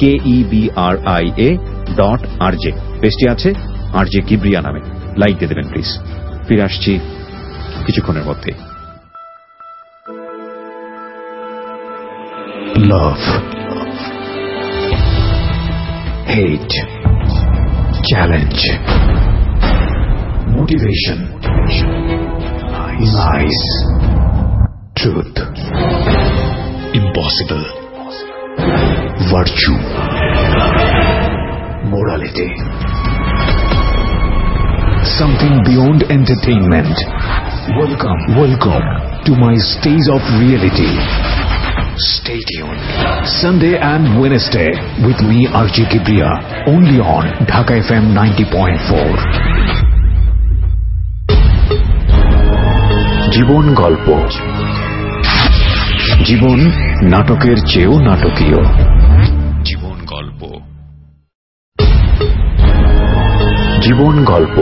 KEBRIA.rj। পেজটি আছে আরজে কিবরিয়া নামে, লাইক দিয়ে দেবেন প্লিজ। ফিরে আসছি কিছুক্ষণের মধ্যে। Love, hate, challenge, motivation, lies, truth, impossible, virtue, morality, something beyond entertainment. Welcome to my stage of reality. Stay tuned. Sunday and Wednesday with me Arjun Kibriya, only on Dhaka FM 90.4. জীবন গল্প। জীবন নাটকের চেয়েও নাটকীয়। জীবন গল্প। জীবন গল্প।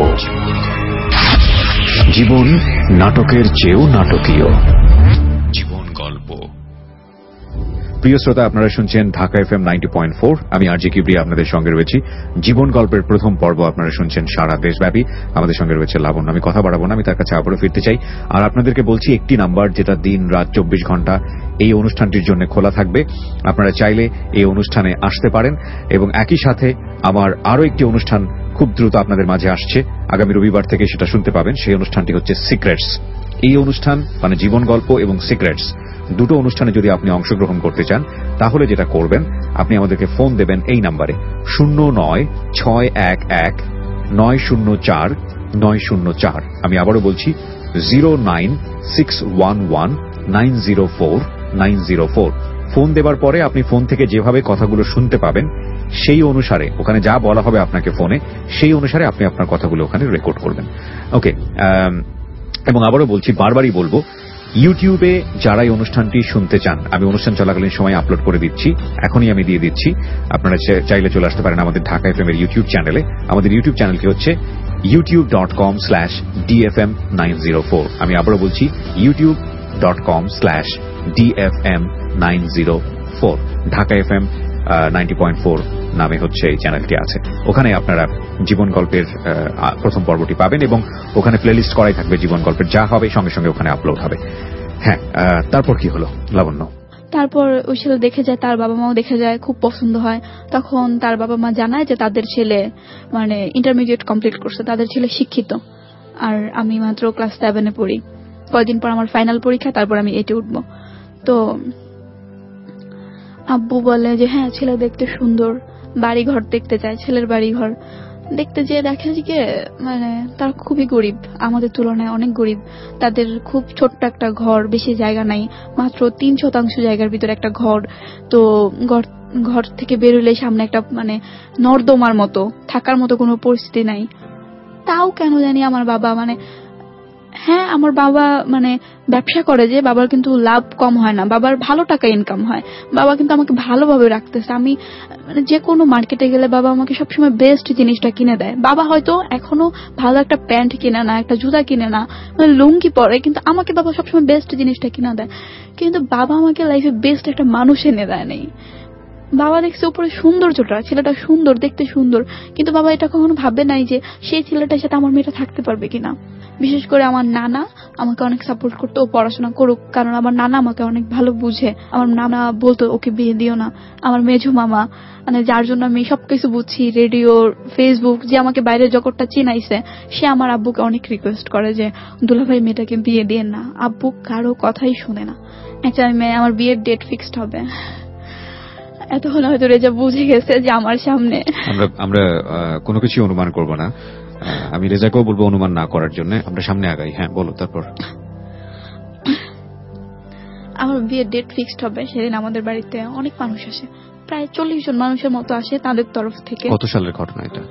জীবন নাটকের চেয়েও নাটকীয়। জীবন গল্প। প্রিয় শ্রোতা, আপনারা শুনছেন ঢাকা এফএম 90.4। আমি আরজে কিবরিয়া আপনাদের সঙ্গে রয়েছি। জীবন গল্পের প্রথম পর্ব আপনারা শুনছেন সারা দেশব্যাপী। আমাদের সঙ্গে রয়েছে লাবণ্য। আমি কথা বাড়াবো না, আমি তার কাছে আবারও ফিরতে চাই। আর আপনাদেরকে বলছি একটি নাম্বার যেটা দিন রাত 24 ঘন্টা এই অনুষ্ঠানটির জন্য খোলা থাকবে। আপনারা চাইলে এই অনুষ্ঠানে আসতে পারেন, এবং একই সাথে আমার আরও একটি অনুষ্ঠান খুব দ্রুত আপনাদের মাঝে আসছে, আগামী রবিবার থেকে সেটা শুনতে পাবেন। সেই অনুষ্ঠানটি হচ্ছে সিক্রেটস। এই অনুষ্ঠান মানে জীবন গল্প এবং সিক্রেটস দুটো অনুষ্ঠানে যদি আপনি অংশগ্রহণ করতে চান, তাহলে যেটা করবেন, আপনি আমাদেরকে ফোন দেবেন এই নাম্বারে 09611904904। আমি আবারও বলছি 09611904904। ফোন দেবার পরে আপনি ফোন থেকে যেভাবে কথাগুলো শুনতে পাবেন, সেই অনুসারে ওখানে যা বলা হবে আপনাকে ফোনে, সেই অনুসারে আপনি আপনার কথাগুলো ওখানে রেকর্ড করবেন। ওকে। এবং আবারও বলছি, বারবারই বলবো, ইউটিউবে যারা এই অনুষ্ঠানটি শুনতে চান, আমি অনুষ্ঠান চলাকালীন সময় আপলোড করে দিচ্ছি, এখনই আমি দিয়ে দিচ্ছি। আপনারা চাইলে চলে আসতে পারেন আমাদের ঢাকা এফএম এর ইউটিউব চ্যানেলে। আমাদের ইউটিউব চ্যানেলটি হচ্ছে youtube.com/dfm904। আমি আবারও বলছি youtube.com/dfm904। ঢাকা এফএম 90.4 নামে হচ্ছে এই চ্যানেলটি আছে। ওখানে আপনারা জীবন গল্পের প্রথম পর্বটি পাবেন, এবং ওখানে প্লেলিস্ট করাই থাকবে জীবন গল্পের, যা হবে সঙ্গে সঙ্গে ওখানে আপলোড হবে। হ্যাঁ, তারপর কি হলো লাবণ্য? তারপর ওই ছেলে দেখে যায়, তার বাবা মাও দেখে যায়, খুব পছন্দ হয়। তখন তার বাবা মা জানায় যে তাদের ছেলে মানে ইন্টারমিডিয়েট কমপ্লিট করছে, তাদের ছেলে শিক্ষিত, আর আমি মাত্র ক্লাস 7-এ পড়ি। কয়েকদিন পর আমার ফাইনাল পরীক্ষা, তারপর আমি 8-এ উঠবো। তো আব্বু বলে যে হ্যাঁ, ছেলে দেখতে সুন্দর, বাড়ি ঘর দেখতে চায়। ছেলের বাড়ি ঘর দেখতে যেয়ে দেখে যে মানে তারা খুবই গরিব, আমাদের তুলনায় অনেক গরিব। তাদের খুব ছোট্ট একটা ঘর, বেশি জায়গা নাই, মাত্র 3% জায়গার ভিতরে একটা ঘর। তো ঘর থেকে বেরোলে সামনে একটা মানে নর্দমার মতো, থাকার মতো কোনো পরিস্থিতি নাই। তাও কেন জানি আমার বাবা মানে হ্যাঁ, আমার বাবা মানে ব্যবসা করে, যে বাবার কিন্তু লাভ কম হয় না, বাবার ভালো টাকা ইনকাম হয়, বাবা কিন্তু আমাকে ভালোভাবে রাখতেছে। আমি মানে যে কোনো মার্কেটে গেলে বাবা আমাকে সবসময় বেস্ট জিনিসটা কিনে দেয়। বাবা হয়তো এখনো ভালো একটা প্যান্ট কিনে না, একটা জুতা কিনে না, মানে লুঙ্গি পরে, কিন্তু আমাকে বাবা সবসময় বেস্ট জিনিসটা কিনে দেয়। কিন্তু বাবা আমাকে লাইফে বেস্ট একটা মানুষ এনে দেয় নাই। বাবা দেখছে উপরে সৌন্দর্যটা, ছেলেটা সুন্দর, দেখতে সুন্দর, কিন্তু বাবা এটা কখনো ভাবে নাই যে সেই ছেলেটার সাথে আমার মেয়েটা থাকতে পারবে কিনা। বিশেষ করে আমার নানা আমাকে অনেক সাপোর্ট করতো ও পড়াশোনা করুক, কারণ আমার নানা আমাকে অনেক ভালো বুঝে। আমার নানা বলতো ওকে বিয়ে দিও না। আমার মেজো মামা মানে যার জন্য আমি সবকিছু বুঝছি, রেডিও, ফেসবুক, যে আমাকে বাইরের জগৎটা চিনাইছে, সে আমার আব্বুকে অনেক রিকোয়েস্ট করে যে দুলাভাই মেয়েটাকে বিয়ে দিয়ে না। আব্বু কারো কথাই শুনে না। একটা মেয়ে, আমার বিয়ের ডেট ফিক্সড হবে। এতক্ষণ হয়তো রেজা বুঝে গেছে যে আমার সামনে আমরা কোনো কিছু অনুমান করব না। আমি রেজাকেও বলবো অনুমান না করার জন্য। আমরা সামনে আগাই। হ্যাঁ, বলো। তারপর আমার বিয়ের ডেট ফিক্সড হবে। সেদিন আমাদের বাড়িতে অনেক মানুষ আসে, প্রায় 40 জন মানুষের মতো আসে তাদের তরফ থেকে। কত সালের ঘটনা এটা?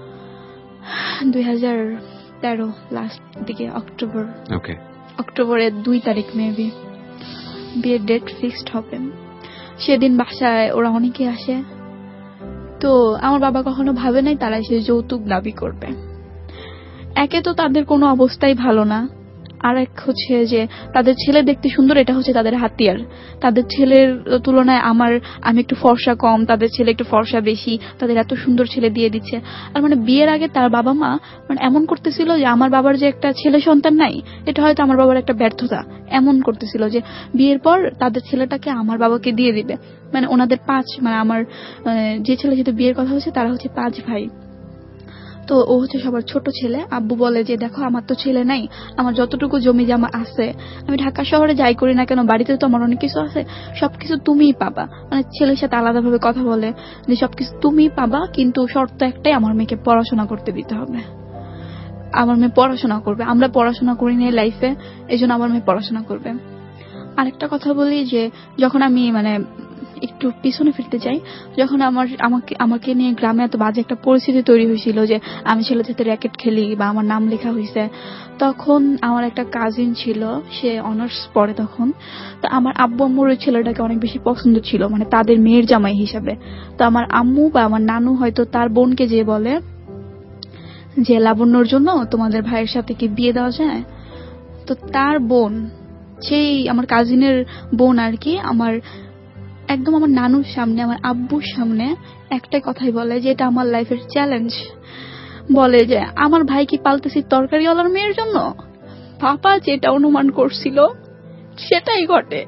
2013 লাস্ট দিকে, অক্টোবর। ওকে, অক্টোবরের 2 তারিখ মেবি বিয়ের ডেট ফিক্সড হবে। সেদিন বাসায় ওরা অনেকে আসে। তো আমার বাবা কখনো ভাবে নাই তারা এসে যৌতুক দাবি করবে। একে তো তাদের কোনো অবস্থাই ভালো না, আর এক হচ্ছে যে তাদের ছেলে দেখতে সুন্দর, এটা হচ্ছে তাদের হাতিয়ার। তাদের ছেলের তুলনায় আমি একটু ফর্সা কম, তাদের ছেলে একটু ফর্সা বেশি, তাদের এত সুন্দর ছেলে দিয়ে দিচ্ছে। আর মানে বিয়ের আগে তার বাবা মা মানে এমন করতেছিল যে আমার বাবার যে একটা ছেলে সন্তান নাই, এটা হয়তো আমার বাবার একটা ব্যর্থতা। এমন করতেছিল যে বিয়ের পর তাদের ছেলেটাকে আমার বাবাকে দিয়ে দিবে। মানে ওনাদের 5, মানে আমার যে ছেলে সাথে বিয়ের কথা হচ্ছে তারা হচ্ছে 5 ভাই। তো ও হচ্ছে সবার ছোট ছেলে। আব্বু বলে যে দেখো আমার তো ছেলে নাই, আমার যতটুকু জমি জমা আছে, আমি ঢাকা শহরে যাই করি না কেন, বাড়িতে তো আমার অনেক কিছু আছে, সবকিছু তুমিই পাবা। মানে ছেলের সাথে আলাদাভাবে কথা বলে যে সবকিছু তুমিই পাবা, কিন্তু শর্ত একটাই, আমার মেয়েকে পড়াশোনা করতে দিতে হবে। আমার মেয়ে পড়াশোনা করবে, আমরা পড়াশোনা করি না লাইফে, এই জন্য আমার মেয়ে পড়াশোনা করবে। আরেকটা কথা বলি যে যখন আমি মানে একটু পিছনে ফিরতে চাই, যখন আমাকে নিয়ে গ্রামে এত বাজে একটা পরিস্থিতি তৈরি হয়েছিল যে আমি ছেলের সাথে র্যাকেট খেলি বা আমার নাম লেখা হয়েছে, তখন আমার একটা কাজিন ছিল, সে অনার্স পড়ে তখন। তো আমার আব্বু আম্মুর ওই ছেলেটাকে অনেক বেশি পছন্দ ছিল, মানে তাদের মেয়ের জামাই হিসাবে। তো আমার আম্মু বা আমার নানু হয়তো তার বোনকে যেয়ে বলে যে লাবণ্যর জন্য তোমাদের ভাইয়ের সাথে কি বিয়ে দেওয়া যায়। তো তার বোন, সেই আমার কাজিনের বোন আর কি, একদম আমার নানুর সামনে, আমার আব্বুর সামনে একটাই কথাই বলে যে এটা আমার লাইফের চ্যালেঞ্জ। বলে যে আমার ভাই কি পালতেছি তরকারিওয়ালার মেয়ের জন্য। পাপা যেটা অনুমান করছিল সেটাই ঘটে।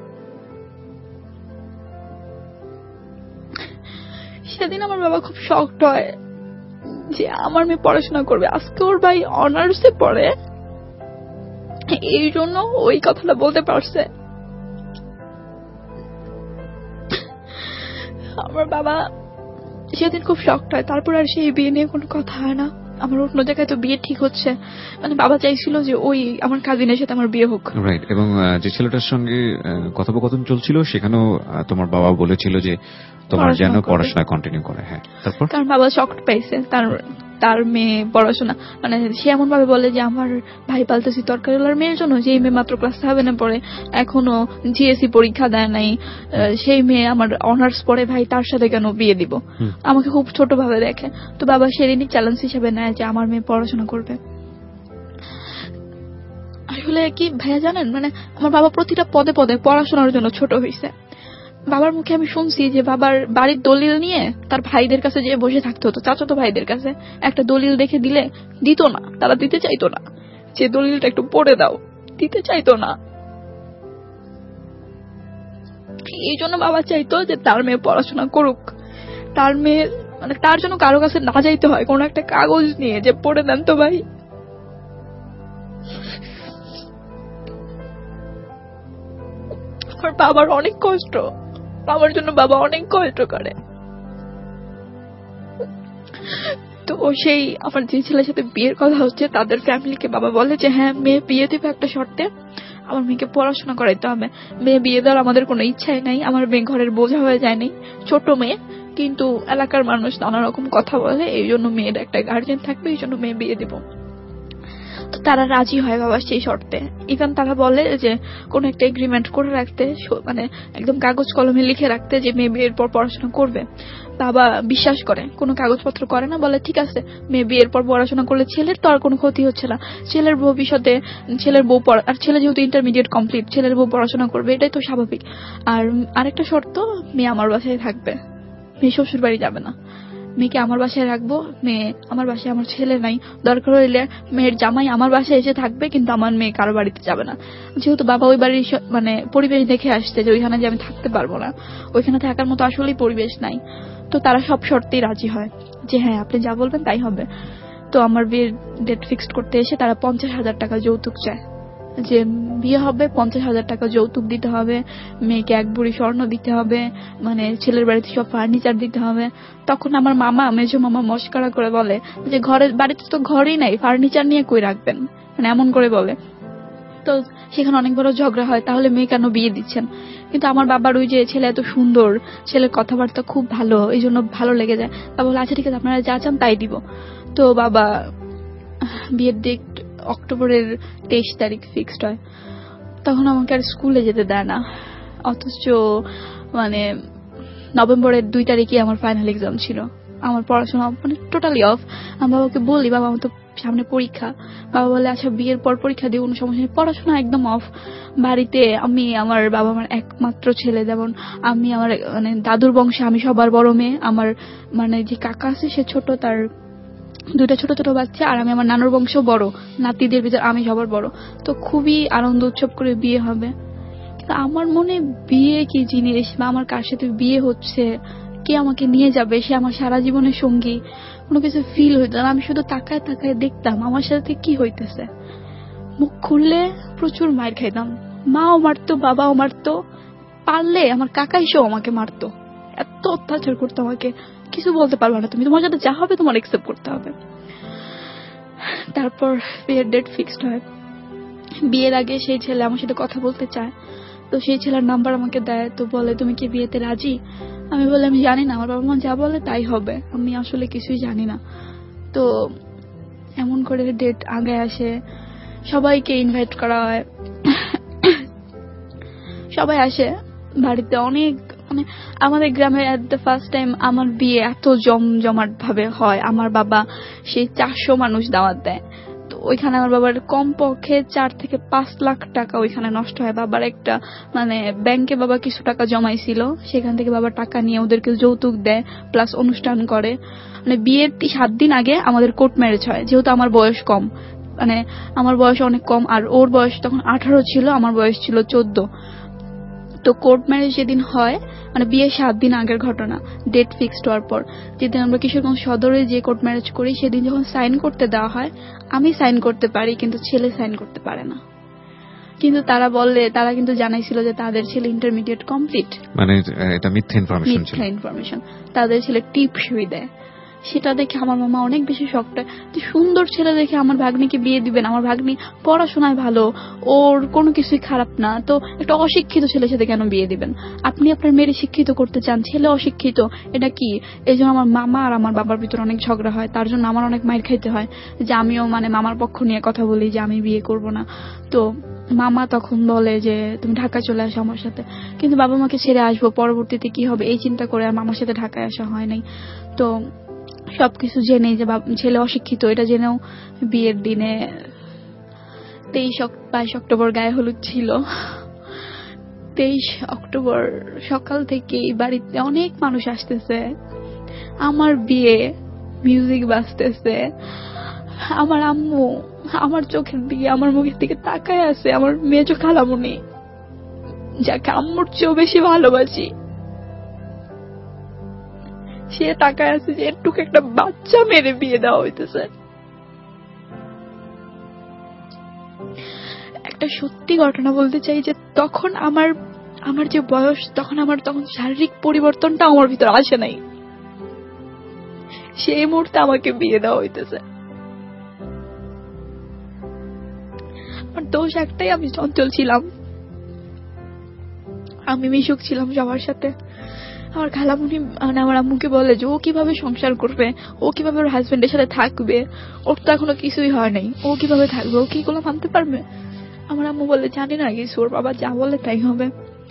সেদিন আমার বাবা খুব শকড হয় যে আমার মেয়ে পড়াশোনা করবে। আজকে ওর ভাই অনার্সে পড়ে, এই জন্য ওই কথাটা বলতে পারছে। আমার বাবা সেদিন খুব শকড হয়। তারপর আর সেই বিয়ে নিয়ে কোনো কথা হয় না। আমার অন্য জায়গায় তো বিয়ে ঠিক হচ্ছে, মানে বাবা চাইছিল যে ওই আমার কাজিনের সাথে আমার বিয়ে হোক। রাইট। এবং যে ছেলেটার সঙ্গে কথোপকথন চলছিল সেখানেও তোমার বাবা বলেছিল যে তোমার যেন পড়াশোনা কন্টিনিউ করে। হ্যাঁ, তারপর কারণ বাবা শকড পাইছে তার মেয়ে পড়াশোনা, মানে সে এমন ভাবে বলে যে আমার ভাই পালতেছি তরকারিওয়ালার মেয়ের জন্য, যে মেয়ে মাত্র ক্লাস 7 পড়ে, এখনো জিএসসি পরীক্ষা দেয় নাই, সেই মেয়ে আমার অনার্স পড়ে, ভাই তার সাথে কেন বিয়ে দিব। আমাকে খুব ছোট ভাবে দেখে। তো বাবা সেদিনই চ্যালেঞ্জ হিসেবে নেয় যে আমার মেয়ে পড়াশোনা করবে। আসলে কি ভাইয়া জানেন, মানে আমার বাবা প্রতিটা পদে পদে পড়াশোনার জন্য ছোট হয়েছে। বাবার মুখে আমি শুনছি যে বাবার বাড়ির দলিল নিয়ে তার ভাইদের কাছে যেয়ে বসে থাকতে হতো, চাচাতো ভাইদের কাছে। একটা দলিল দেখে দিলে দিত না, তারা দিতে চাইতো না। যে দলিলটা একটু পড়ে দাও, দিতে চাইতো না। এই জন্য বাবা চাইতো যে তার মেয়ে পড়াশোনা করুক, তার মেয়ে মানে তার জন্য কারো কাছে না যাইতে হয়, কোন একটা কাগজ নিয়ে যে পড়ে দেন তো ভাই। আমার বাবার অনেক কষ্ট, বাবার জন্য বাবা অনেক কষ্ট করে। তো সেই আমার যে ছেলের সাথে বিয়ের কথা হচ্ছে তাদের ফ্যামিলিকে বাবা বলে যে হ্যাঁ মেয়ে বিয়ে দেবে একটা শর্তে, আমার মেয়েকে পড়াশোনা করাইতে হবে। মেয়ে বিয়ে দেওয়ার আমাদের কোনো ইচ্ছাই নাই, আমার মেয়ে ঘরের বোঝা হয়ে যায়নি, ছোট মেয়ে, কিন্তু এলাকার মানুষ নানা রকম কথা বলে, এই জন্য মেয়ের একটা গার্জেন থাকবে, এই জন্য মেয়ে বিয়ে দেব। তো তারা রাজি হয় বাবার সেই শর্তে। ইভেন তারা বলে যে কোনো একটা এগ্রিমেন্ট করে রাখতে, মানে একদম কাগজ কলমে লিখে রাখতে যে মেয়ে বিয়ের পর পড়াশোনা করবে। বাবা বিশ্বাস করে, কোনো কাগজপত্র করে না, বলে ঠিক আছে মেয়ে বিয়ের পর পড়াশোনা করলে ছেলের তো আর কোনো ক্ষতি হচ্ছে না, ছেলের ভবিষ্যতে ছেলের বউ আর ছেলে যেহেতু ইন্টারমিডিয়েট কমপ্লিট, ছেলের বউ পড়াশোনা করবে, এটাই তো স্বাভাবিক। আর আরেকটা শর্ত, মেয়ে আমার বাসায় থাকবে, মেয়ে শ্বশুর বাড়ি যাবে না, মেয়েকে আমার বাসায় রাখবো, মেয়ে আমার বাসায়, আমার ছেলে নাই, দরকার হইলে মেয়ের জামাই আমার বাসায় এসে থাকবে, কিন্তু আমার মেয়ে কারো বাড়িতে যাবে না। যেহেতু বাবা ওই বাড়ির মানে পরিবেশ দেখে আসছে যে ওইখানে যে আমি থাকতে পারবো না, ওইখানে থাকার মতো আসলেই পরিবেশ নাই, তো তারা সব শর্তেই রাজি হয় যে হ্যাঁ আপনি যা বলবেন তাই হবে। তো আমার বিয়ের ডেট ফিক্সড করতে এসে তারা 50,000 টাকা যৌতুক চায়, যে বিয়ে হবে 50,000 টাকা যৌতুক দিতে হবে, মেয়েকে 1 ভরি স্বর্ণ দিতে হবে, মানে ছেলের বাড়িতে সব ফার্নিচার দিতে হবে। তখন আমার মামা, মেজো মামা মস্করা করে বলে যে ঘরের বাড়িতে তো ঘরই নাই, ফার্নিচার নিয়ে কই রাখবেন, মানে এমন করে বলে। তো সেখানে অনেক বড় ঝগড়া হয়, তাহলে মেয়ে কেন বিয়ে দিচ্ছেন? কিন্তু আমার বাবার ওই যে ছেলে এত সুন্দর, ছেলের কথাবার্তা খুব ভালো, এই জন্য ভালো লেগে যায়। তা বলে আচ্ছা ঠিক আছে আপনারা যা চান তাই দিব। তো বাবা বিয়ের ডেট অক্টোবরের 23 তারিখ ফিক্সড হয়। তখন আমাকে আর স্কুলে যেতে দেয় না, অথচ মানে নভেম্বরের 2 তারিখে আমার ফাইনাল এক্সাম ছিল। আমার পড়াশোনা মানে টোটালি অফ। আমি বাবাকে বলি বাবা আমার তো সামনে পরীক্ষা। বাবা বলে আচ্ছা বিয়ের পর পরীক্ষা দিয়ে কোনো সমস্যা নেই, পড়াশোনা একদম অফ। বাড়িতে আমি, আমার বাবা আমার একমাত্র ছেলে, যেমন আমি আমার মানে দাদুর বংশে আমি সবার বড় মেয়ে, আমার মানে যে কাকা আছে সে ছোট, তার 2টা ছোট ছোট বাচ্চা, আর আমি আমার নানুর বংশ বড়, নাতিদের ভিতর আমি সবার বড়। তো খুবই আনন্দ উৎসব করে বিয়ে হবে। কিন্তু আমার মনে বিয়ে কি জিনিস, বা আমার কার সাথে বিয়ে হচ্ছে, কে আমাকে নিয়ে যাবে, সে আমার সারা জীবনের সঙ্গী, কোনো কিছু ফিল হইতো না। আমি শুধু তাকায় তাকায় দেখতাম আমার সাথে কি হইতেছে। মুখ খুললে প্রচুর মার খাইতাম, মাও মারতো, বাবাও মারতো, পারলে আমার কাকা এসেও আমাকে মারতো, এত অত্যাচার করতো আমাকে। কিছু বলতে পারবে না তুমি, তোমার সাথে যা হবে তোমার অ্যাকসেপ্ট করতে হবে। তারপর বিয়ের ডেট ফিক্সড হয়। বিয়ের আগে সেই ছেলে আমার সাথে কথা বলতে চায়, তো সেই ছেলের নাম্বার আমাকে দেয়। তো বলে তুমি কি বিয়েতে রাজি? আমি বলে আমি জানি না, আমার বাবা মা যা বলে তাই হবে, আমি আসলে কিছুই জানি না। তো এমন করে ডেট আগে আসে, সবাইকে ইনভাইট করা হয়, সবাই আসে বাড়িতে। অনেক মানে আমাদের গ্রামে এট দ্য ফার্স্ট টাইম আমার বিয়ে এত জমজমাট ভাবে হয়। আমার বাবা সেই 400 মানুষ দাওয়াত দেয়। তো ওইখানে আমার বাবার কমপক্ষে 4 থেকে 5 লাখ টাকা ওইখানে নষ্ট হয়। বাবার একটা মানে ব্যাংকে বাবা কিছু টাকা জমাইছিল, সেখান থেকে বাবা টাকা নিয়ে ওদেরকে যৌতুক দেয়, প্লাস অনুষ্ঠান করে। মানে বিয়ের 7 দিন আগে আমাদের কোর্ট ম্যারেজ হয়। যেহেতু আমার বয়স কম, মানে আমার বয়স অনেক কম, আর ওর বয়স তখন 18 ছিল, আমার বয়স ছিল 14। তো কোর্ট ম্যারেজ যেদিন হয়, মানে বিয়ে 7 দিন আগের ঘটনা, ডেট ফিক্সড হওয়ার পর যেদিন আমরা কিশোরগঞ্জ সদরে যে কোর্ট ম্যারেজ করি, সেদিন যখন সাইন করতে দেওয়া হয়, আমি সাইন করতে পারি কিন্তু ছেলে সাইন করতে পারে না। কিন্তু তারা বললে, তারা কিন্তু জানাইছিল যে তাদের ছেলে ইন্টারমিডিয়েট কমপ্লিট, মানে এটা মিথ্যা ইনফরমেশন ছিল। মিথ্যা ইনফরমেশন, তাদের ছেলে টিপসই দেয়। সেটা দেখে আমার মামা অনেক বেশি শকড হয় যে সুন্দর ছেলে দেখে আমার ভাগ্নিকে বিয়ে দিবেন, আমার ভাগ্নি পড়াশোনায় ভালো, ওর কোনো কিছুই খারাপ না, তো একটা অশিক্ষিত ছেলের সাথে কেন বিয়ে দিবেন? আপনি আপনার মেয়ের শিক্ষিত করতে চান, ছেলে অশিক্ষিত, এটা কি? এই জন্য আমার মামা আর আমার বাবার ভিতরে অনেক ঝগড়া হয়। তার জন্য আমার অনেক মাইর খাইতে হয় যে আমিও মানে মামার পক্ষ নিয়ে কথা বলি যে আমি বিয়ে করব না। তো মামা তখন বলে যে তুমি ঢাকায় চলে আসো আমার সাথে, কিন্তু বাবা মাকে ছেড়ে আসবো, পরবর্তীতে কি হবে এই চিন্তা করে আর মামার সাথে ঢাকায় আসা হয় নাই। তো সবকিছু জেনে যে ছেলে অশিক্ষিত এটা জেনেও বিয়ের দিনে 22 অক্টোবর গায়ে হলুদ ছিল। 23 অক্টোবর সকাল থেকে বাড়িতে অনেক মানুষ আসতেছে, আমার বিয়ে, মিউজিক বাজতেছে, আমার আম্মু আমার চোখের দিকে, আমার মুখের দিকে তাকায় আছে, আমার মেজো খালামণি যাকে আম্মুর চেয়েও বেশি ভালোবাসি, সে তাকায় আছে যে একটু একটা বাচ্চা মেরে বিয়ে দেওয়া হইতেছে। একটা সত্যি ঘটনা বলতে চাই যে তখন আমার যে বয়স, তখন শারীরিক পরিবর্তনটা আমার ভিতর আসে নাই, সেই মুহূর্তে আমাকে বিয়ে দেওয়া হইতেছে। আমার দোষ একটাই, আমি চঞ্চল ছিলাম, আমি মিশুক ছিলাম সবার সাথে, আমার খালামণি মানে আমার আম্মুকে বলে যে ও কিভাবে সংসার করবে, ও কিভাবে ওর হাজবেন্ডের সাথে থাকবে, ওর তো এখনো কিছুই হয় নাই, ও কিভাবে থাকবে, ও কি এগুলো মানতে পারবে। আমার আম্মু বলে জানি না কিছু, ওর বাবা যা বলে তাই হবে।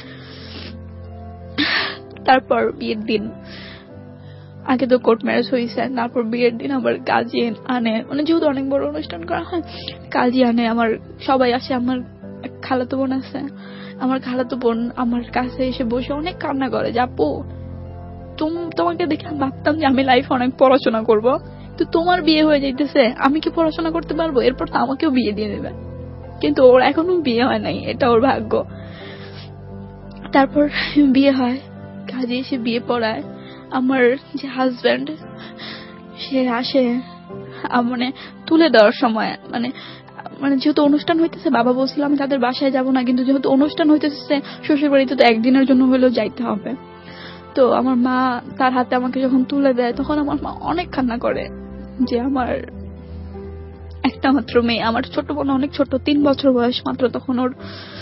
তারপর বিয়ের দিন, আগে তো কোর্ট ম্যারেজ হয়েছে, তারপর বিয়ের দিন আবার কাজী আনে, মানে যেহেতু অনেক বড় অনুষ্ঠান করা হয়, কাজী আনে, আমার সবাই আসে। আমার খালাতো বোন আছে, আমার খালাতো বোন আমার কাছে এসে বসে অনেক কান্না করে যে আপু তোমাকে দেখে ভাবতাম যে আমি লাইফে অনেক পড়াশোনা করব, তো তোমার বিয়ে হয়ে যাইতেছে, আমি কি পড়াশোনা করতে পারবো, এরপর তো আমাকেও বিয়ে দিয়ে দেবে। কিন্তু ওর এখনো বিয়ে হয় নাই, এটা ওর ভাগ্য। তারপর বিয়ে হয়, কাজে এসে বিয়ে পড়ায়। আমার যে হাজবেন্ড সে আসে, মানে তুলে দেওয়ার সময়, মানে যেহেতু অনুষ্ঠান হইতেছে, বাবা বলছিল আমি তাদের বাসায় যাব না, কিন্তু যেহেতু অনুষ্ঠান হইতেছে শ্বশুর বাড়িতে তো একদিনের জন্য হলেও যাইতে হবে। তো আমার মা তার হাতে আমাকে যখন তুলে দেয়, তখন আমার মা অনেক কান্না করে যে আমার একটা মাত্র মেয়ে, আমার ছোট বোন অনেক ছোট, 3 বছর বয়স মাত্র তখন ওর।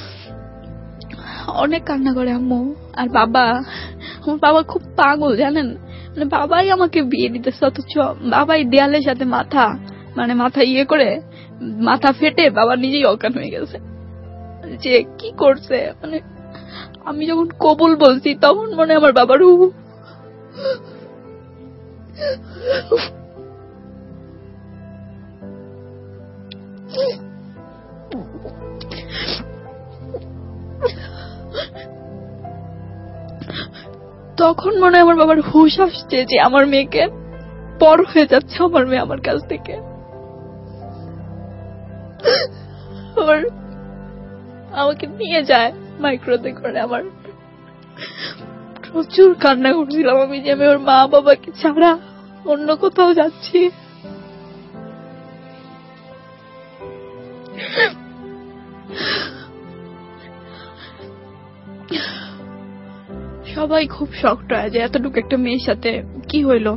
অনেক কান্না করে আম্মু। আর বাবা, আমার বাবা খুব পাগল জানেন, মানে বাবাই আমাকে বিয়ে দিতেছে, অথচ বাবাই দেয়ালের সাথে মাথা ইয়ে করে মাথা ফেটে বাবা নিজেই অজ্ঞান হয়ে গেছে। যে কি করছে, মানে আমি যখন কবুল বলছি তখন মনে আমার বাবার তখন মনে হয় আমার বাবার হুঁশ আসছে যে আমার মেয়েকে পর হয়ে যাচ্ছে আমার মেয়ে আমার কাছ থেকে। আমাকে নিয়ে যায় মাইক্রোতে করে। আমার প্রচুর কান্না করছিলাম আমি যে আমি ওর মা বাবাকে ছাড়া অন্য কোথাও যাচ্ছি। সবাই খুব শক্ট হয় যে এতটুকু একটা মেয়ের সাথে কি হইলো।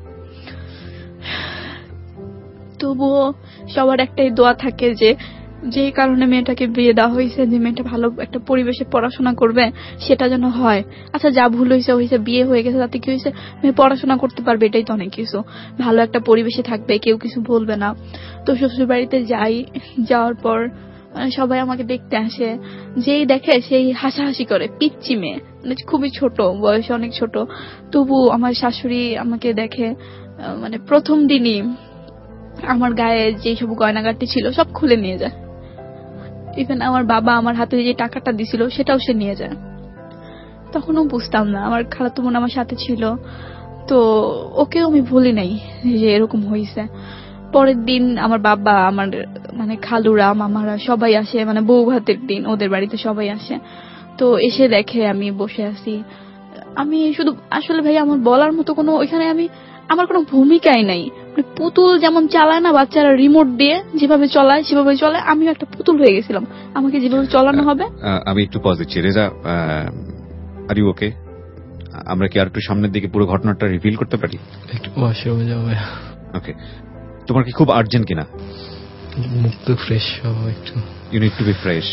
তবুও সবার একটাই দোয়া থাকে যে যে কারণে মেয়েটাকে বিয়ে দেওয়া হয়েছে, যে মেয়েটা ভালো একটা পরিবেশে পড়াশোনা করবে সেটা যেন হয়। আচ্ছা যা ভুল হয়েছে, বিয়ে হয়ে গেছে, তাতে কি হয়েছে, মেয়ে পড়াশোনা করতে পারবে, এটাই তো অনেক কিছু। ভালো একটা পরিবেশে থাকবে, কেউ কিছু বলবে না। তো শ্বশুর বাড়িতে যাওয়ার পর সবাই আমাকে দেখতে আসে, যেই দেখে সেই হাসাহাসি করে। পিচ্চি মেয়ে, মানে খুবই ছোট বয়সে, অনেক ছোট। তবু আমার শাশুড়ি আমাকে দেখে, মানে প্রথম দিনই আমার গায়ে যে সব গয়নাগাটি ছিল সব খুলে নিয়ে যায়। ইভেন আমার বাবা আমার হাতে যে টাকাটা দিছিল সেটাও সে নিয়ে যায়। তখনও বুঝতাম না, আমার খালাতো বোন আমার সাথে ছিল, তো ওকেও আমি ভুলি নাই যে এরকম হয়েছে। পরের দিন আমার বাবা, আমার মানে খালুরা, মামারা সবাই আসে, মানে বউ ভাতের দিন ওদের বাড়িতে সবাই আসে। তো এসে দেখে আমি বসে আছি। আমি শুধু আসলে ভাই আমার বলার মতো কোনো ওইখানে আমার কোনো ভূমিকাই নাই। মানে পুতুল যেমন চালায় না বাচ্চারা রিমোট দিয়ে, যেভাবে চলায় সেভাবে চলে, আমিও একটা পুতুল হয়ে গেছিলাম, আমাকে যেভাবে চলানো হবে। আমি একটু পজ দিচ্ছি। Reza, are you okay? আমরা কি আর একটু সামনের দিকে পুরো ঘটনাটা রিভিল করতে পারি? একটু ওয়াশরুমে যাবো। ওকে, তোমার কি খুব আর্জেন্ট কিনা? মুখ তো ফ্রেশ হবো একটু। You need to be fresh.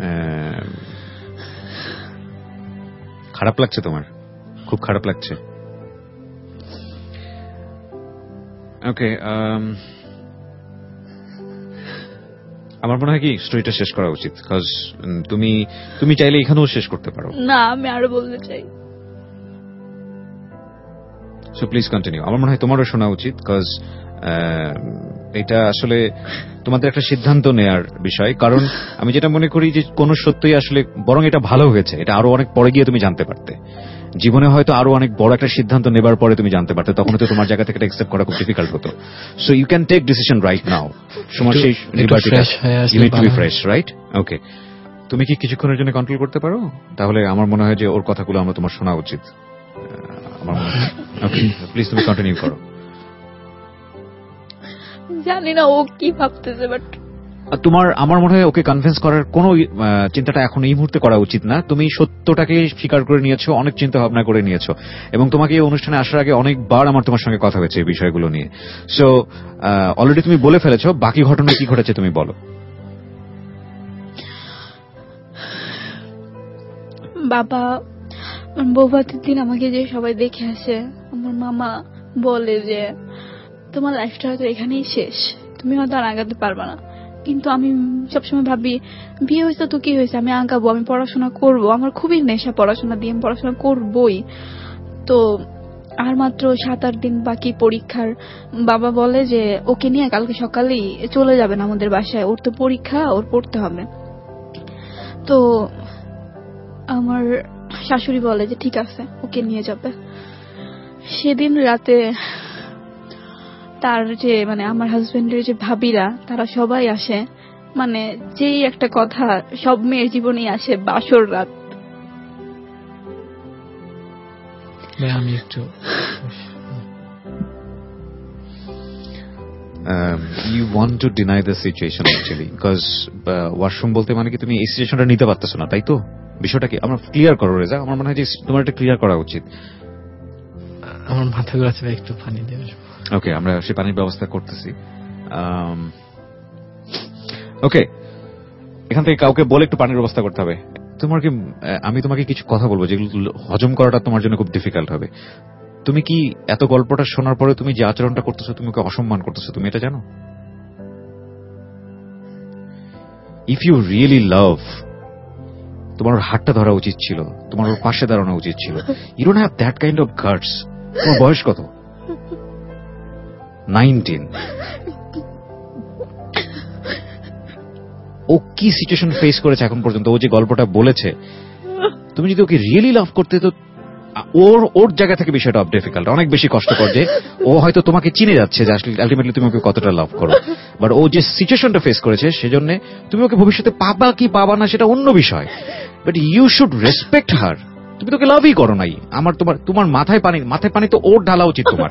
খারাপ লাগছে তোমার? খুব খারাপ লাগছে? ওকে, আমার মনে হয় কি স্টোরিটা শেষ করা উচিত, বিকজ তুমি চাইলে এখানেও শেষ করতে পারো। না, আমি আরো বলতে চাই। So please continue. আমার মনে হয় তোমারও শোনা উচিত, বিকজ এটা আসলে তোমাদের একটা সিদ্ধান্ত নেয়ার বিষয়। কারণ আমি যেটা মনে করি যে কোন সত্যই আসলে বরং এটা ভালো হয়েছে, এটা আরো অনেক পরে গিয়ে তুমি জানতে পারতে। জীবনে হয়তো আরো অনেক বড় একটা সিদ্ধান্ত নেবার পরে তুমি জানতে পারতে, তখন তো তোমার জায়গা থেকে এটা অ্যাকসেপ্ট করা খুব ডিফিকাল্ট হতো। So you can take decision right now. তোমার সেই লিবার্টিটা, you need to be fresh, right? Okay, তুমি কি কিছুক্ষণের জন্য কন্ট্রোল করতে পারো? তাহলে আমার মনে হয় যে ওর কথাগুলো আমরা তোমার শোনা উচিত। আমার মনে হয় ওকে, প্লিজ তুমি কন্টিনিউ করো। জানি না ও কি ভাবতেছে, বাট আমার মনে হয় ওকে কনভিন্স করার কোনো চিন্তাটা এখন এই মুহূর্তে করা উচিত না। তুমি সত্যটাকে স্বীকার করে নিয়েছো, অনেক চিন্তা ভাবনা করে নিয়েছো, এবং তোমাকে এই অনুষ্ঠানে আসার আগে অনেকবার আমার তোমার সঙ্গে কথা হয়েছে এই বিষয়গুলো নিয়ে। সো অলরেডি তুমি বলে ফেলেছো, বাকি ঘটনা কি ঘটেছে তুমি বলো। বাবা বৌভাতের দিন আমাকে যে সবাই দেখে আসে, আমার মামা বলে যে তোমার লাইফটা হয়তো এখানেই শেষ, তুমি হয়তো আর আগাতে পারবা না। কিন্তু আমি সবসময় ভাবি বিয়ে হয়েছে তো কি হয়েছে, আমি আগাবো, আমি পড়াশোনা করব, আমার খুবই নেশা পড়াশোনা দিয়ে, আমি পড়াশোনা করবই। তো আর মাত্র 7-8 দিন বাকি পরীক্ষার। বাবা বলে যে ওকে নিয়ে কালকে সকালেই চলে যাবেন আমাদের বাসায়, ওর তো পরীক্ষা, ওর পড়তে হবে। তো আমার শাশুড়ি বলে যে ঠিক আছে, ওকে নিয়ে যাবে। সেদিন রাতে তার যে মানে আমার হাজবেন্ডের যে ভাবিরা, তারা সবাই আসে। মানে যেই একটা কথা সব মেয়ের জীবনেই আসে, বাসর রাত। আমি একটু you want to deny the situation actually because washroom বলতে মানে কি তুমি এই সিচুয়েশনটা নিতে পারতেছো না, তাই তো? বিষয়টা কি আমরা ক্লিয়ার করো রেজা, আমার মনে হয় যে তোমার এটা ক্লিয়ার করা উচিত। আমার মাথা ঘোরাচ্ছে, একটু পানি দিয়ে আসবো। ওকে, আমরা সেই পানির ব্যবস্থা করতেছি। ওকে, এখান থেকে কাউকে বলে একটু পানির ব্যবস্থা করতে হবে। তোমার কি আমি তোমাকে কিছু কথা বলবো যেগুলো হজম করাটা তোমার জন্য খুব ডিফিকাল্ট হবে। তুমি কি এত গল্পটা শোনার পরে তুমি যে আচরণটা করতেছো, তুমি ওকে অসম্মান করতেছো, তুমি এটা জানো? ইফ ইউ রিয়েলি লাভ, তোমার ওর হাতটা ধরা উচিত ছিল, তোমার ওর পাশে দাঁড়ানো উচিত ছিল। You don't have that kind of guts. তোমার বয়স কত? 19। ও কি সিচুয়েশন ফেস করেছে এখন পর্যন্ত, ও যে গল্পটা বলেছে, তুমি যদি ওকে রিয়েলি লাভ করতে, তো ওর জায়গা থেকে বিষয়টা ডিফিকাল্ট, অনেক বেশি কষ্টকর। যে ও হয়তো তোমাকে চিনে যাচ্ছে যে আসলে আলটিমেটলি তুমি ওকে কতটা লাভ করো, বাট ও যে সিচুয়েশনটা ফেস করেছে সেজন্য তুমি ওকে ভবিষ্যতে পাবা কি পাবা না সেটা অন্য বিষয়, but you should respect her. তুমি তোকে লাভই করো নাই। আমার তোমার মাথায় পানি তো ওর ঢালা উচিত তোমার।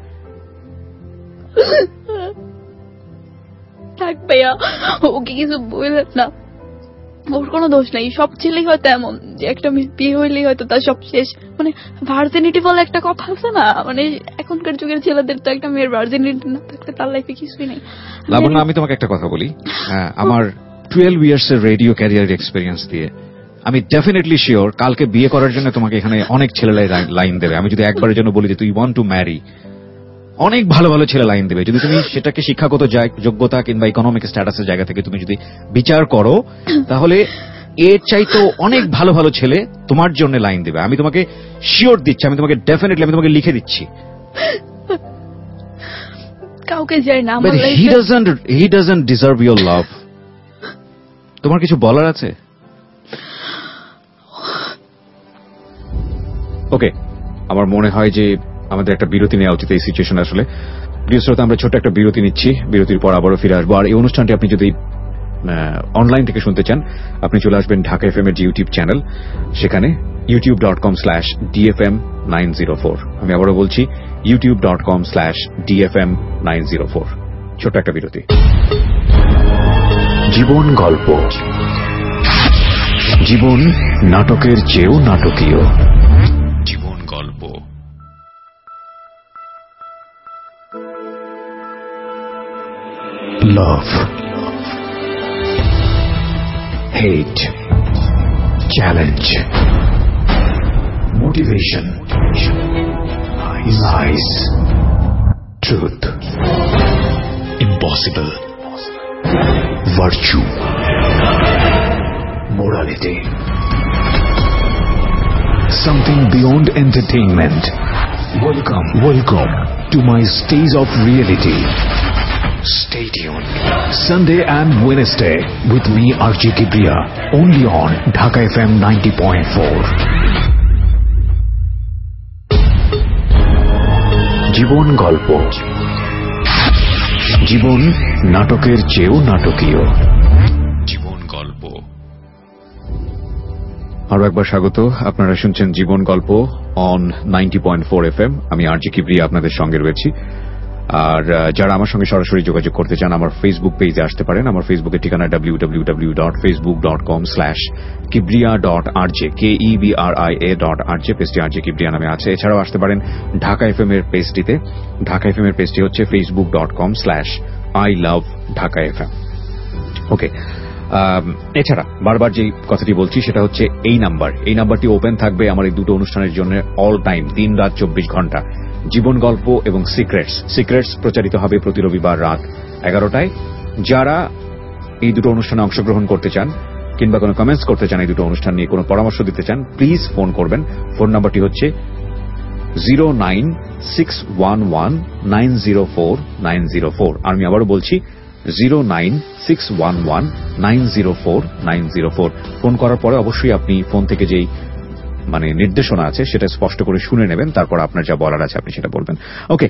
থাক ভাইয়া, ওকে কিছু বললেন না, ওর কোনো দোষ নাই। সব ছেলেই হয়তো এমন যে একটা বিয়ে হইলেই হয়তো তার সব শেষ। মানে ভার্জিনিটি বলে একটা কথা আছে না, মানে এখনকার যুগের ছেলেদের তো একটা মেয়ের ভার্জিনিটি না থাকলে তার লাইফে কিছুই নেই। লাবণ্য, আমি তোমাকে একটা কথা বলি, আমার 12 ইয়ার্স এর রেডিও ক্যারিয়ার এক্সপিরিয়েন্স দিয়ে আমি ডেফিনেটলি শিওর কালকে বিয়ে করার জন্য তোমাকে এখানে অনেক ছেলেরাই লাইন দেবে। আমি যদি একবারের জন্য বলি যে তুই ওয়ান্ট টু ম্যারি, অনেক ভালো ভালো ছেলে লাইন দেবে। যদি তুমি সেটাকে শিক্ষাগত যোগ্যতা কিংবা ইকোনমিক স্ট্যাটাসের জায়গা থেকে তুমি যদি বিচার করো, তাহলে এর চাইতো অনেক ভালো ভালো ছেলে তোমার জন্য লাইন দেবে। আমি তোমাকে শিওর দিচ্ছি, আমি তোমাকে ডেফিনেটলি আমি তোমাকে লিখে দিচ্ছি। কাউকে যাই না, he doesn't deserve your love. তোমার কিছু বলার আছে? ওকে, আমার মনে হয় যে আমাদের একটা বিরতি নেওয়া উচিত এই সিচুয়েশন। আসলে প্রিয় শ্রোতা, আমরা ছোট একটা বিরতি নিচ্ছি, বিরতির পর আবারও ফিরে আসবো। আর এই অনুষ্ঠানটি আপনি যদি অনলাইন থেকে শুনতে চান, আপনি চলে আসবেন ঢাকা এফএম এর যে ইউটিউব চ্যানেল, সেখানে youtube.com/dfm904। আমি আবারও বলছি youtube.com/dfm904। ছোট একটা বিরতি। জীবন গল্প, জীবন নাটকের চেয়েও নাটকীয়। জীবন গল্প। Love, hate, challenge, motivation, lies, truth, impossible, virtue, morality, something beyond entertainment. Welcome to my stage of reality. Stay tuned. Sunday and Wednesday with me RJ Kibriya, only on Dhaka FM 90.4. জীবন গল্প, জীবন নাটকের চেয়েও নাটকীয়। জীবন গল্প। আরো একবার স্বাগত। আপনারা শুনছেন জীবন গল্প অন 90.4 FM। আমি আরজি কিবরিয়া আপনাদের সঙ্গে রয়েছি। আর যারা আমার সঙ্গে সরাসরি যোগাযোগ করতে চান, আমার ফেসবুক পেজে আসতে পারেন। আমার ফেসবুকের ঠিকানা www.facebook.com/kibriya.rj, KEBRIA.RJ। পেজটি আরজে কিবরিয়া নামে আছে। এছাড়াও আসতে পারেন ঢাকা এফএম এর পেজটিতে। ঢাকা এফএম এর পেজটি হচ্ছে facebook.com/ILoveDhakaFM। ওকে, এছাড়া বারবার যে কথাটি বলছি সেটা হচ্ছে এই নাম্বারটি ওপেন থাকবে আমার এই দুটো অনুষ্ঠানের জন্য অল টাইম, দিন রাত 24 ঘন্টা। জীবন গল্প এবং সিক্রেটস প্রচারিত হবে প্রতি রবিবার রাত 11টায়। যারা এই দুটো অনুষ্ঠানে অংশগ্রহণ করতে চান কিংবা কোনো কমেন্টস করতে চান, এই দুটো অনুষ্ঠান নিয়ে কোনো পরামর্শ দিতে চান, প্লিজ ফোন করবেন। ফোন নাম্বারটি হচ্ছে 09611904904। আমি আবারও বলছি 09611904904। ফোন করার পরে অবশ্যই আপনি ফোন থেকে যেই নির্দেশনা আছে সেটা স্পষ্ট করে শুনে নেবেন, তারপর আপনার যা বলার আছে আপনি সেটা বলবেন। ওকে,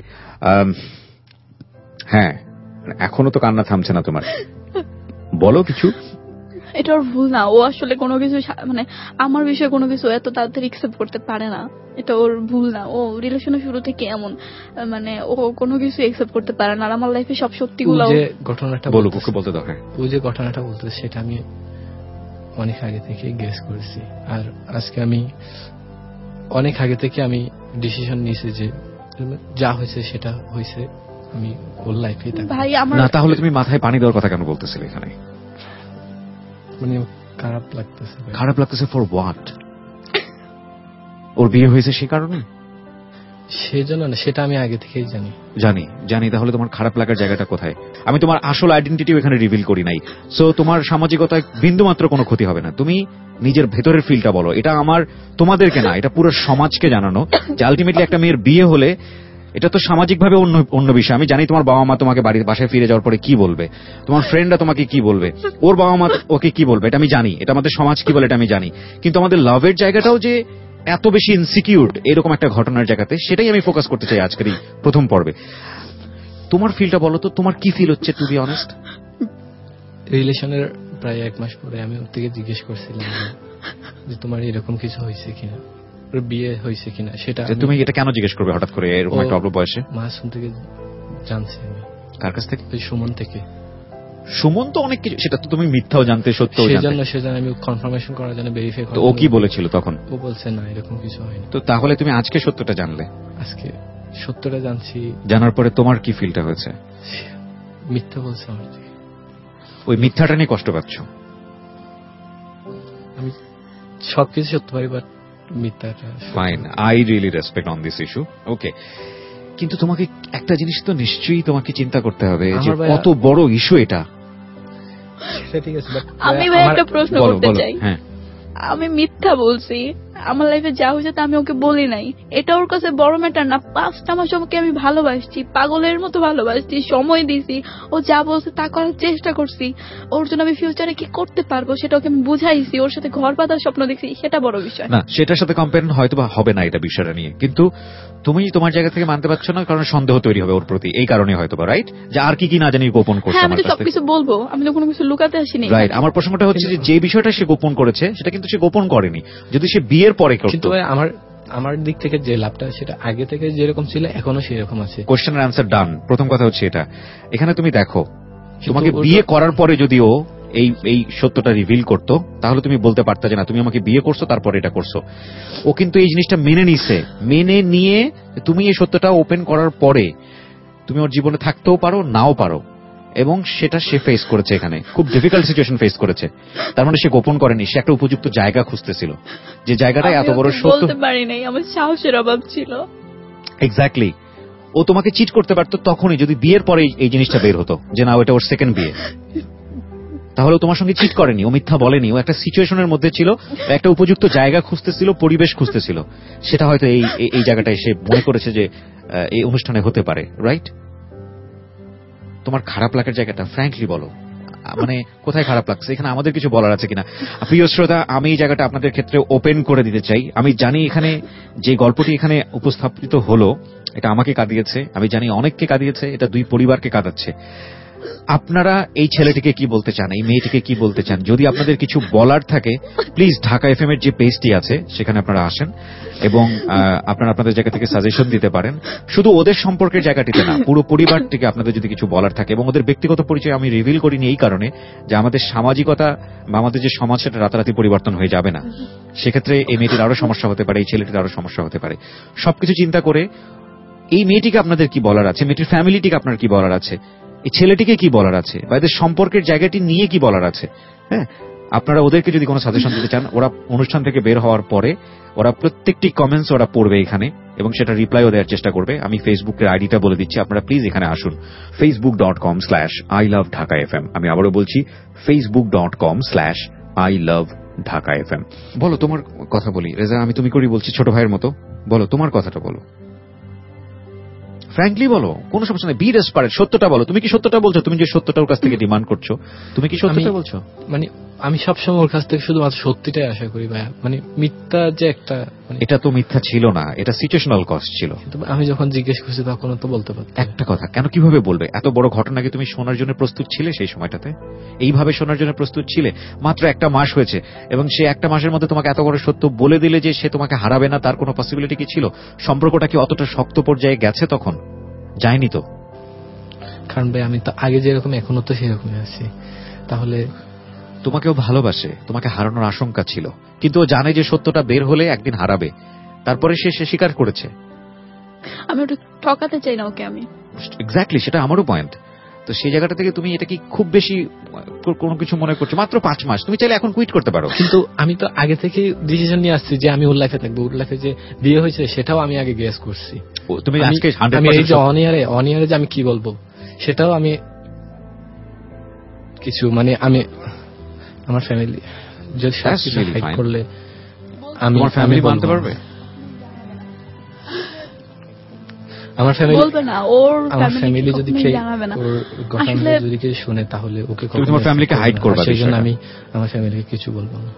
হ্যাঁ, এখনো তো কান্না থামছে না তোমার, বলো কিছু। এটা ওর ভুল না, ও আসলে কোনো কিছু আমার বিষয়ে কোনো কিছু এত তাড়াতাড়ি অ্যাকসেপ্ট করতে পারে না। এটা ওর ভুল না, ও রিলেশনের শুরু থেকে এমন, ও কোনো কিছু অ্যাকসেপ্ট করতে পারে না। আর আমার লাইফে সব সত্যিগুলো যে ঘটনাটা বলো, ওকে বলতে দাও। হ্যাঁ, ও যে ঘটনাটা বলতেছে সেটা আমি অনেক আগে থেকে গেস করেছি, আর আজকে আমি অনেক আগে থেকে আমি ডিসিশন নিয়েছি যে যা হয়েছে সেটা হয়েছে, আমি ওর লাইফে ভাই আমার না। তাহলে তুমি মাথায় পানি দেওয়ার কথা কেন বলতেছিলে এখানে? খারাপ লাগতেছে ফর হোয়াট? ওর বিয়ে হয়েছে সে কারণে? সেজন্য না, সেটা আমি আগে থেকেই জানি। তাহলে তোমার খারাপ লাগার জায়গাটা কোথায়? আমি তোমার আসল আইডেন্টিটিও এখানে রিভিল করি নাই, সো তোমার সামাজিকতায় বিন্দুমাত্র কোনো ক্ষতি হবে না। তুমি নিজের ভেতরের ফিলটা বলো। এটা আমার তোমাদেরকে না, এটা পুরো সমাজকে জানানো যে আলটিমেটলি একটা মেয়ের বিয়ে হলে এটা তো সামাজিকভাবে অন্য বিষয়। আমি জানি তোমার বাবা মা তোমাকে বাসায় ফিরে যাওয়ার পরে কি বলবে, তোমার ফ্রেন্ডরা তোমাকে কি বলবে, ওর বাবা মা ওকে কি বলবে, এটা আমি জানি, এটা আমাদের সমাজ কি বলে এটা আমি জানি। কিন্তু আমাদের লাভের জায়গাটাও যে এত বেশি ইনসিকিউর এরকম একটা ঘটনার জায়গাতে, সেটাই আমি ফোকাস করতে চাই আজকের এই প্রথম পর্বে। তোমার ফিলটা বলো তো, তোমার কি ফিল হচ্ছে টু বি অনেস্ট? রিলেশনের প্রায় 1 মাস পরে আমি ওর থেকে জিজ্ঞেস করছিলাম যে তোমার এরকম কিছু হয়েছে কিনা, ওর বিয়ে হয়েছে কিনা। সেটা তুমি এটা কেন জিজ্ঞেস করবে হঠাৎ করে এরকম একটা অল্প বয়সে? মাসুম থেকে জানছি আমি। কার কাছ থেকে? সুমন থেকে। সুমন তো অনেক কিছু, সেটা তো তুমি মিথ্যাও জানতে সত্যও জানতে। সেজন্য আমি কনফার্মেশন করার জন্য ভেরিফাই করার। তো ও কি বলেছিল তখন? ও বলছে না, এরকম কিছু হয়নি। তো তাহলে তুমি আজকে সত্যটা জানলে? আজকে সত্যটা জানছি। জানার পরে তোমার কি ফিলটা হয়েছে? মিথ্যা বলছে আমার থেকে। ওই মিথ্যাটা নিয়ে কষ্ট পাচ্ছ? আমি সবকিছু সত্য পারি, বাট মিথ্যাটা। Fine, I really respect on this issue. Okay, কিন্তু তোমাকে একটা জিনিস তো নিশ্চয়ই তোমাকে চিন্তা করতে হবে যে কত বড় ইস্যু এটা। ঠিক আছে, আমি ভাই একটা প্রশ্ন করতে চাই। হ্যাঁ, আমি মিথ্যা বলছি, আমার লাইফে যা হয়েছে তা আমি ওকে বলি নাই, এটা ওর কাছে বড় ম্যাটার না। 5টা মাস ওকে আমি ভালোবাসছি, পাগলের মতো ভালোবাসছি, সময় দিছি, ও যা বলছে তা করার চেষ্টা করছি। ওর জন্য আমি ফিউচারে কি করতে পারবো সেটা ওকে আমি বুঝাইছি, ওর সাথে ঘর বাঁধার স্বপ্ন দেখছি, সেটা বড় বিষয় না। সেটার সাথে কম্পেয়ার হয়তো বা হবে না এটা বিষয়টা নিয়ে, কিন্তু তুমি তোমার জায়গা থেকে মানতে পারছো না কারণ সন্দেহ তৈরি হবে ওর প্রতি, এই কারণে হয়তো বা, রাইট? যে আর কি না জানি গোপন করছে। আমি তো সবকিছু বলবো, আমি তো কোনো কিছু লুকাতে আসিনি, রাইট? আমার প্রশ্নটা হচ্ছে যে বিষয়টা সে গোপন করেছে সেটা কিন্তু সে গোপন করেনি, যদি সে বিয়ের পরে করতো। কিন্তু আমার দিক থেকে যে লাভটা সেটা আগে থেকে যেরকম ছিল এখনো সেরকম আছে। কোশ্চেনের অ্যান্সার ডান। প্রথম কথা হচ্ছে এটা, এখানে তুমি দেখো, তোমাকে বিয়ে করার পরে যদি ও এই সত্যটা রিভিল করতো তাহলে তুমি বলতে পারতা যে না, তুমি আমাকে বিয়ে করছো তারপর এটা করছো। ও কিন্তু এই জিনিসটা মেনে নিছে, মেনে নিয়ে তুমি এই সত্যটা ওপেন করার পরে তুমি ওর জীবনে থাকতেও পারো, নাও পারো, এবং সেটা সে ফেস করেছে। এখানে খুব ডিফিকাল্ট সিচুয়েশন ফেস করেছে। তার মানে সে গোপন করেনি, সে একটা উপযুক্ত জায়গা খুঁজতেছিল, যে জায়গাটায় এত বড় সত্য। বলতে পারি নাই, আমার সাহসের অভাব ছিল। এক্স্যাক্টলি, ও তোমাকে চিট করতে পারতো তখনই যদি বিয়ের পরে এই জিনিসটা বের হতো যে না, ওটা ওর সেকেন্ড বিয়ে। তাহলে তোমার সঙ্গে চিট করেনি, ও মিথ্যা বলেনি, ও একটা সিচুয়েশনের মধ্যে ছিল, একটা উপযুক্ত জায়গা খুঁজতেছিল, পরিবেশ খুঁজতেছিল। সেটা হয়তো এই জায়গাটায় সে মনে করেছে যে এই অনুষ্ঠানে হতে পারে, রাইট? তোমার খারাপ লাগার জায়গাটা ফ্র্যাঙ্কলি বলো, কোথায় খারাপ লাগছে, এখানে আমাদের কিছু বলার আছে কিনা। প্রিয় শ্রোতা, আমি এই জায়গাটা আপনাদের ক্ষেত্রে ওপেন করে দিতে চাই। আমি জানি এখানে যে গল্পটি এখানে উপস্থাপিত হলো এটা আমাকে কাঁদিয়েছে, আমি জানি অনেককে কাঁদিয়েছে, এটা 2 পরিবারকে কাঁদাচ্ছে। আপনারা এই ছেলেটিকে কি বলতে চান, এই মেয়েটিকে কি বলতে চান? যদি আপনাদের কিছু বলার থাকে প্লিজ ঢাকা এফএম এর যে পেজটি আছে সেখানে আপনারা আসেন এবং আপনারা আপনাদের জায়গা থেকে সাজেশন দিতে পারেন। শুধু ওদের সম্পর্কের জায়গাটিতে না, পুরো পরিবারটিকে আপনাদের যদি কিছু বলার থাকে। এবং ওদের ব্যক্তিগত পরিচয় আমি রিভিল করিনি এই কারণে যে আমাদের সামাজিকতা বা আমাদের যে সমাজ সেটা রাতারাতি পরিবর্তন হয়ে যাবে না। সেক্ষেত্রে এই মেয়েটির আরো সমস্যা হতে পারে, এই ছেলেটির আরো সমস্যা হতে পারে। সবকিছু চিন্তা করে এই মেয়েটিকে আপনাদের কি বলার আছে, মেয়েটির ফ্যামিলিটিকে আপনার কি বলার আছে, এই ছেলেটিকে কি বলার আছে, বা এদের সম্পর্কের জায়গাটি নিয়ে কি বলার আছে। হ্যাঁ, আপনারা ওদেরকে যদি কোনো সাজেশন দিতে চান, ওরা অনুষ্ঠান থেকে বের হওয়ার পরে ওরা প্রত্যেকটি কমেন্টস ওরা পড়বে এখানে, এবং সেটা রিপ্লাইও দেওয়ার চেষ্টা করবে। আমি ফেসবুকের আইডিটা বলে দিচ্ছি, আপনারা প্লিজ এখানে আসুন, facebook.com/iloveDhakaFM। আমি আবারও বলছি, facebook.com/iloveDhakaFM। বলো তোমার কথা বলি রেজা, আমি তুমি করি বলছি ছোট ভাইয়ের মতো। বলো তোমার কথাটা বলো, ফ্র্যাঙ্কলি বলো, কোনো সমস্যা নেই, বি ডেসপারেট, সত্যটা বলো। তুমি কি সত্যটা বলছো? তুমি যে সত্যটা ওর কাছ থেকে ডিমান্ড করছো, তুমি কি সত্যটা বলছো? মানে আমি সবসময় ওর কাছ থেকে শুধুমাত্র সত্যিটাই আশা করি ভাইয়া, মানে মিথ্যা যে একটা, এটা তো মিথ্যা ছিল না, এটা সিচুয়েশনাল কস্ট ছিল। আমি যখন জিজ্ঞেস করছি তখন তো বলতে পারতো। একটা কথা, কেন কিভাবে বলবে? এত বড় ঘটনা কি তুমি শোনার জন্য প্রস্তুত ছিলে সেই সময়টাতে? এইভাবে শোনার জন্য প্রস্তুত ছিলে? মাত্র একটা মাস হয়েছে, এবং সে একটা মাসের মধ্যে তোমাকে এত বড় সত্য বলে দিলে যে সে তোমাকে হারাবে না, তার কোনো পসিবিলিটি কি ছিল? সম্পর্কটা কি অতটা শক্ত পর্যায়ে গেছে তখন? যায়নি তো। কারণ ভাই আমি তো আগে যেরকম এখনো তো সেরকমই আছি। তাহলে তোমাকেও ভালোবাসে, তোমাকে হারানোর আশঙ্কা ছিল, কিন্তু ও জানে যে সত্যটা বের হলে একদিন হারাবে, তারপরে সে স্বীকার করেছে। আমি ওটা ঠকাতে চাই না ওকে। আমি এক্স্যাক্টলি, সেটা আমারও পয়েন্ট। তো সেই জায়গাটা থেকে তুমি এটা কি খুব বেশি কোনো কিছু মনে করছো? মাত্র 5 মাস, তুমি চাইলে এখন কুইট করতে পারো। কিন্তু আমি তো আগে থেকে ডিসিশন নিয়ে আসছি যে আমি ওর লাইফে থাকবো। ওর লাইফে যে বিয়ে হয়েছে সেটাও আমি আগে গেস করছি। তুমি আজকে আমি এই যে অনিয়ারে যে আমি কি বলবো সেটাও আমি কিছু, মানে আমি আমার ফ্যামিলি যদি হাইড করলে আমি ফ্যামিলি মানতে পারবে? আমার ফ্যামিলি বলবে না, ওর ফ্যামিলি যদি জানাবে না, ওর ঘটনা যদি কেউ শুনে তাহলে ওকে তোমার ফ্যামিলিকে হাইড করবে। সেজন্য আমি আমার ফ্যামিলিকে কিছু বলবো না,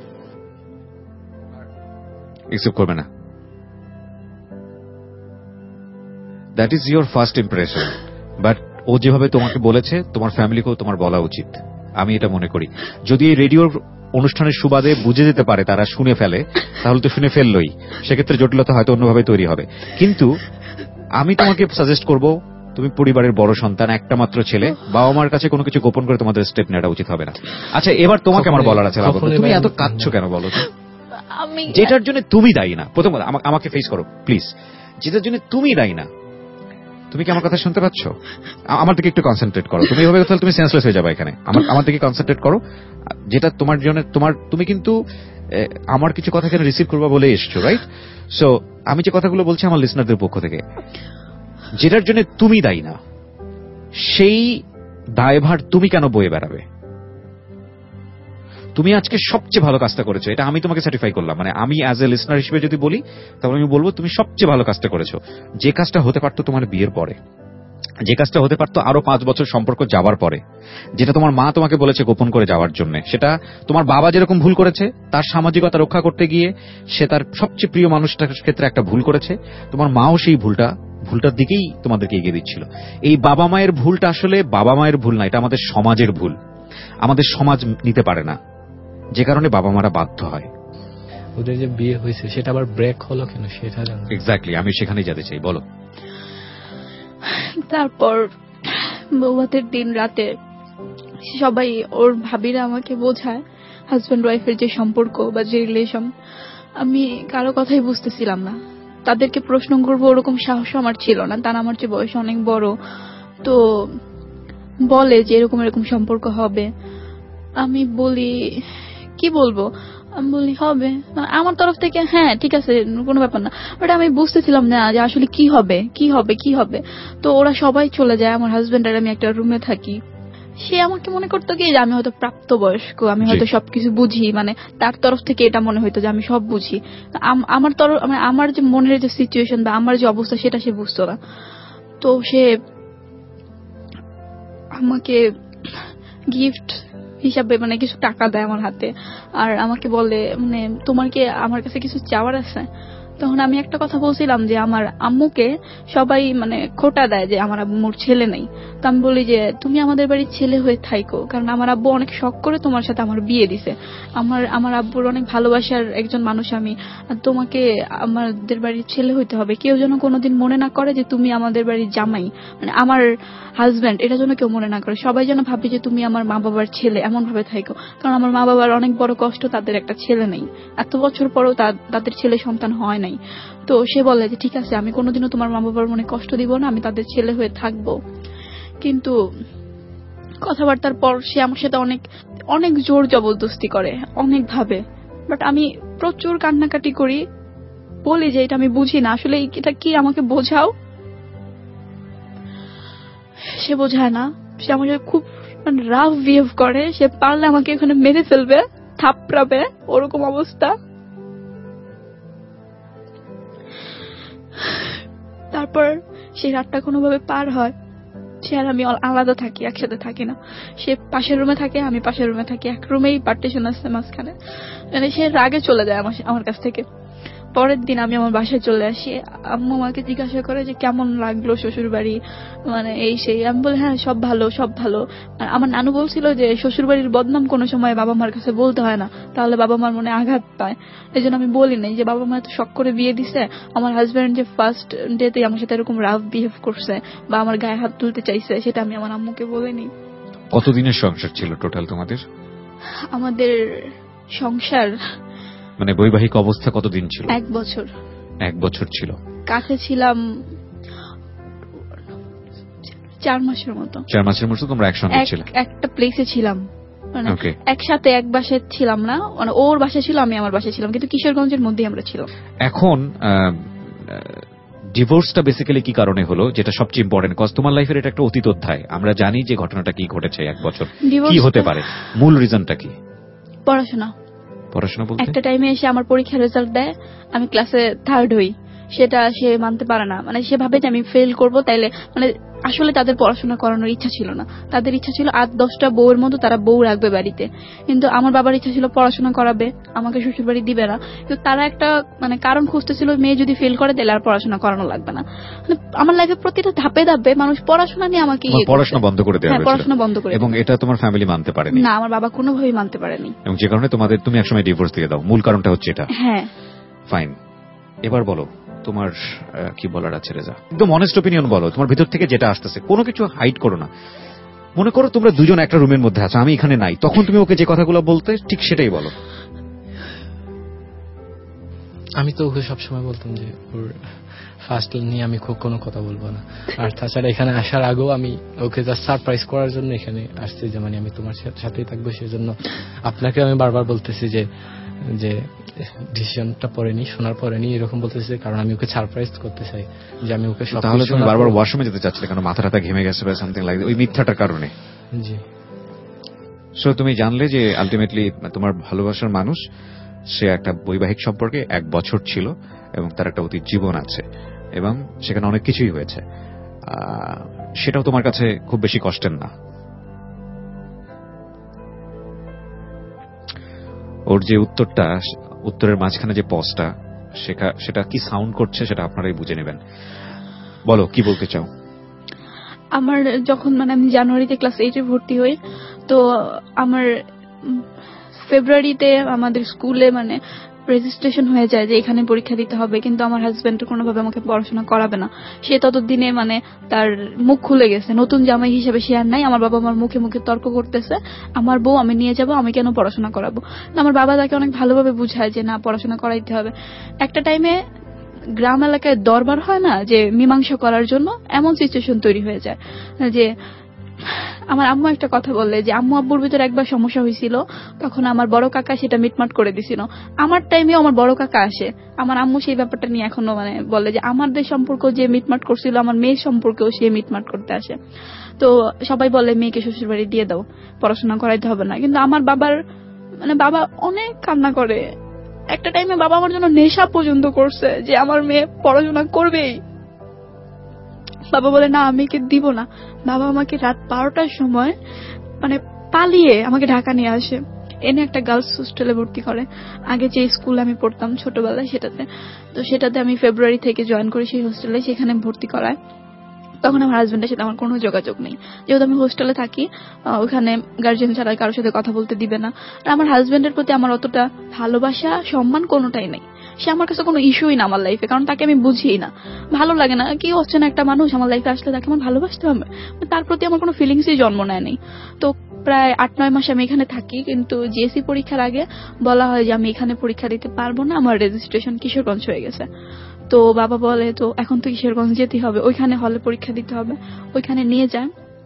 একসেপ্ট করবে না। That is your first impression, but ও যেভাবে তোমাকে বলেছে তোমার ফ্যামিলিকেও তোমার বলা উচিত, আমি এটা মনে করি। যদি এই রেডিওর অনুষ্ঠানের সুবাদে বুঝে যেতে পারে, তারা শুনে ফেলে, তাহলে তো শুনে ফেললই, সেক্ষেত্রে জটিলতা হয়তো অন্যভাবে তৈরি হবে। কিন্তু আমি তোমাকে সাজেস্ট করব, তুমি পরিবারের বড় সন্তান, একটা মাত্র ছেলে, বাবা মার কাছে কোনো কিছু গোপন করে তোমাদের স্টেপ নেওয়া উচিত হবে না। আচ্ছা, এবার তোমাকে আমার বলার আছে, তুমি এত কাঁদছো কেন বলো তো? যেটার জন্য তুমি দায়ী না, প্রথম কথা আমাকে ফেস করো প্লিজ, যেটার জন্য তুমি দায়ী না। তুমি কি আমার কথা শুনতে পাচ্ছ? আমার দিকে একটু কনসেন্ট্রেট করো। তুমি এভাবে তাহলে তুমি সেন্সলেস হয়ে যাবে এখানে। আমার দিকে কনসেন্ট্রেট করো, যেটা তোমার জন্য তুমি কিন্তু আমার কিছু কথা এখানে রিসিভ করবা বলে এসছো, রাইট? সো আমি যে কথাগুলো বলছি আমার লিসনারদের পক্ষ থেকে, যেটার জন্য তুমি দায়ী না, সেই দায়ভার তুমি কেন বয়ে বেড়াবে? তুমি আজকে সবচেয়ে ভালো কাজটা করেছো, এটা আমি তোমাকে সার্টিফাই করলাম। মানে আমি অ্যাজ এ লিসনার হিসেবে যদি বলি, তাহলে আমি বলবো তুমি সবচেয়ে ভালো কাজটা করেছো। যে কাজটা হতে পারতো তোমার বিয়ের পরে, যে কাজটা হতে পারতো আরো 5 বছর সম্পর্ক যাওয়ার পরে, যেটা তোমার মা তোমাকে বলেছে গোপন করে যাওয়ার জন্য, সেটা তোমার বাবা যেরকম ভুল করেছে তার সামাজিকতা রক্ষা করতে গিয়ে সে তার সবচেয়ে প্রিয় মানুষটার ক্ষেত্রে একটা ভুল করেছে, তোমার মাও সেই ভুলটার দিকেই তোমাদেরকে এগিয়ে দিচ্ছিল। এই বাবা মায়ের ভুলটা আসলে বাবা মায়ের ভুল না, এটা আমাদের সমাজের ভুল। আমাদের সমাজ নিতে পারে না, যে কারণে বাবা মারা বাধ্য হয়। ওদের যে বিয়ে হয়েছে সেটা আবার ব্রেক হলো কেন সেটা জানো? এক্স্যাক্টলি, আমি সেখানেই যেতে চাই, বলো। তারপর বৌভাতের দিন রাতে সবাই, ওর ভাবিরা আমাকে বোঝায় হাজব্যান্ড ওয়াইফের যে সম্পর্ক বা যে রিলেশন, আমি কারো কথাই বুঝতেছিলাম না। তাদেরকে প্রশ্ন করবো ওরকম সাহস আমার ছিল না, তারা আমার চেয়ে বয়স অনেক বড়। তো বলে যে এরকম এরকম সম্পর্ক হবে। আমি বলি কি বলবো, আমি বলি হবে, আমার তরফ থেকে হ্যাঁ ঠিক আছে কোনো ব্যাপার না, বাট আমি বুঝতেছিলাম না যে আসলে কি হবে কি হবে কি হবে। তো ওরা সবাই চলে যায়, আমার হাজবেন্ড আর আমি একটা রুমে থাকি। সে আমাকে মনে করতো কি যে আমি হয়তো প্রাপ্তবয়স্ক, আমি হয়তো সবকিছু বুঝি, মানে তার তরফ থেকে এটা মনে হইতো যে আমি সব বুঝি। আমার তরফ, মানে আমার যে মনের যে সিচুয়েশন বা আমার যে অবস্থা সেটা সে বুঝতো না। তো সে আমাকে গিফট হিসাবে মানে কিছু টাকা দেয় আমার হাতে, আর আমাকে বলে মানে তোমার কি আমার কাছে কিছু চাওয়ার আছে? তখন আমি একটা কথা বলছিলাম যে আমার আম্মুকে সবাই মানে খোটা দেয় যে আমার আম্মুর ছেলে নেই। তো আমি বলি যে তুমি আমাদের বাড়ির ছেলে হয়ে থাইকো, কারণ আমার আব্বু অনেক শখ করে তোমার সাথে আমার বিয়ে দিছে। আমার আব্বুর অনেক ভালোবাসার একজন মানুষ আমি, আর তোমাকে আমাদের বাড়ির ছেলে হইতে হবে। কেউ যেন কোনোদিন মনে না করে যে তুমি আমাদের বাড়ির জামাই, মানে আমার হাজব্যান্ড, এটা যেন কেউ মনে না করে। সবাই যেন ভাবে যে তুমি আমার মা বাবার ছেলে, এমন ভাবে থাইকো। কারণ আমার মা বাবার অনেক বড় কষ্ট, তাদের একটা ছেলে নেই, এত বছর পরেও তাদের ছেলে সন্তান হয় নাই। তো সে বলে যে ঠিক আছে, আমি কোনোদিনও তোমার মা বাবার মনে কষ্ট দিব না, আমি তাদের ছেলে হয়ে থাকবো। কিন্তু কথাবার্তার পর সে আমার সাথে অনেক অনেক জোর জবরদস্তি করে অনেক ভাবে, বাট আমি প্রচুর কান্নাকাটি করি, বলি যে এটা আমি বুঝি না, আসলে এটা কি, আমাকে বোঝাও। সে বোঝায় না, সে আমাকে খুব রাফ বিহেভ করে, সে পারলে আমাকে এখানে মেরে ফেলবে, থাপড়াবে, ওরকম অবস্থা। তারপর সেই রাতটা কোনোভাবে পার হয়, সে আর আমি আলাদা থাকি, একসাথে থাকি না। সে পাশের রুমে থাকে, আমি পাশের রুমে থাকি, এক রুমেই পার্টিশন আছে মাঝখানে। মানে সে রাগে চলে যায় আমার কাছ থেকে। পরের দিন আমি আমার বাসায় চলে আসি, আম্মু আমাকে জিজ্ঞাসা করে যে কেমন লাগলো শ্বশুর বাড়ি, মানে এই সেই। আমি বলি হ্যাঁ সব ভালো সব ভালো। আমার নানু বলছিল যে শ্বশুর বাড়ির বদনাম কোনো সময় বাবা মার কাছে বলতে হয় না, তাহলে বাবা মার মনে আঘাত পায়। এই জন্য আমি বলি নাই যে বাবা মা তো শখ করে বিয়ে দিছে, আমার হাজবেন্ড যে ফার্স্ট ডেতে আমার সাথে এরকম রাফ বিহেভ করছে বা আমার গায়ে হাত তুলতে চাইছে, সেটা আমি আমার আম্মুকে বলিনি। কতদিনের সংসার ছিল টোটাল তোমাদের? আমাদের সংসার মানে বৈবাহিক অবস্থা কতদিন ছিল? 1 বছর। 1 বছর ছিল। কাছে ছিলাম 4 মাসের মতো। 4 মাসের মতো তোমরা একসঙ্গে ছিলে? একটা প্লেসে ছিলাম, মানে একসাথে এক বাসায় ছিলাম না, মানে ওর বাসায় ছিল, আমি আমার বাসায় ছিলাম, কিন্তু কিশোরগঞ্জের মধ্যে আমরা ছিলাম। এখন ডিভোর্সটা বেসিক্যালি কি কারণে হলো, যেটা সবচেয়ে ইম্পর্টেন্ট, কজ তোমার লাইফের এটা একটা অতীত অধ্যায়, আমরা জানি যে ঘটনাটা কি ঘটেছে 1 বছর, কি হতে পারে, মূল রিজনটা কি? পড়াশোনা। পড়াশোনা বলতে একটা টাইমে এসে আমার পরীক্ষার রেজাল্ট দেয়, আমি ক্লাসে 3rd হই, সেটা সে মানতে পারে না, মানে সে ভাবে যে আমি ফেল করব, তাইলে মানে আসলে তাদের পড়াশোনা করানোর ইচ্ছা ছিল না, তাদের ইচ্ছা ছিল 8-10টা বউয়ের মতো তারা বউ রাখবে বাড়িতে, কিন্তু আমার বাবার ইচ্ছা ছিল পড়াশোনা করাবে, আমাকে শ্বশুর বাড়ি দিবে না। কিন্তু তারা একটা মানে কারণ খুঁজতেছিল, মেয়ে যদি ফেল করে তাহলে আর পড়াশোনা করানো লাগবে না। আমার লাইফে প্রতিটা ধাপে ধাপে মানুষ পড়াশোনা নিয়ে আমাকে পড়াশোনা বন্ধ করে দেওয়া হয়েছিল। পড়াশোনা বন্ধ করে, এবং এটা তোমার ফ্যামিলি মানতে পারেনি? না, আমার বাবা কোনোভাবেই মানতে পারেনি, এবং যে কারণে তুমি একসময় ডিভোর্স দিয়ে দাও। মূল কারণটা হচ্ছে এটা? হ্যাঁ। ফাইন, এবার বলো তোমার কি বলার আছে রেজা, একদম অনেস্ট ওপিনিয়ন বলো, তোমার ভিতর থেকে যেটা আসতেছে, কোনো কিছু হাইড করো না। মনে করো তোমরা দুজন একটা রুমের মধ্যে আছো, আমি এখানে নাই, তখন তুমি ওকে যে কথাগুলো বলতে ঠিক সেটাই বলো। আমি তো ওকে সবসময় বলতাম যে ওর ফার্স্ট নিয়ে আমি খুব কোনো কথা বলবো না, আর তাছাড়া এখানে আসার আগেও আমি ওকে জাস্ট সারপ্রাইজ করার জন্য এখানে আসছি, যে মানে আমি তোমার সাথেই থাকবো, সেজন্য আপনাকে আমি বারবার বলতেছি যে যে ডিসিশনটা পরেনি, শোনার পরেনি, এরকম বলতেছি, কারণ আমি ওকে সারপ্রাইজ করতে চাই যে আমি ওকে। তাহলে তুমি বারবার ওয়াশরুমে যেতে চাচ্ছিলে কেন? মাথাটা ঘেমে গেছে বা সামথিং লাইক ওই মিথ্যাটার কারণে? জি। সো তুমি জানলে যে আলটিমেটলি তোমার ভালোবাসার মানুষ, সে একটা বৈবাহিক সম্পর্কে 1 বছর ছিল এবং তার একটা অতীত জীবন আছে এবং সেখানে অনেক কিছুই হয়েছে, সেটাও তোমার কাছে খুব বেশি কষ্টের না। ওর যে উত্তরের মাঝখানে যে পজটা, সেটা কি সাউন্ড করছে সেটা আপনারাই বুঝে নেবেন। বলো কি বলতে চাও? আমার যখন মানে আমি জানুয়ারিতে ক্লাস 8-এ ভর্তি হই, তো আমার ফেব্রুয়ারিতে আমাদের স্কুলে মানে রেজিস্ট্রেশন হয়ে যায় যে এখানে পরীক্ষা দিতে হবে, কিন্তু আমার হাজবেন্ড কোনোভাবে আমাকে পড়াশোনা করাবে না। সে ততদিনে মানে তার মুখ খুলে গেছে, নতুন জামাই হিসেবে সে আর নাই। আমার বাবা আমার মুখে মুখে তর্ক করতেছে, আমার বউ আমি নিয়ে যাব, আমি কেন পড়াশোনা করাবো। আমার বাবা তাকে অনেক ভালোভাবে বুঝায় যে না, পড়াশোনা করাইতে হবে। একটা টাইমে গ্রাম এলাকায় দরবার হয় না যে মীমাংসা করার জন্য, এমন সিচুয়েশন তৈরি হয়ে যায় যে আমার আম্মু একটা কথা বললে যে আম্মু আব্বুর ভিতরে একবার সমস্যা হয়েছিল, তখন আমার বড় কাকা সেটা মিটমাট করে দিছিল। আমার টাইমে আমার বড় কাকা আসে, আমার আম্মু সেই ব্যাপারটা নিয়ে এখনো মানে বলে যে আমাদের সম্পর্ক যে মিটমাট করছিল, আমার মেয়ের সম্পর্কেও সে মিটমাট করতে আসে। তো সবাই বলে মেয়েকে শ্বশুর বাড়ি দিয়ে দাও, পড়াশোনা করাইতে হবে না। কিন্তু আমার বাবা অনেক কান্না করে। একটা টাইমে বাবা আমার জন্য নেশা পর্যন্ত করছে যে আমার মেয়ে পড়াশোনা করবেই। বাবা বলে না, আমি কি দিব না। বাবা আমাকে রাত 12টার সময় মানে পালিয়ে আমাকে ঢাকা নিয়ে আসে, এনে একটা গার্লস হোস্টেলে ভর্তি করে। আগে যে স্কুলে আমি পড়তাম ছোটবেলায় সেটাতে আমি ফেব্রুয়ারি থেকে জয়েন করি সেই হোস্টেলে, সেখানে ভর্তি করায়। তখন আমার হাজবেন্ডের সাথে আমার কোনো যোগাযোগ নেই, যেহেতু আমি হোস্টেলে থাকি, ওখানে গার্জিয়ান ছাড়া কারোর সাথে কথা বলতে দিবে না। আর আমার হাজবেন্ডের প্রতি আমার অতটা ভালোবাসা সম্মান কোনোটাই নেই। সে আমার কাছে কোনো ইস্যুই না আমার লাইফে, কারণ তাকে আমি বুঝিই না, ভালো লাগে না। কি হচ্ছে না, একটা মানুষ আমার লাইফে আসলে তাকে আমার ভালোবাসতে হবে, তার প্রতি আমার কোনো ফিলিংসই জন্ম নেয়নি। তো প্রায় 8-9 মাস আমি এখানে থাকি, কিন্তু জিএসসি পরীক্ষার আগে বলা হয় যে আমি এখানে পরীক্ষা দিতে পারবো না, আমার রেজিস্ট্রেশন কিশোরগঞ্জ হয়ে গেছে। তো বাবা বলে তো এখন তো কিশোরগঞ্জ যেতে হবে, ওইখানে হলে পরীক্ষা দিতে হবে। ওইখানে নিয়ে যায়,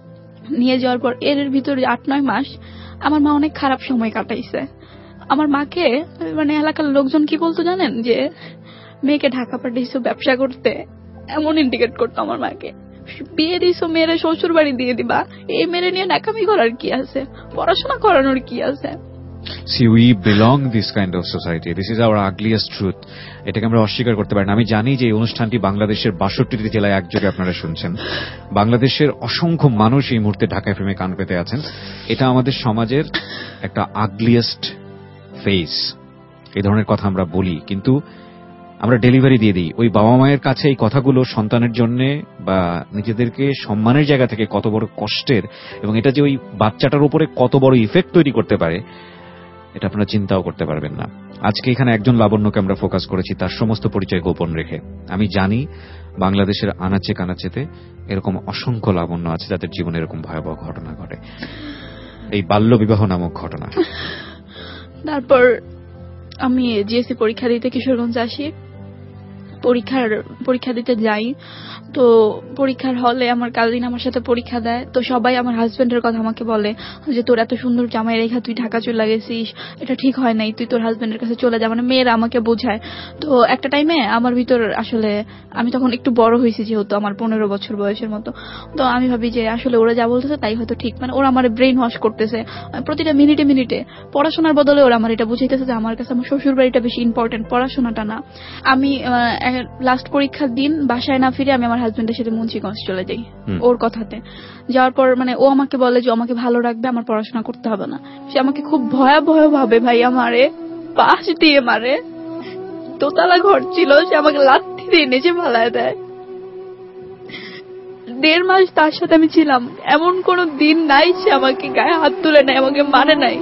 নিয়ে যাওয়ার পর এর ভিতরে 8-9 মাস আমার মা অনেক খারাপ সময় কাটাইছে। আমার মাকে মানে এলাকার লোকজন কি বলতো জানেন, যে মেয়েকে ঢাকা পাঠিয়েছো ব্যবসা করতে, এমন ইন্ডিকেট করতো আমার মাকে। বিয়ে দিছো মেয়েরে শ্বশুর বাড়ি দিয়ে দিবা, এই মেয়েরে নিয়ে নাকামি করার কি আছে, পড়াশোনা করানোর কি আছে। See, we belong this kind of society. This is our ugliest truth. এটাকে আমরা অস্বীকার করতে পারি না। আমি জানি যে এই অনুষ্ঠানটি বাংলাদেশের 62টি জেলায় একযোগে আপনারা শুনছেন। বাংলাদেশের অসংখ্য মানুষ এই মুহূর্তে ঢাকা এফএমে কান পেতে আছেন। এটা আমাদের সমাজের একটা ugliest ফেস। এই ধরনের কথা আমরা বলি, কিন্তু আমরা ডেলিভারি দিয়ে দিই। ওই বাবা মায়ের কাছে এই কথাগুলো সন্তানের জন্য বা নিজেদেরকে সম্মানের জায়গা থেকে কত বড় কষ্টের, এবং এটা যে ওই বাচ্চাটার উপরে কত বড় ইফেক্ট তৈরি করতে পারে, এটা আপনারা চিন্তাও করতে পারবেন না। আজকে এখানে একজন লাবণ্যকে আমরা ফোকাস করেছি, তার সমস্ত পরিচয় গোপন রেখে। আমি জানি বাংলাদেশের আনাচে কানাচেতে এরকম অসংখ্য লাবণ্য আছে যাদের জীবনে এরকম ভয়াবহ ঘটনা ঘটে, এই বাল্য বিবাহ নামক ঘটনা। তারপর আমি জিএসসি পরীক্ষা দিতে কিশোরগঞ্জ আসি। পরীক্ষা দিতে যাই, তো পরীক্ষার হলে আমার কাজিন আমার সাথে পরীক্ষা দেয়। তো সবাই আমার হাজবেন্ডের কথা আমাকে বলে যে তোর এত সুন্দর জামাই রেখা তুই ঢাকা চলে গেছিস, এটা ঠিক হয় নাই, তুই তোর হাজবেন্ডের কাছে চলে যা। মানে মেয়েরা আমাকে বোঝায়। তো একটা টাইমে আমার ভিতর আসলে আমি তখন একটু বড় হয়েছি, যেহেতু আমার 15 বছর বয়সের মতো। তো আমি ভাবি যে আসলে ওরা যা বলতেছে তাই হয়তো ঠিক, মানে ওরা আমার ব্রেন ওয়াশ করতেছে প্রতিটা মিনিটে মিনিটে। পড়াশোনার বদলে ওরা আমার এটা বুঝাইতেছে যে আমার কাছে আমার শ্বশুর বাড়িটা বেশি ইম্পর্টেন্ট, পড়াশোনাটা না। আমি লাস্ট পরীক্ষার দিন বাসায় না ফিরে আমি আমার হাজবেন্ডের সাথে মুন্সিগঞ্জ চলে যাই ওর কথাতে। যাওয়ার পর মানে ও আমাকে বলে যে আমাকে ভালো রাখবে, আমার পড়াশোনা করতে হবে না। সে আমাকে খুব ভয়াবহ ভাবে ভাই আমারে পাশ দিয়ে মারে। দোতলা ঘর ছিল, সে আমাকে লাথি দিয়ে নিচে ফালায় দেয়। 1.5 মাস তার সাথে আমি ছিলাম, এমন কোন দিন নাই সে আমাকে গায়ে হাত তুলে নাই, আমাকে মানে নাই।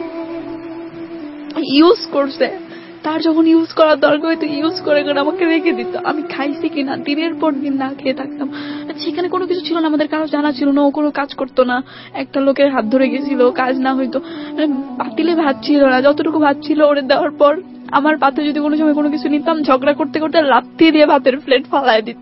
ইউজ করছে, তার যখন ইউজ করার দরকার হয়তো ইউজ করে আমাকে রেখে দিত। আমি খাইছি কিনা দিনের পর দিন না খেয়ে থাকতাম। সেখানে কোনো কিছু ছিল না, আমাদের কারো জানা ছিল না, ও কোনো কাজ করতো না। একটা লোকের হাত ধরে গেছিল, কাজ না হইতো। পাতিলে ভাত ছিল না, যতটুকু ভাত ছিল ওরে দেওয়ার পর আমার পাতে যদি কোনো সময় কোনো কিছু নিতাম, ঝগড়া করতে করতে লাথি দিয়ে ভাতের প্লেট ফালায় দিত।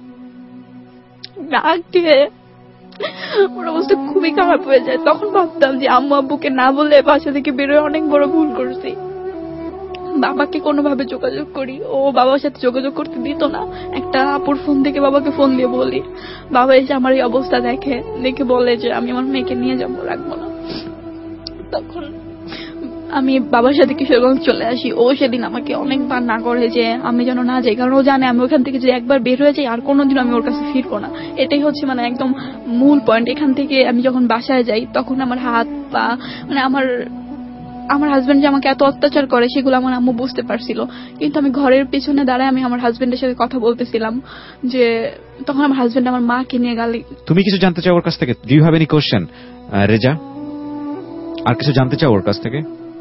না খেয়ে ওর অবস্থা খুবই খারাপ হয়ে যায়। তখন ভাবতাম যে আম্মু আব্বুকে না বলে বাসা থেকে বেরোয় অনেক বড় ভুল করছি। বাবাকে কোনোভাবে যোগাযোগ করি, ও বাবার সাথে যোগাযোগ করতে দিত না। একটা আপুর ফোন থেকে বাবাকে ফোন দিয়ে বলি, বাবা এসে আমার এই অবস্থা দেখে বলে যে আমি আমার মেয়েকে নিয়ে যাবো, রাখবো না। তখন আমি বাবার সাথে কিশোরগঞ্জ চলে আসি। ও সেদিন আমাকে অনেকবার না করে যে আমি যেন না যাই, কারণ ও জানে আমি ওখান থেকে যদি একবার বের হয়ে যাই আর কোনোদিন আমি ওর কাছে ফিরবো না। এটাই হচ্ছে মানে একদম মূল পয়েন্ট। এখান থেকে আমি যখন বাসায় যাই তখন আমার হাত পা মানে আমার হাজবেন্ড যে আমাকে এত অত্যাচার করে সেগুলো আমার আম্মু বুঝতে পারছিল। কিন্তু আমি ঘরের পেছনে দাঁড়ায় আমি আমার হাজবেন্ডের সাথে কথা বলতেছিলাম, যে তখন আমার হাজবেন্ড আমার মাকে নিয়ে গালি। তুমি কিছু জানতে চাও ওর কাছ থেকে? Do you have any question Reza? আর কিছু জানতে চাও ওর কাছ থেকে?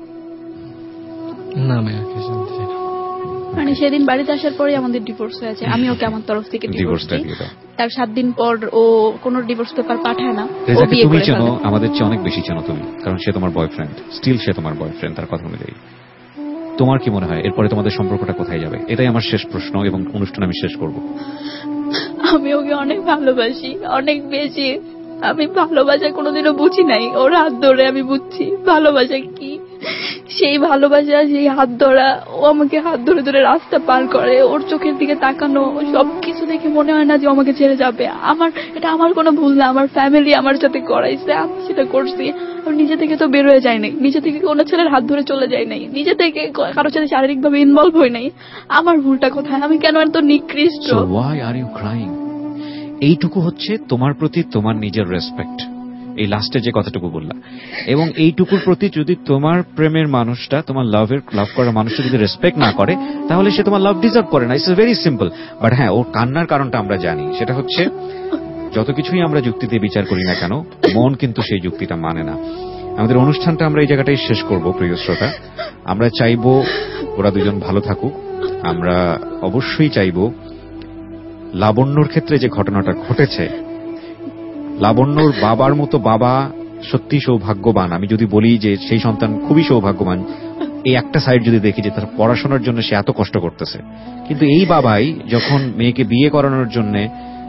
না আমি আর কিছু জানতে চাই না। মানে সেদিন বাড়িতে আসার পরে আমাদের ডিভোর্স হয়েছে। আমি ওকে আমার তরফ থেকে ডিভোর্স দিই। তার 7 দিন পর ও কোনো ডিভোর্স পেপার পাঠায় না। রেজাকে তুমি চেনো, আমাদের চেয়ে অনেক বেশি চেনো তুমি, কারণ সে তোমার বয়ফ্রেন্ড, স্টিল সে তোমার বয়ফ্রেন্ড তার কথা অনুযায়ী। তোমার কি মনে হয় এরপরে তোমাদের সম্পর্কটা কোথায় যাবে? এটাই আমার শেষ প্রশ্ন এবং অনুষ্ঠান আমি শেষ করব। আমি ওকে অনেক ভালোবাসি, অনেক বেশি। আমি ভালোবাসা কোনোদিনও বুঝি নাই, ওর হাত ধরে আমি বুঝছি ভালোবাসা কি। সেই ভালোবাসা, সেই হাত ধরা, ও আমাকে হাত ধরে ধরে রাস্তা পার করে, ওর চোখের দিকে তাকানো, সবকিছু দেখে মনে হয় না যে আমাকে ছেড়ে যাবে। এটা আমার কোনো ভুল না, আমার ফ্যামিলি আমার সাথে করাইছে, আমি সেটা করছি। আমি নিজে থেকে তো বের হয়ে যাই নাই, নিজে থেকে কোনো ছেলের হাত ধরে চলে যাই নাই, নিজে থেকে কারোর সাথে শারীরিকভাবে ইনভলভ হই নাই। আমার ভুলটা কোথায়? আমি কেন এত নিকৃষ্ট? Why are you crying? এইটুকু হচ্ছে তোমার প্রতি তোমার নিজের রেসপেক্ট, এই লাস্টে যে কথাটুকু বললা। এবং এইটুকুর প্রতি যদি তোমার প্রেমের মানুষটা, তোমার লাভ করার মানুষটা যদি রেসপেক্ট না করে, তাহলে সে তোমার লাভ ডিজার্ভ করে না। It's very simple. বাট হ্যাঁ, ওর কান্নার কারণটা আমরা জানি। সেটা হচ্ছে যত কিছুই আমরা যুক্তিতে বিচার করি না কেন, মন কিন্তু সেই যুক্তিটা মানে না। আমাদের অনুষ্ঠানটা আমরা এই জায়গাটাই শেষ করব। প্রিয় শ্রোতা, আমরা চাইবো ওরা দুজন ভালো থাকুক। আমরা অবশ্যই চাইবো লাবণ্যর ক্ষেত্রে যে ঘটনাটা ঘটেছে, লাবণ্যর বাবার মতো বাবা সত্যি সৌভাগ্যবান। আমি যদি বলি যে সেই সন্তান খুবই সৌভাগ্যবান, এই একটা সাইড যদি দেখি যে তার পড়াশোনার জন্য সে এত কষ্ট করতেছে, কিন্তু এই বাবাই যখন মেয়েকে বিয়ে করানোর জন্য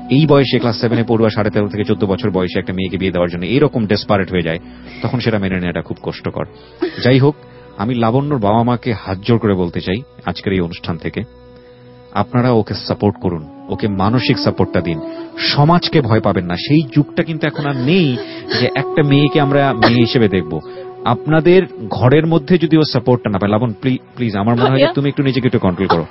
এই বয়সে ক্লাস 7-এ পড়ুয়া 13.5 থেকে 14 বছর বয়সে একটা মেয়েকে বিয়ে দেওয়ার জন্য এরকম ডেসপারেট হয়ে যায়, তখন সেটা মেনে নেওয়াটা খুব কষ্টকর। যাই হোক, আমি লাবণ্যর বাবা মাকে হাত জোর করে বলতে চাই আজকের এই অনুষ্ঠান থেকে, আপনারা ওকে সাপোর্ট করুন, ওকে মানসিক সাপোর্টটা দিন, সমাজকে ভয় পাবেন না। সেই যুগটা কিন্তু এখন আর নেই যে একটা মেয়েকে আমরা মেয়ে হিসেবে দেখব। আপনাদের ঘরের মধ্যে যদি ও সাপোর্টটা না পায়, লাবণ প্লিজ আমার মনে হয় তুমি একটু নিজেকে একটু কন্ট্রোল করো।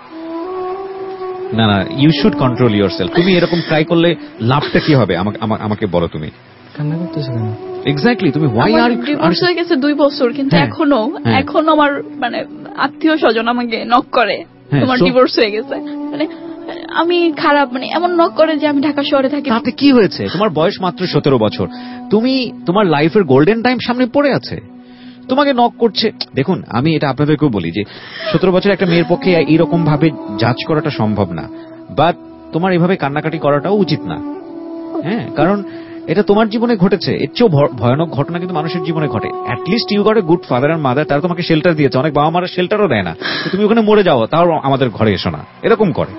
না, ইউ শুড কন্ট্রোল ইয়োরসেলফ। তুমি এরকম ট্রাই করলে লাভটা কি হবে আমাকে বলো। তুমি কান্না করতেছো কেন? এক্স্যাক্টলি, তুমি ওয়াই আর ডিভোর্স হয়ে গেছে 2 বছর, কিন্তু এখনো আমার মানে আত্মীয় স্বজন আমাকে নক করে তোমার ডিভোর্স হয়ে গেছে, মানে আমি খারাপ, মানে এমন নক করে যে আমি ঢাকা শহরে থাকি। তাতে কি হয়েছে? তোমার বয়স মাত্র 17 বছর, তুমি তোমার লাইফের গোল্ডেন টাইম সামনে পড়ে আছে, তোমাকে নক করছে। দেখুন, আমি এটা আপনাদেরকেও বলি যে 17 বছর একটা মেয়ের পক্ষে এইরকম ভাবে জাজ করাটা সম্ভব না, বাট তোমার এভাবে কান্নাকাটি করাটাও উচিত না। হ্যাঁ, কারণ এটা তোমার জীবনে ঘটেছে, এর চেয়েও ভয়ানক ঘটনা কিন্তু মানুষের জীবনে ঘটে। At least you got a good father and mother, তারা তোমাকে শেল্টার দিয়েছে। অনেক বাবা মারা শেল্টারও দেয় না, তুমি ওখানে মরে যাও, তাও আমাদের ঘরে এসো না, এরকম করে।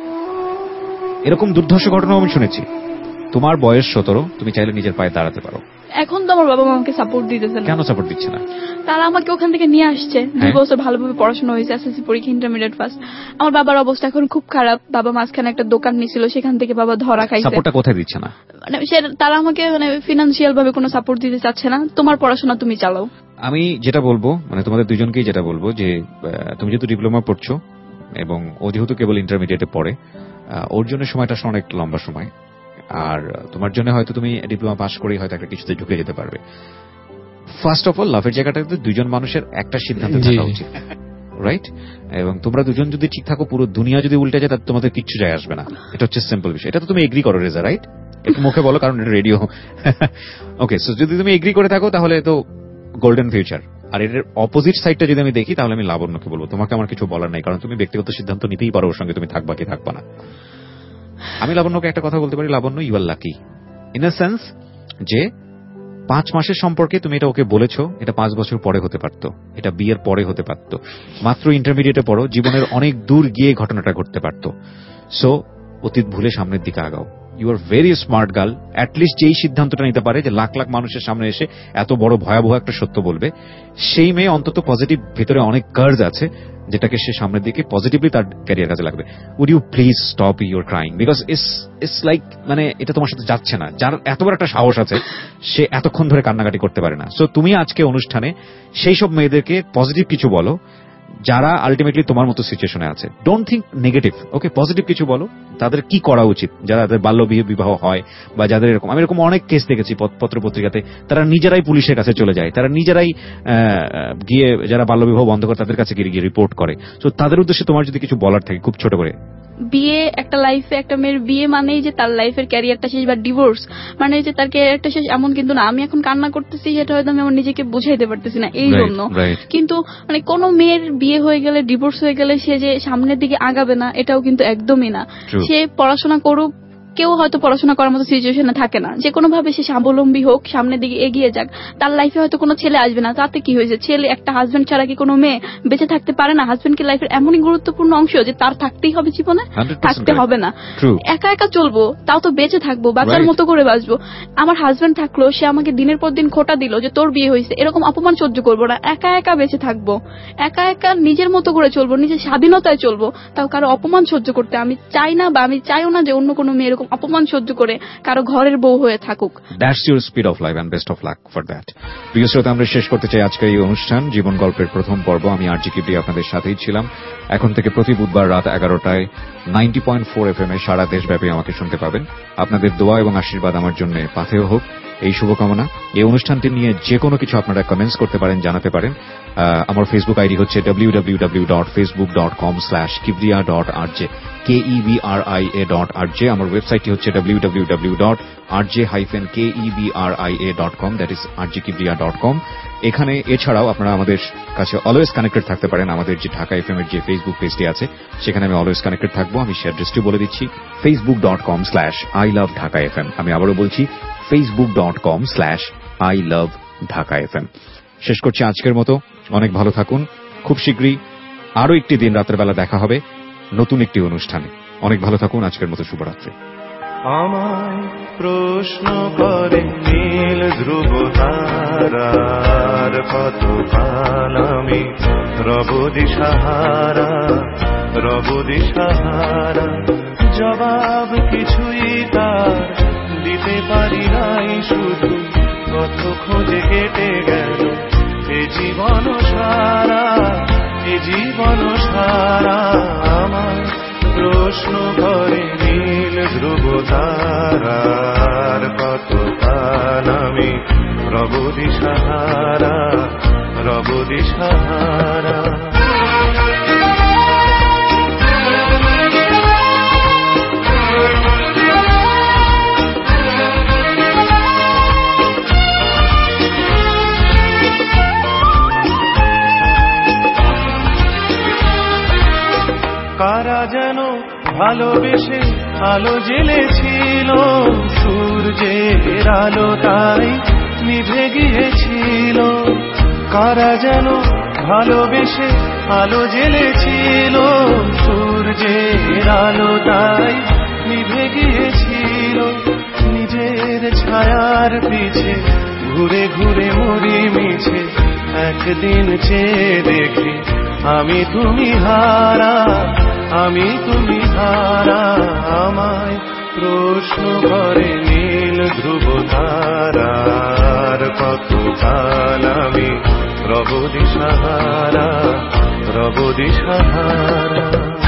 এরকম দুর্ধর্ষ ঘটনাও আমি শুনেছি। তোমার বয়স 17, তুমি চাইলে নিজের পায়ে দাঁড়াতে পারো। এখন তো আমার বাবা মা আমাকে সাপোর্ট দিতেছে না। কেন সাপোর্ট দিচ্ছে না? তারা আমাকে ওখান থেকে নিয়ে আসছে, 2 বছর ভালোভাবে পড়াশোনা হয়েছে, এসএসসি পরীক্ষা, ইন্টারমিডিয়েট পাস। আমার বাবার অবস্থা এখন খুব খারাপ। বাবা মাঝখানে একটা দোকান নিছিল, সেখান থেকে বাবা ধরা খাইছে। সাপোর্টটা কোথায় দিচ্ছে না? মানে তারা আমাকে মানে ফিনান্সিয়াল ভাবে কোনো সাপোর্ট দিতে চাচ্ছে না। তোমার পড়াশোনা তুমি চালাও। আমি যেটা বলবো, মানে তোমাদের দুজনকেই যেটা বলবো যে তুমি যেহেতু ডিপ্লোমা পড়ছো এবং ও যেহেতু কেবল ইন্টারমিডিয়েটে পড়ে, ওর জন্য সময়টা অনেক লম্বা সময়, আর তোমার জন্য হয়তো তুমি ডিপ্লোমা পাস করেই হয়তো একটা কিছুতে ঢুকে যেতে পারবে। ফার্স্ট অফ অল, লাভের জায়গাটাতে দুজন মানুষের একটা সিদ্ধান্ত থাকা উচিত, রাইট? এবং তোমরা দুজন যদি ঠিক থাকো, পুরো দুনিয়া যদি উল্টে যায় তাতে তোমাদের কিচ্ছু যায় আসবে না। এটা হচ্ছে সিম্পল বিষয়। এটা তো তুমি এগ্রি করো রেজা, রাইট? একটু মুখে বলো, কারণ এটা রেডিও। ওকে, সো যদি তুমি এগ্রি করে থাকো তাহলে তো গোল্ডেন ফিউচার। আর এর অপোজিট সাইডটা যদি আমি দেখি, তাহলে আমি লাবণ্যকে বলবো তোমাকে আমার কিছু বলার নাই, কারণ তুমি ব্যক্তিগত সিদ্ধান্ত নিতেই পারো ওর সঙ্গে তুমি থাকবা কি থাকবা না। আমি লাবণ্যকে একটা কথা বলতে পারি, Labanya, you are lucky in a sense যে 5 মাসের সম্পর্কে তুমি এটা ওকে বলেছো, এটা 5 বছর পরে হতে পারতো, এটা বিয়ের পরে হতে পারতো। মাত্র ইন্টারমিডিয়েটে পড়ো, জীবনের অনেক দূর গিয়ে ঘটনাটা ঘটতে পারতো। সো অতীত ভুলে সামনের দিকে আগাও। You are very smart girl. At least যেই সিদ্ধান্তটা নিতে পারে যে লাখ লাখ মানুষের সামনে এসে এত বড় ভয়াবহ একটা সত্য বলবে, সেই মেয়ে অন্তত পজিটিভ, ভেতরে অনেক কার্জ আছে যেটাকে সে সামনের দিকে পজিটিভলি তার ক্যারিয়ার কাজে লাগবে। Would you please stop your crying, because it's like, মানে এটা তোমার সাথে যাচ্ছে না। যার এত বড় একটা সাহস আছে, সে এতক্ষণ ধরে কান্নাকাটি করতে পারে না। সো তুমি আজকে অনুষ্ঠানে সেই সব মেয়েদেরকে পজিটিভ কিছু বলো যারা আলটিমেটলি তোমার মতো সিচুয়েশনে আছে। Don't think negative, okay? Positive কিছু বলো, তাদের কি করা উচিত, যাদের বাল্য বিবাহ হয় বা যাদের এরকম। আমি এরকম অনেক কেস দেখেছি পত্র পত্রিকাতে, তারা নিজেরাই পুলিশের কাছে চলে যায়, তারা নিজেরাই গিয়ে যারা বাল্য বিবাহ বন্ধ করে তাদের কাছে গিয়ে রিপোর্ট করে। তো তাদের উদ্দেশ্যে তোমার যদি কিছু বলার থাকে খুব ছোট করে। বিয়ে, একটা লাইফে একটা মেয়ের বিয়ে মানেই যে তার লাইফের ক্যারিয়ারটা শেষ, বা ডিভোর্স মানে যে তার ক্যারিয়ারটা শেষ, এমন কিন্তু না। আমি এখন কান্না করতেছি, সেটা হয়তো আমি আমার নিজেকে বুঝাইতে পারতেছি না এই জন্য। কিন্তু মানে কোনো মেয়ের বিয়ে হয়ে গেলে, ডিভোর্স হয়ে গেলে সে যে সামনের দিকে আগাবে না, এটাও কিন্তু একদমই না। সে পড়াশোনা করুক, কেউ হয়তো পড়াশোনা করার মতো সিচুয়েশনে থাকে না, যে কোনো ভাবে সে স্বাবলম্বী হোক, সামনের দিকে এগিয়ে যাক। তার লাইফে হয়তো কোনো ছেলে আসবে না, তাতে কি হয়েছে? ছেলে, একটা হাজবেন্ড ছাড়া কি কোনো মেয়ে বেঁচে থাকতে পারে না? হাজবেন্ড কি লাইফের এমনই গুরুত্বপূর্ণ অংশ যে তার থাকতেই হবে জীবনে? থাকতে হবে না। একা একা চলবো, তাও তো বেঁচে থাকবো, বাচ্চার মতো করে বাঁচবো। আমার হাজবেন্ড থাকলো, সে আমাকে দিনের পর দিন খোঁটা দিল যে তোর বিয়ে হয়েছে, এরকম অপমান সহ্য করবো না। একা একা বেঁচে থাকবো, একা একা নিজের মতো করে চলবো, নিজের স্বাধীনতায় চলবো, তাও কারো অপমান সহ্য করতে আমি চাই না, বা আমি চাইও না যে অন্য কোনো মেয়ে এরকম অপমান সহ্য করে কারো ঘরের বউ হয়ে থাকুক। That's your speed of life and best of luck for that. প্রিয় শ্রোতা, আমরা শেষ করতে চাই আজকের এই অনুষ্ঠান, জীবন গল্পের প্রথম পর্ব। আমি আরজি কিবরিয়া আপনাদের সাথেই ছিলাম। এখন থেকে প্রতি বুধবার রাত 11টায় 90.4 FM এ সারা দেশব্যাপী আমাকে শুনতে পাবেন। আপনাদের দোয়া এবং আশীর্বাদ আমার জন্য পাথেয় হোক, এই শুভকামনা। এই অনুষ্ঠানটি নিয়ে যে কোনো কিছু আপনারা কমেন্টস করতে পারেন, জানাতে পারেন। আমার ফেসবুক আইডি হচ্ছে www.facebook.com/kibria.rj, KEBRIA.rj। আমার ওয়েবসাইটটি হচ্ছে www.rj-kebria.com, দ্যাট ইজ rjkibria.com। এখানে এছাড়াও আপনারা আমাদের কাছে অলওয়েজ কানেক্টেড থাকতে পারেন। আমাদের যে ঢাকা এফএম এর যে ফেসবুক পেজটি আছে, সেখানে আমি অলওয়েজ কানেক্টেড থাকবো। আমি সেই অ্যাড্রেসটি বলে দিচ্ছি, facebook.com/ilovedhakafm। আমি আবারও বলছি, facebook.com/ilovedhakafm। শেষ করছি আজকের মতো। অনেক ভালো থাকুন। খুব শীঘ্রই আরো একটি দিন রাতের বেলা দেখা হবে নতুন একটি অনুষ্ঠানে। অনেক ভালো থাকুন। আজকের মতো শুভরাত্রি। আমায় প্রশ্ন করে নীল ধ্রুব তারার কত কাল আমি রব দিশাহারা রব দিশাহারা জবাব কিছুই তার দিতে পারি নাই শুধু কত খোঁজে কেটে গেল এ জীবন সারা এ জীবন সারা আমার প্রশ্ন করে নীল ধ্রুব তারার কত কাল আমি রব দিশাহারা রব দিশাহারা কারা যেন ভালোবেসে আলো জ্বেলেছিল সূর্যের আলো তাই নিভে গিয়েছিল কারা যেন ভালোবেসে আলো জ্বেলেছিল সূর্যের আলো তাই নিভে গিয়েছিল নিজের ছায়ার পিছে ঘুরে ঘুরে মরি মিছে একদিন চেয়ে দেখি আমি তুমি হারা আমি তুমি হারা আমায় প্রশ্ন করে নীল ধ্রুব তারার কত কাল আমি রব দিশাহারা রব দিশাহারা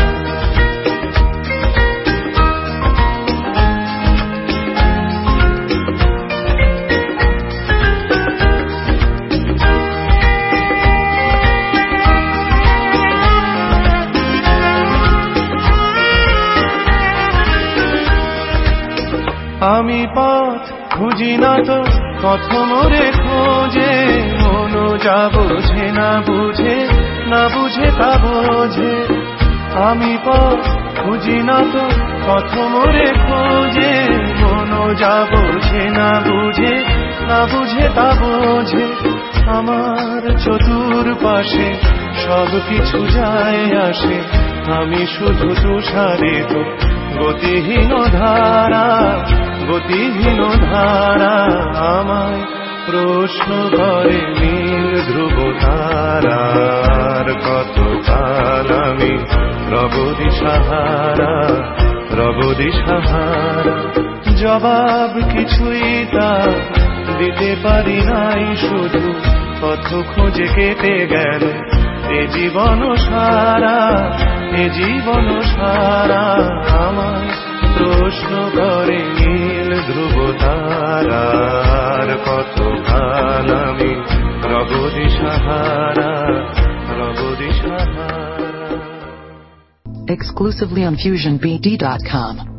আমি পথ খুঁজি না তো কত মোরে খোঁজে মন যা বোঝে না বুঝে না বুঝে তা বোঝে আমি পথ খুঁজি না তো কত মোরে খোঁজে মন যা বোঝে না বুঝে না বুঝে তা বোঝে আমার চতুর পাশে সব কিছু যায় আসে আমি শুধু তুষারিত গতিহীন ধারা গতিহীন ধারা আমায় প্রশ্ন করে নীল ধ্রুব তারার কত কাল আমি রব দিশাহারা রব দিশাহারা জবাব কিছুই তার দিতে পারি নাই শুধু পথ খুঁজে কেটে গেল এ জীবন সারা এ জীবন সারা আমায় প্রশ্ন করে নীল ধ্রুব তারার কত কাল আমি রব দিশাহারা রব দিশাহারা Exclusively on FusionBD.com.